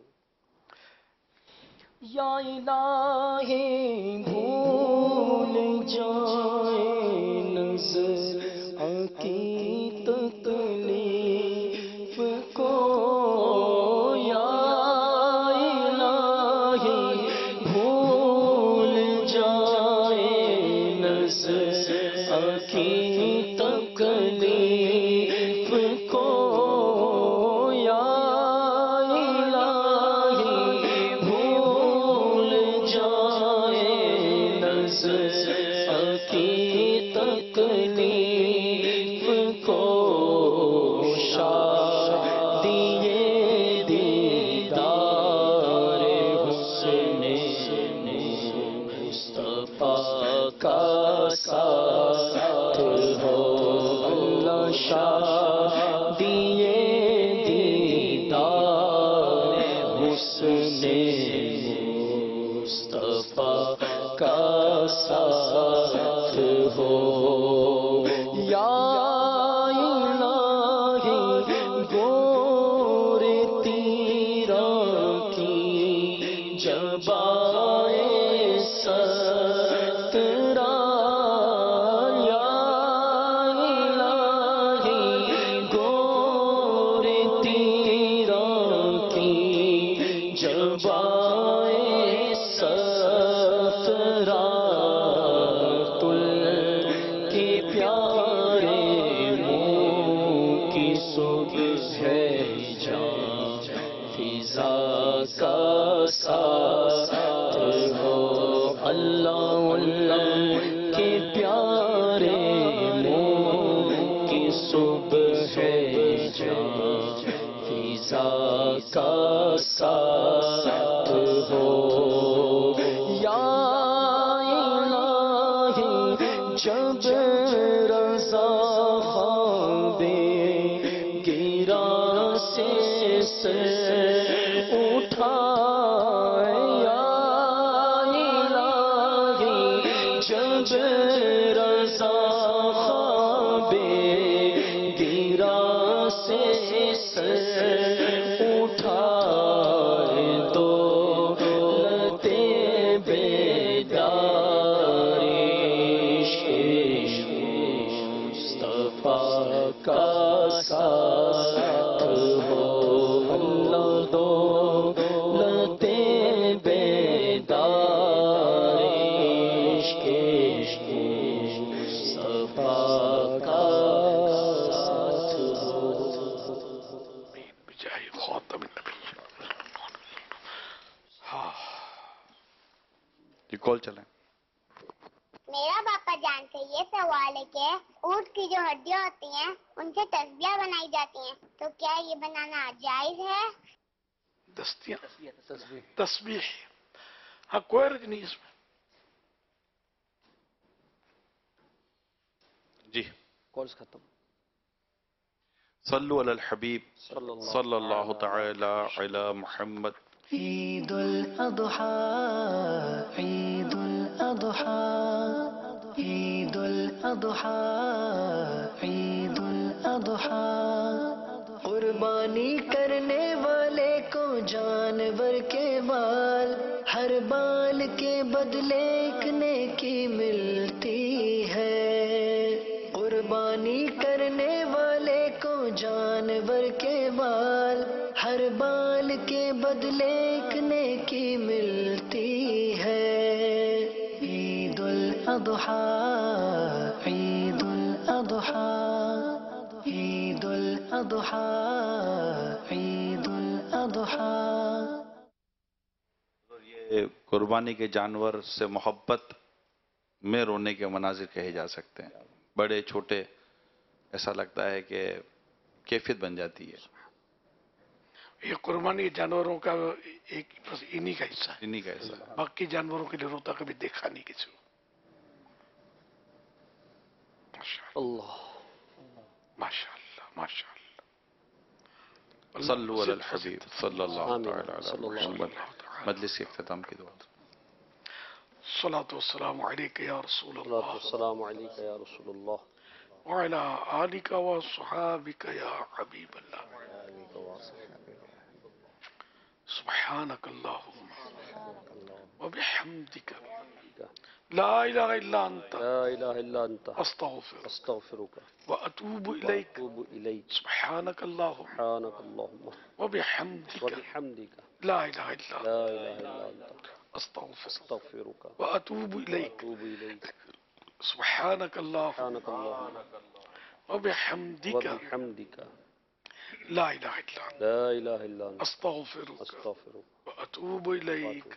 या इलाही भूल जाए नज़र की तकलीफ को, या इलाही भूल जाए नज़र की तकलीफ को, या का साथ हो। से सर उठाए या इलाही जब रज़ा ख्वाबे गिरा से सर उठाए तो लते बेदारी मुस्तफा का साथ हो अल्लाह दो लते बेदारी मुस्तफा का साथ हो। बिजाय खातम नबी। हाँ ये कॉल चलें। मेरा पापा जान से ये सवाल है कि ऊँट की जो हड्डियाँ होती हैं उनसे तस्बीह बनाई जाती हैं, तो क्या ये बनाना जायज है? दस्तियां तस्बीह। हाँ कोई हर्ज नहीं इसमें। जी कॉल्स खत्म। सल्लु अलल हबीब सल्लल्लाहु तआला अला मुहम्मद। ईदुल अज़हा ईदुल अज़हा ईदुल अज़हा ईदुल अज़हा। कुर्बानी करने वाले को जानवर के बाल, हर बाल के बदले एक नेकी मिलती है। कुर्बानी करने वाले को जानवर के बाल, हर बाल के बदले एक नेकी मिलती है। ईदुल अज़हा ईदुल अज़हा ईदुल अज़हा ईदुल अज़हा। ये कुर्बानी के जानवर से मोहब्बत में रोने के मनाजिर कहे जा सकते हैं। बड़े छोटे ऐसा लगता है कि कैफियत बन जाती है। ये कुर्बानी जानवरों का एक बस इन्हीं का हिस्सा है। इन्हीं का हिस्सा है। बाकी जानवरों के लिए रोता कभी देखा नहीं किसी को। अल्लाह माशाअल्लाह माशाअल्लाह। सल्लु अलल हबीब सल्लल्लाहु तआला अलैहि वसल्लम। मजलिस के इख्तिताम की दुआ। सलातु वस्सलामु अलैका या रसूलल्लाह सलाम अलैका या रसूलल्लाह व अला आलिका व सहाबिका या हबीबल्लाह। सुब्हानक अल्लाहुम्मा व बिहम्दिका ला इलाहा इल्ला अंता अस्तगफिरुका व अतूबु इलैक। सुब्हानक अल्लाहुम्मा व बिहम्दिका ला इलाहा इल्ला अंता अस्तगफिरुका व अतूबु इलैक। सुब्हानक अल्लाहुम्मा व बिहम्दिका ला इलाहा इल्ला अंता अस्तगफिरुका व अतूबु इलैक।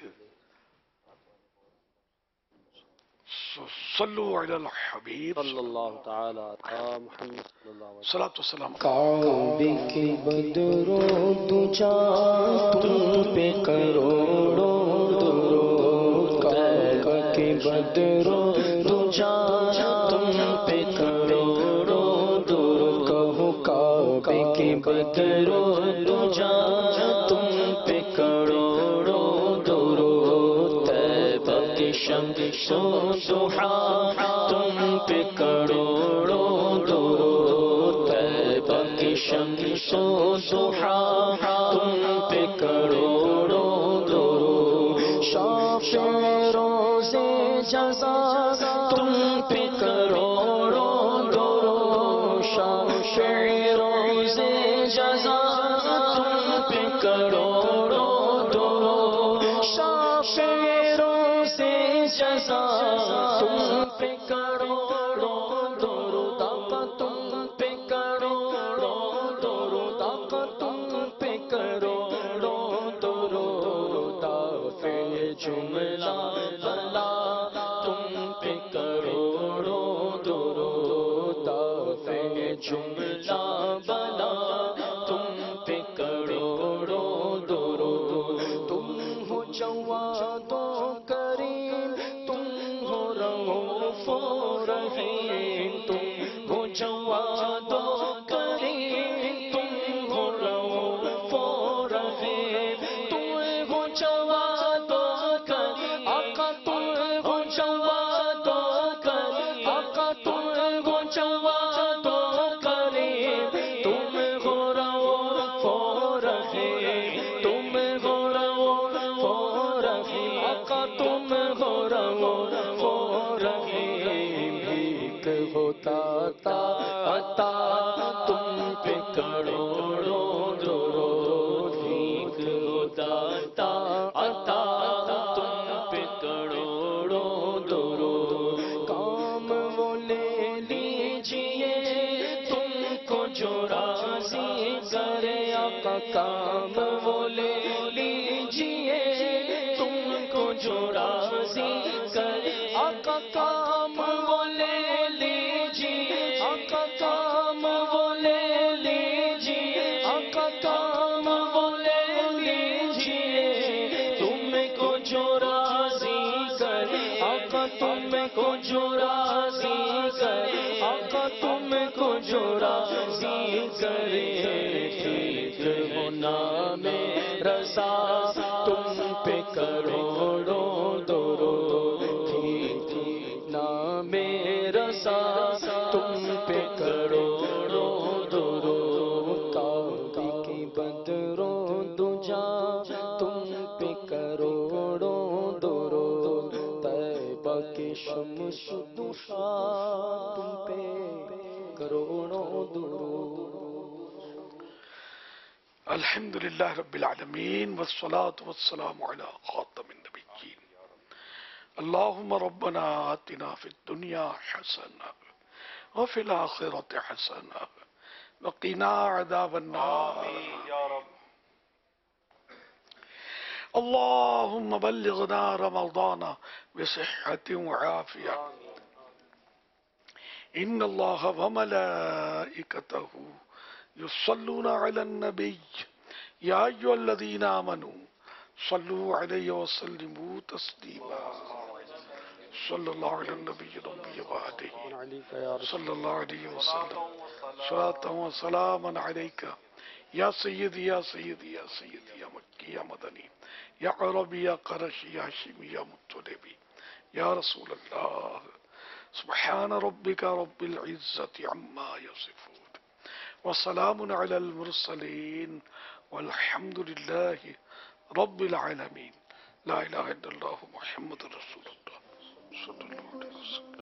सल्लु अलल हबीब सल्लल्लाहु तआला अला मुहम्मद सल्लल्लाहु अलैहि सलातु वस्सलाम। काबे के बदरों दुजा तुम पे करोड़ों दुरूद। काबे के बदरों दुजा तुम पे करोड़ों दुरूद। कहो काबे के बदरों दुजा तुम पे करोड़ों दुरूद। तैबा के शम्सो दुहा तुम पे करोड़ों दुरूद। तैबा के शम्सो दुहा तुम पे करोड़ों दुरूद। शाफ़े रोज़े जज़ा तुम पे करोड़ों दुरूद। शाफ़े रोज़े जज़ा तुम पे करोड़ों दुरूद। शाफ़े रोज़े जज़ा तुम पे करोड़ों दुरूद। आका तुम पे करोड़ों दुरूद। आका तुम पे करोड़ों दुरूद। आफ़े जुमला भला तुम पे करोड़ों दुरूद। आफ़े जुमला भला तुम पे करोड़ों दुरूद। तुम हो जवादो करीम, तुम हो रऊफ़ रहीम। तुम हो जवादो करीम, तुम हो रऊफ़ آقا کام وہ لے لیجئے تم کو جو راضی کرے آقا کام وہ لے لیجئے آقا کام وہ لے لیجئے آقا کام وہ لے لیجئے تم کو جو راضی کرے آقا تم کو جو راضی کرے آقا تم کو جو راضی کرے ٹھیک ہونا میں رضا تم پہ کروڑوں درود ٹھیک نام رضا تم پہ کروڑوں درود کعبے کی بدروں دجا تم پہ کروڑوں درود طیبہ کے شمس دشا تم پہ کروڑوں درود الحمد للہ رب العالمین والصلاة والسلام علی خاتم النبیین اللہم ربنا آتنا فی الدنیا حسنہ وفی الآخرة حسنہ وقنا عذاب النار اللہم بلغنا رمضان بصحة وعافیہ ان اللہ وملائکتہ يصلون على النبي يا أيها الذين آمنوا صلوا عليه وسلموا تسليما صلى الله على النبي الأمي وآله صلى الله عليه وسلم صلاة وسلاما عليك يا سيدي يا سيدي يا سيدي يا مكي يا مدني يا عربي يا قرشي يا هاشمي يا مطلبي يا رسول الله سبحان ربك رب العزة عما يصفون وسلام على المرسلين والحمد لله رب العالمين لا إله إلا الله محمد رسول الله صلى الله عليه وسلم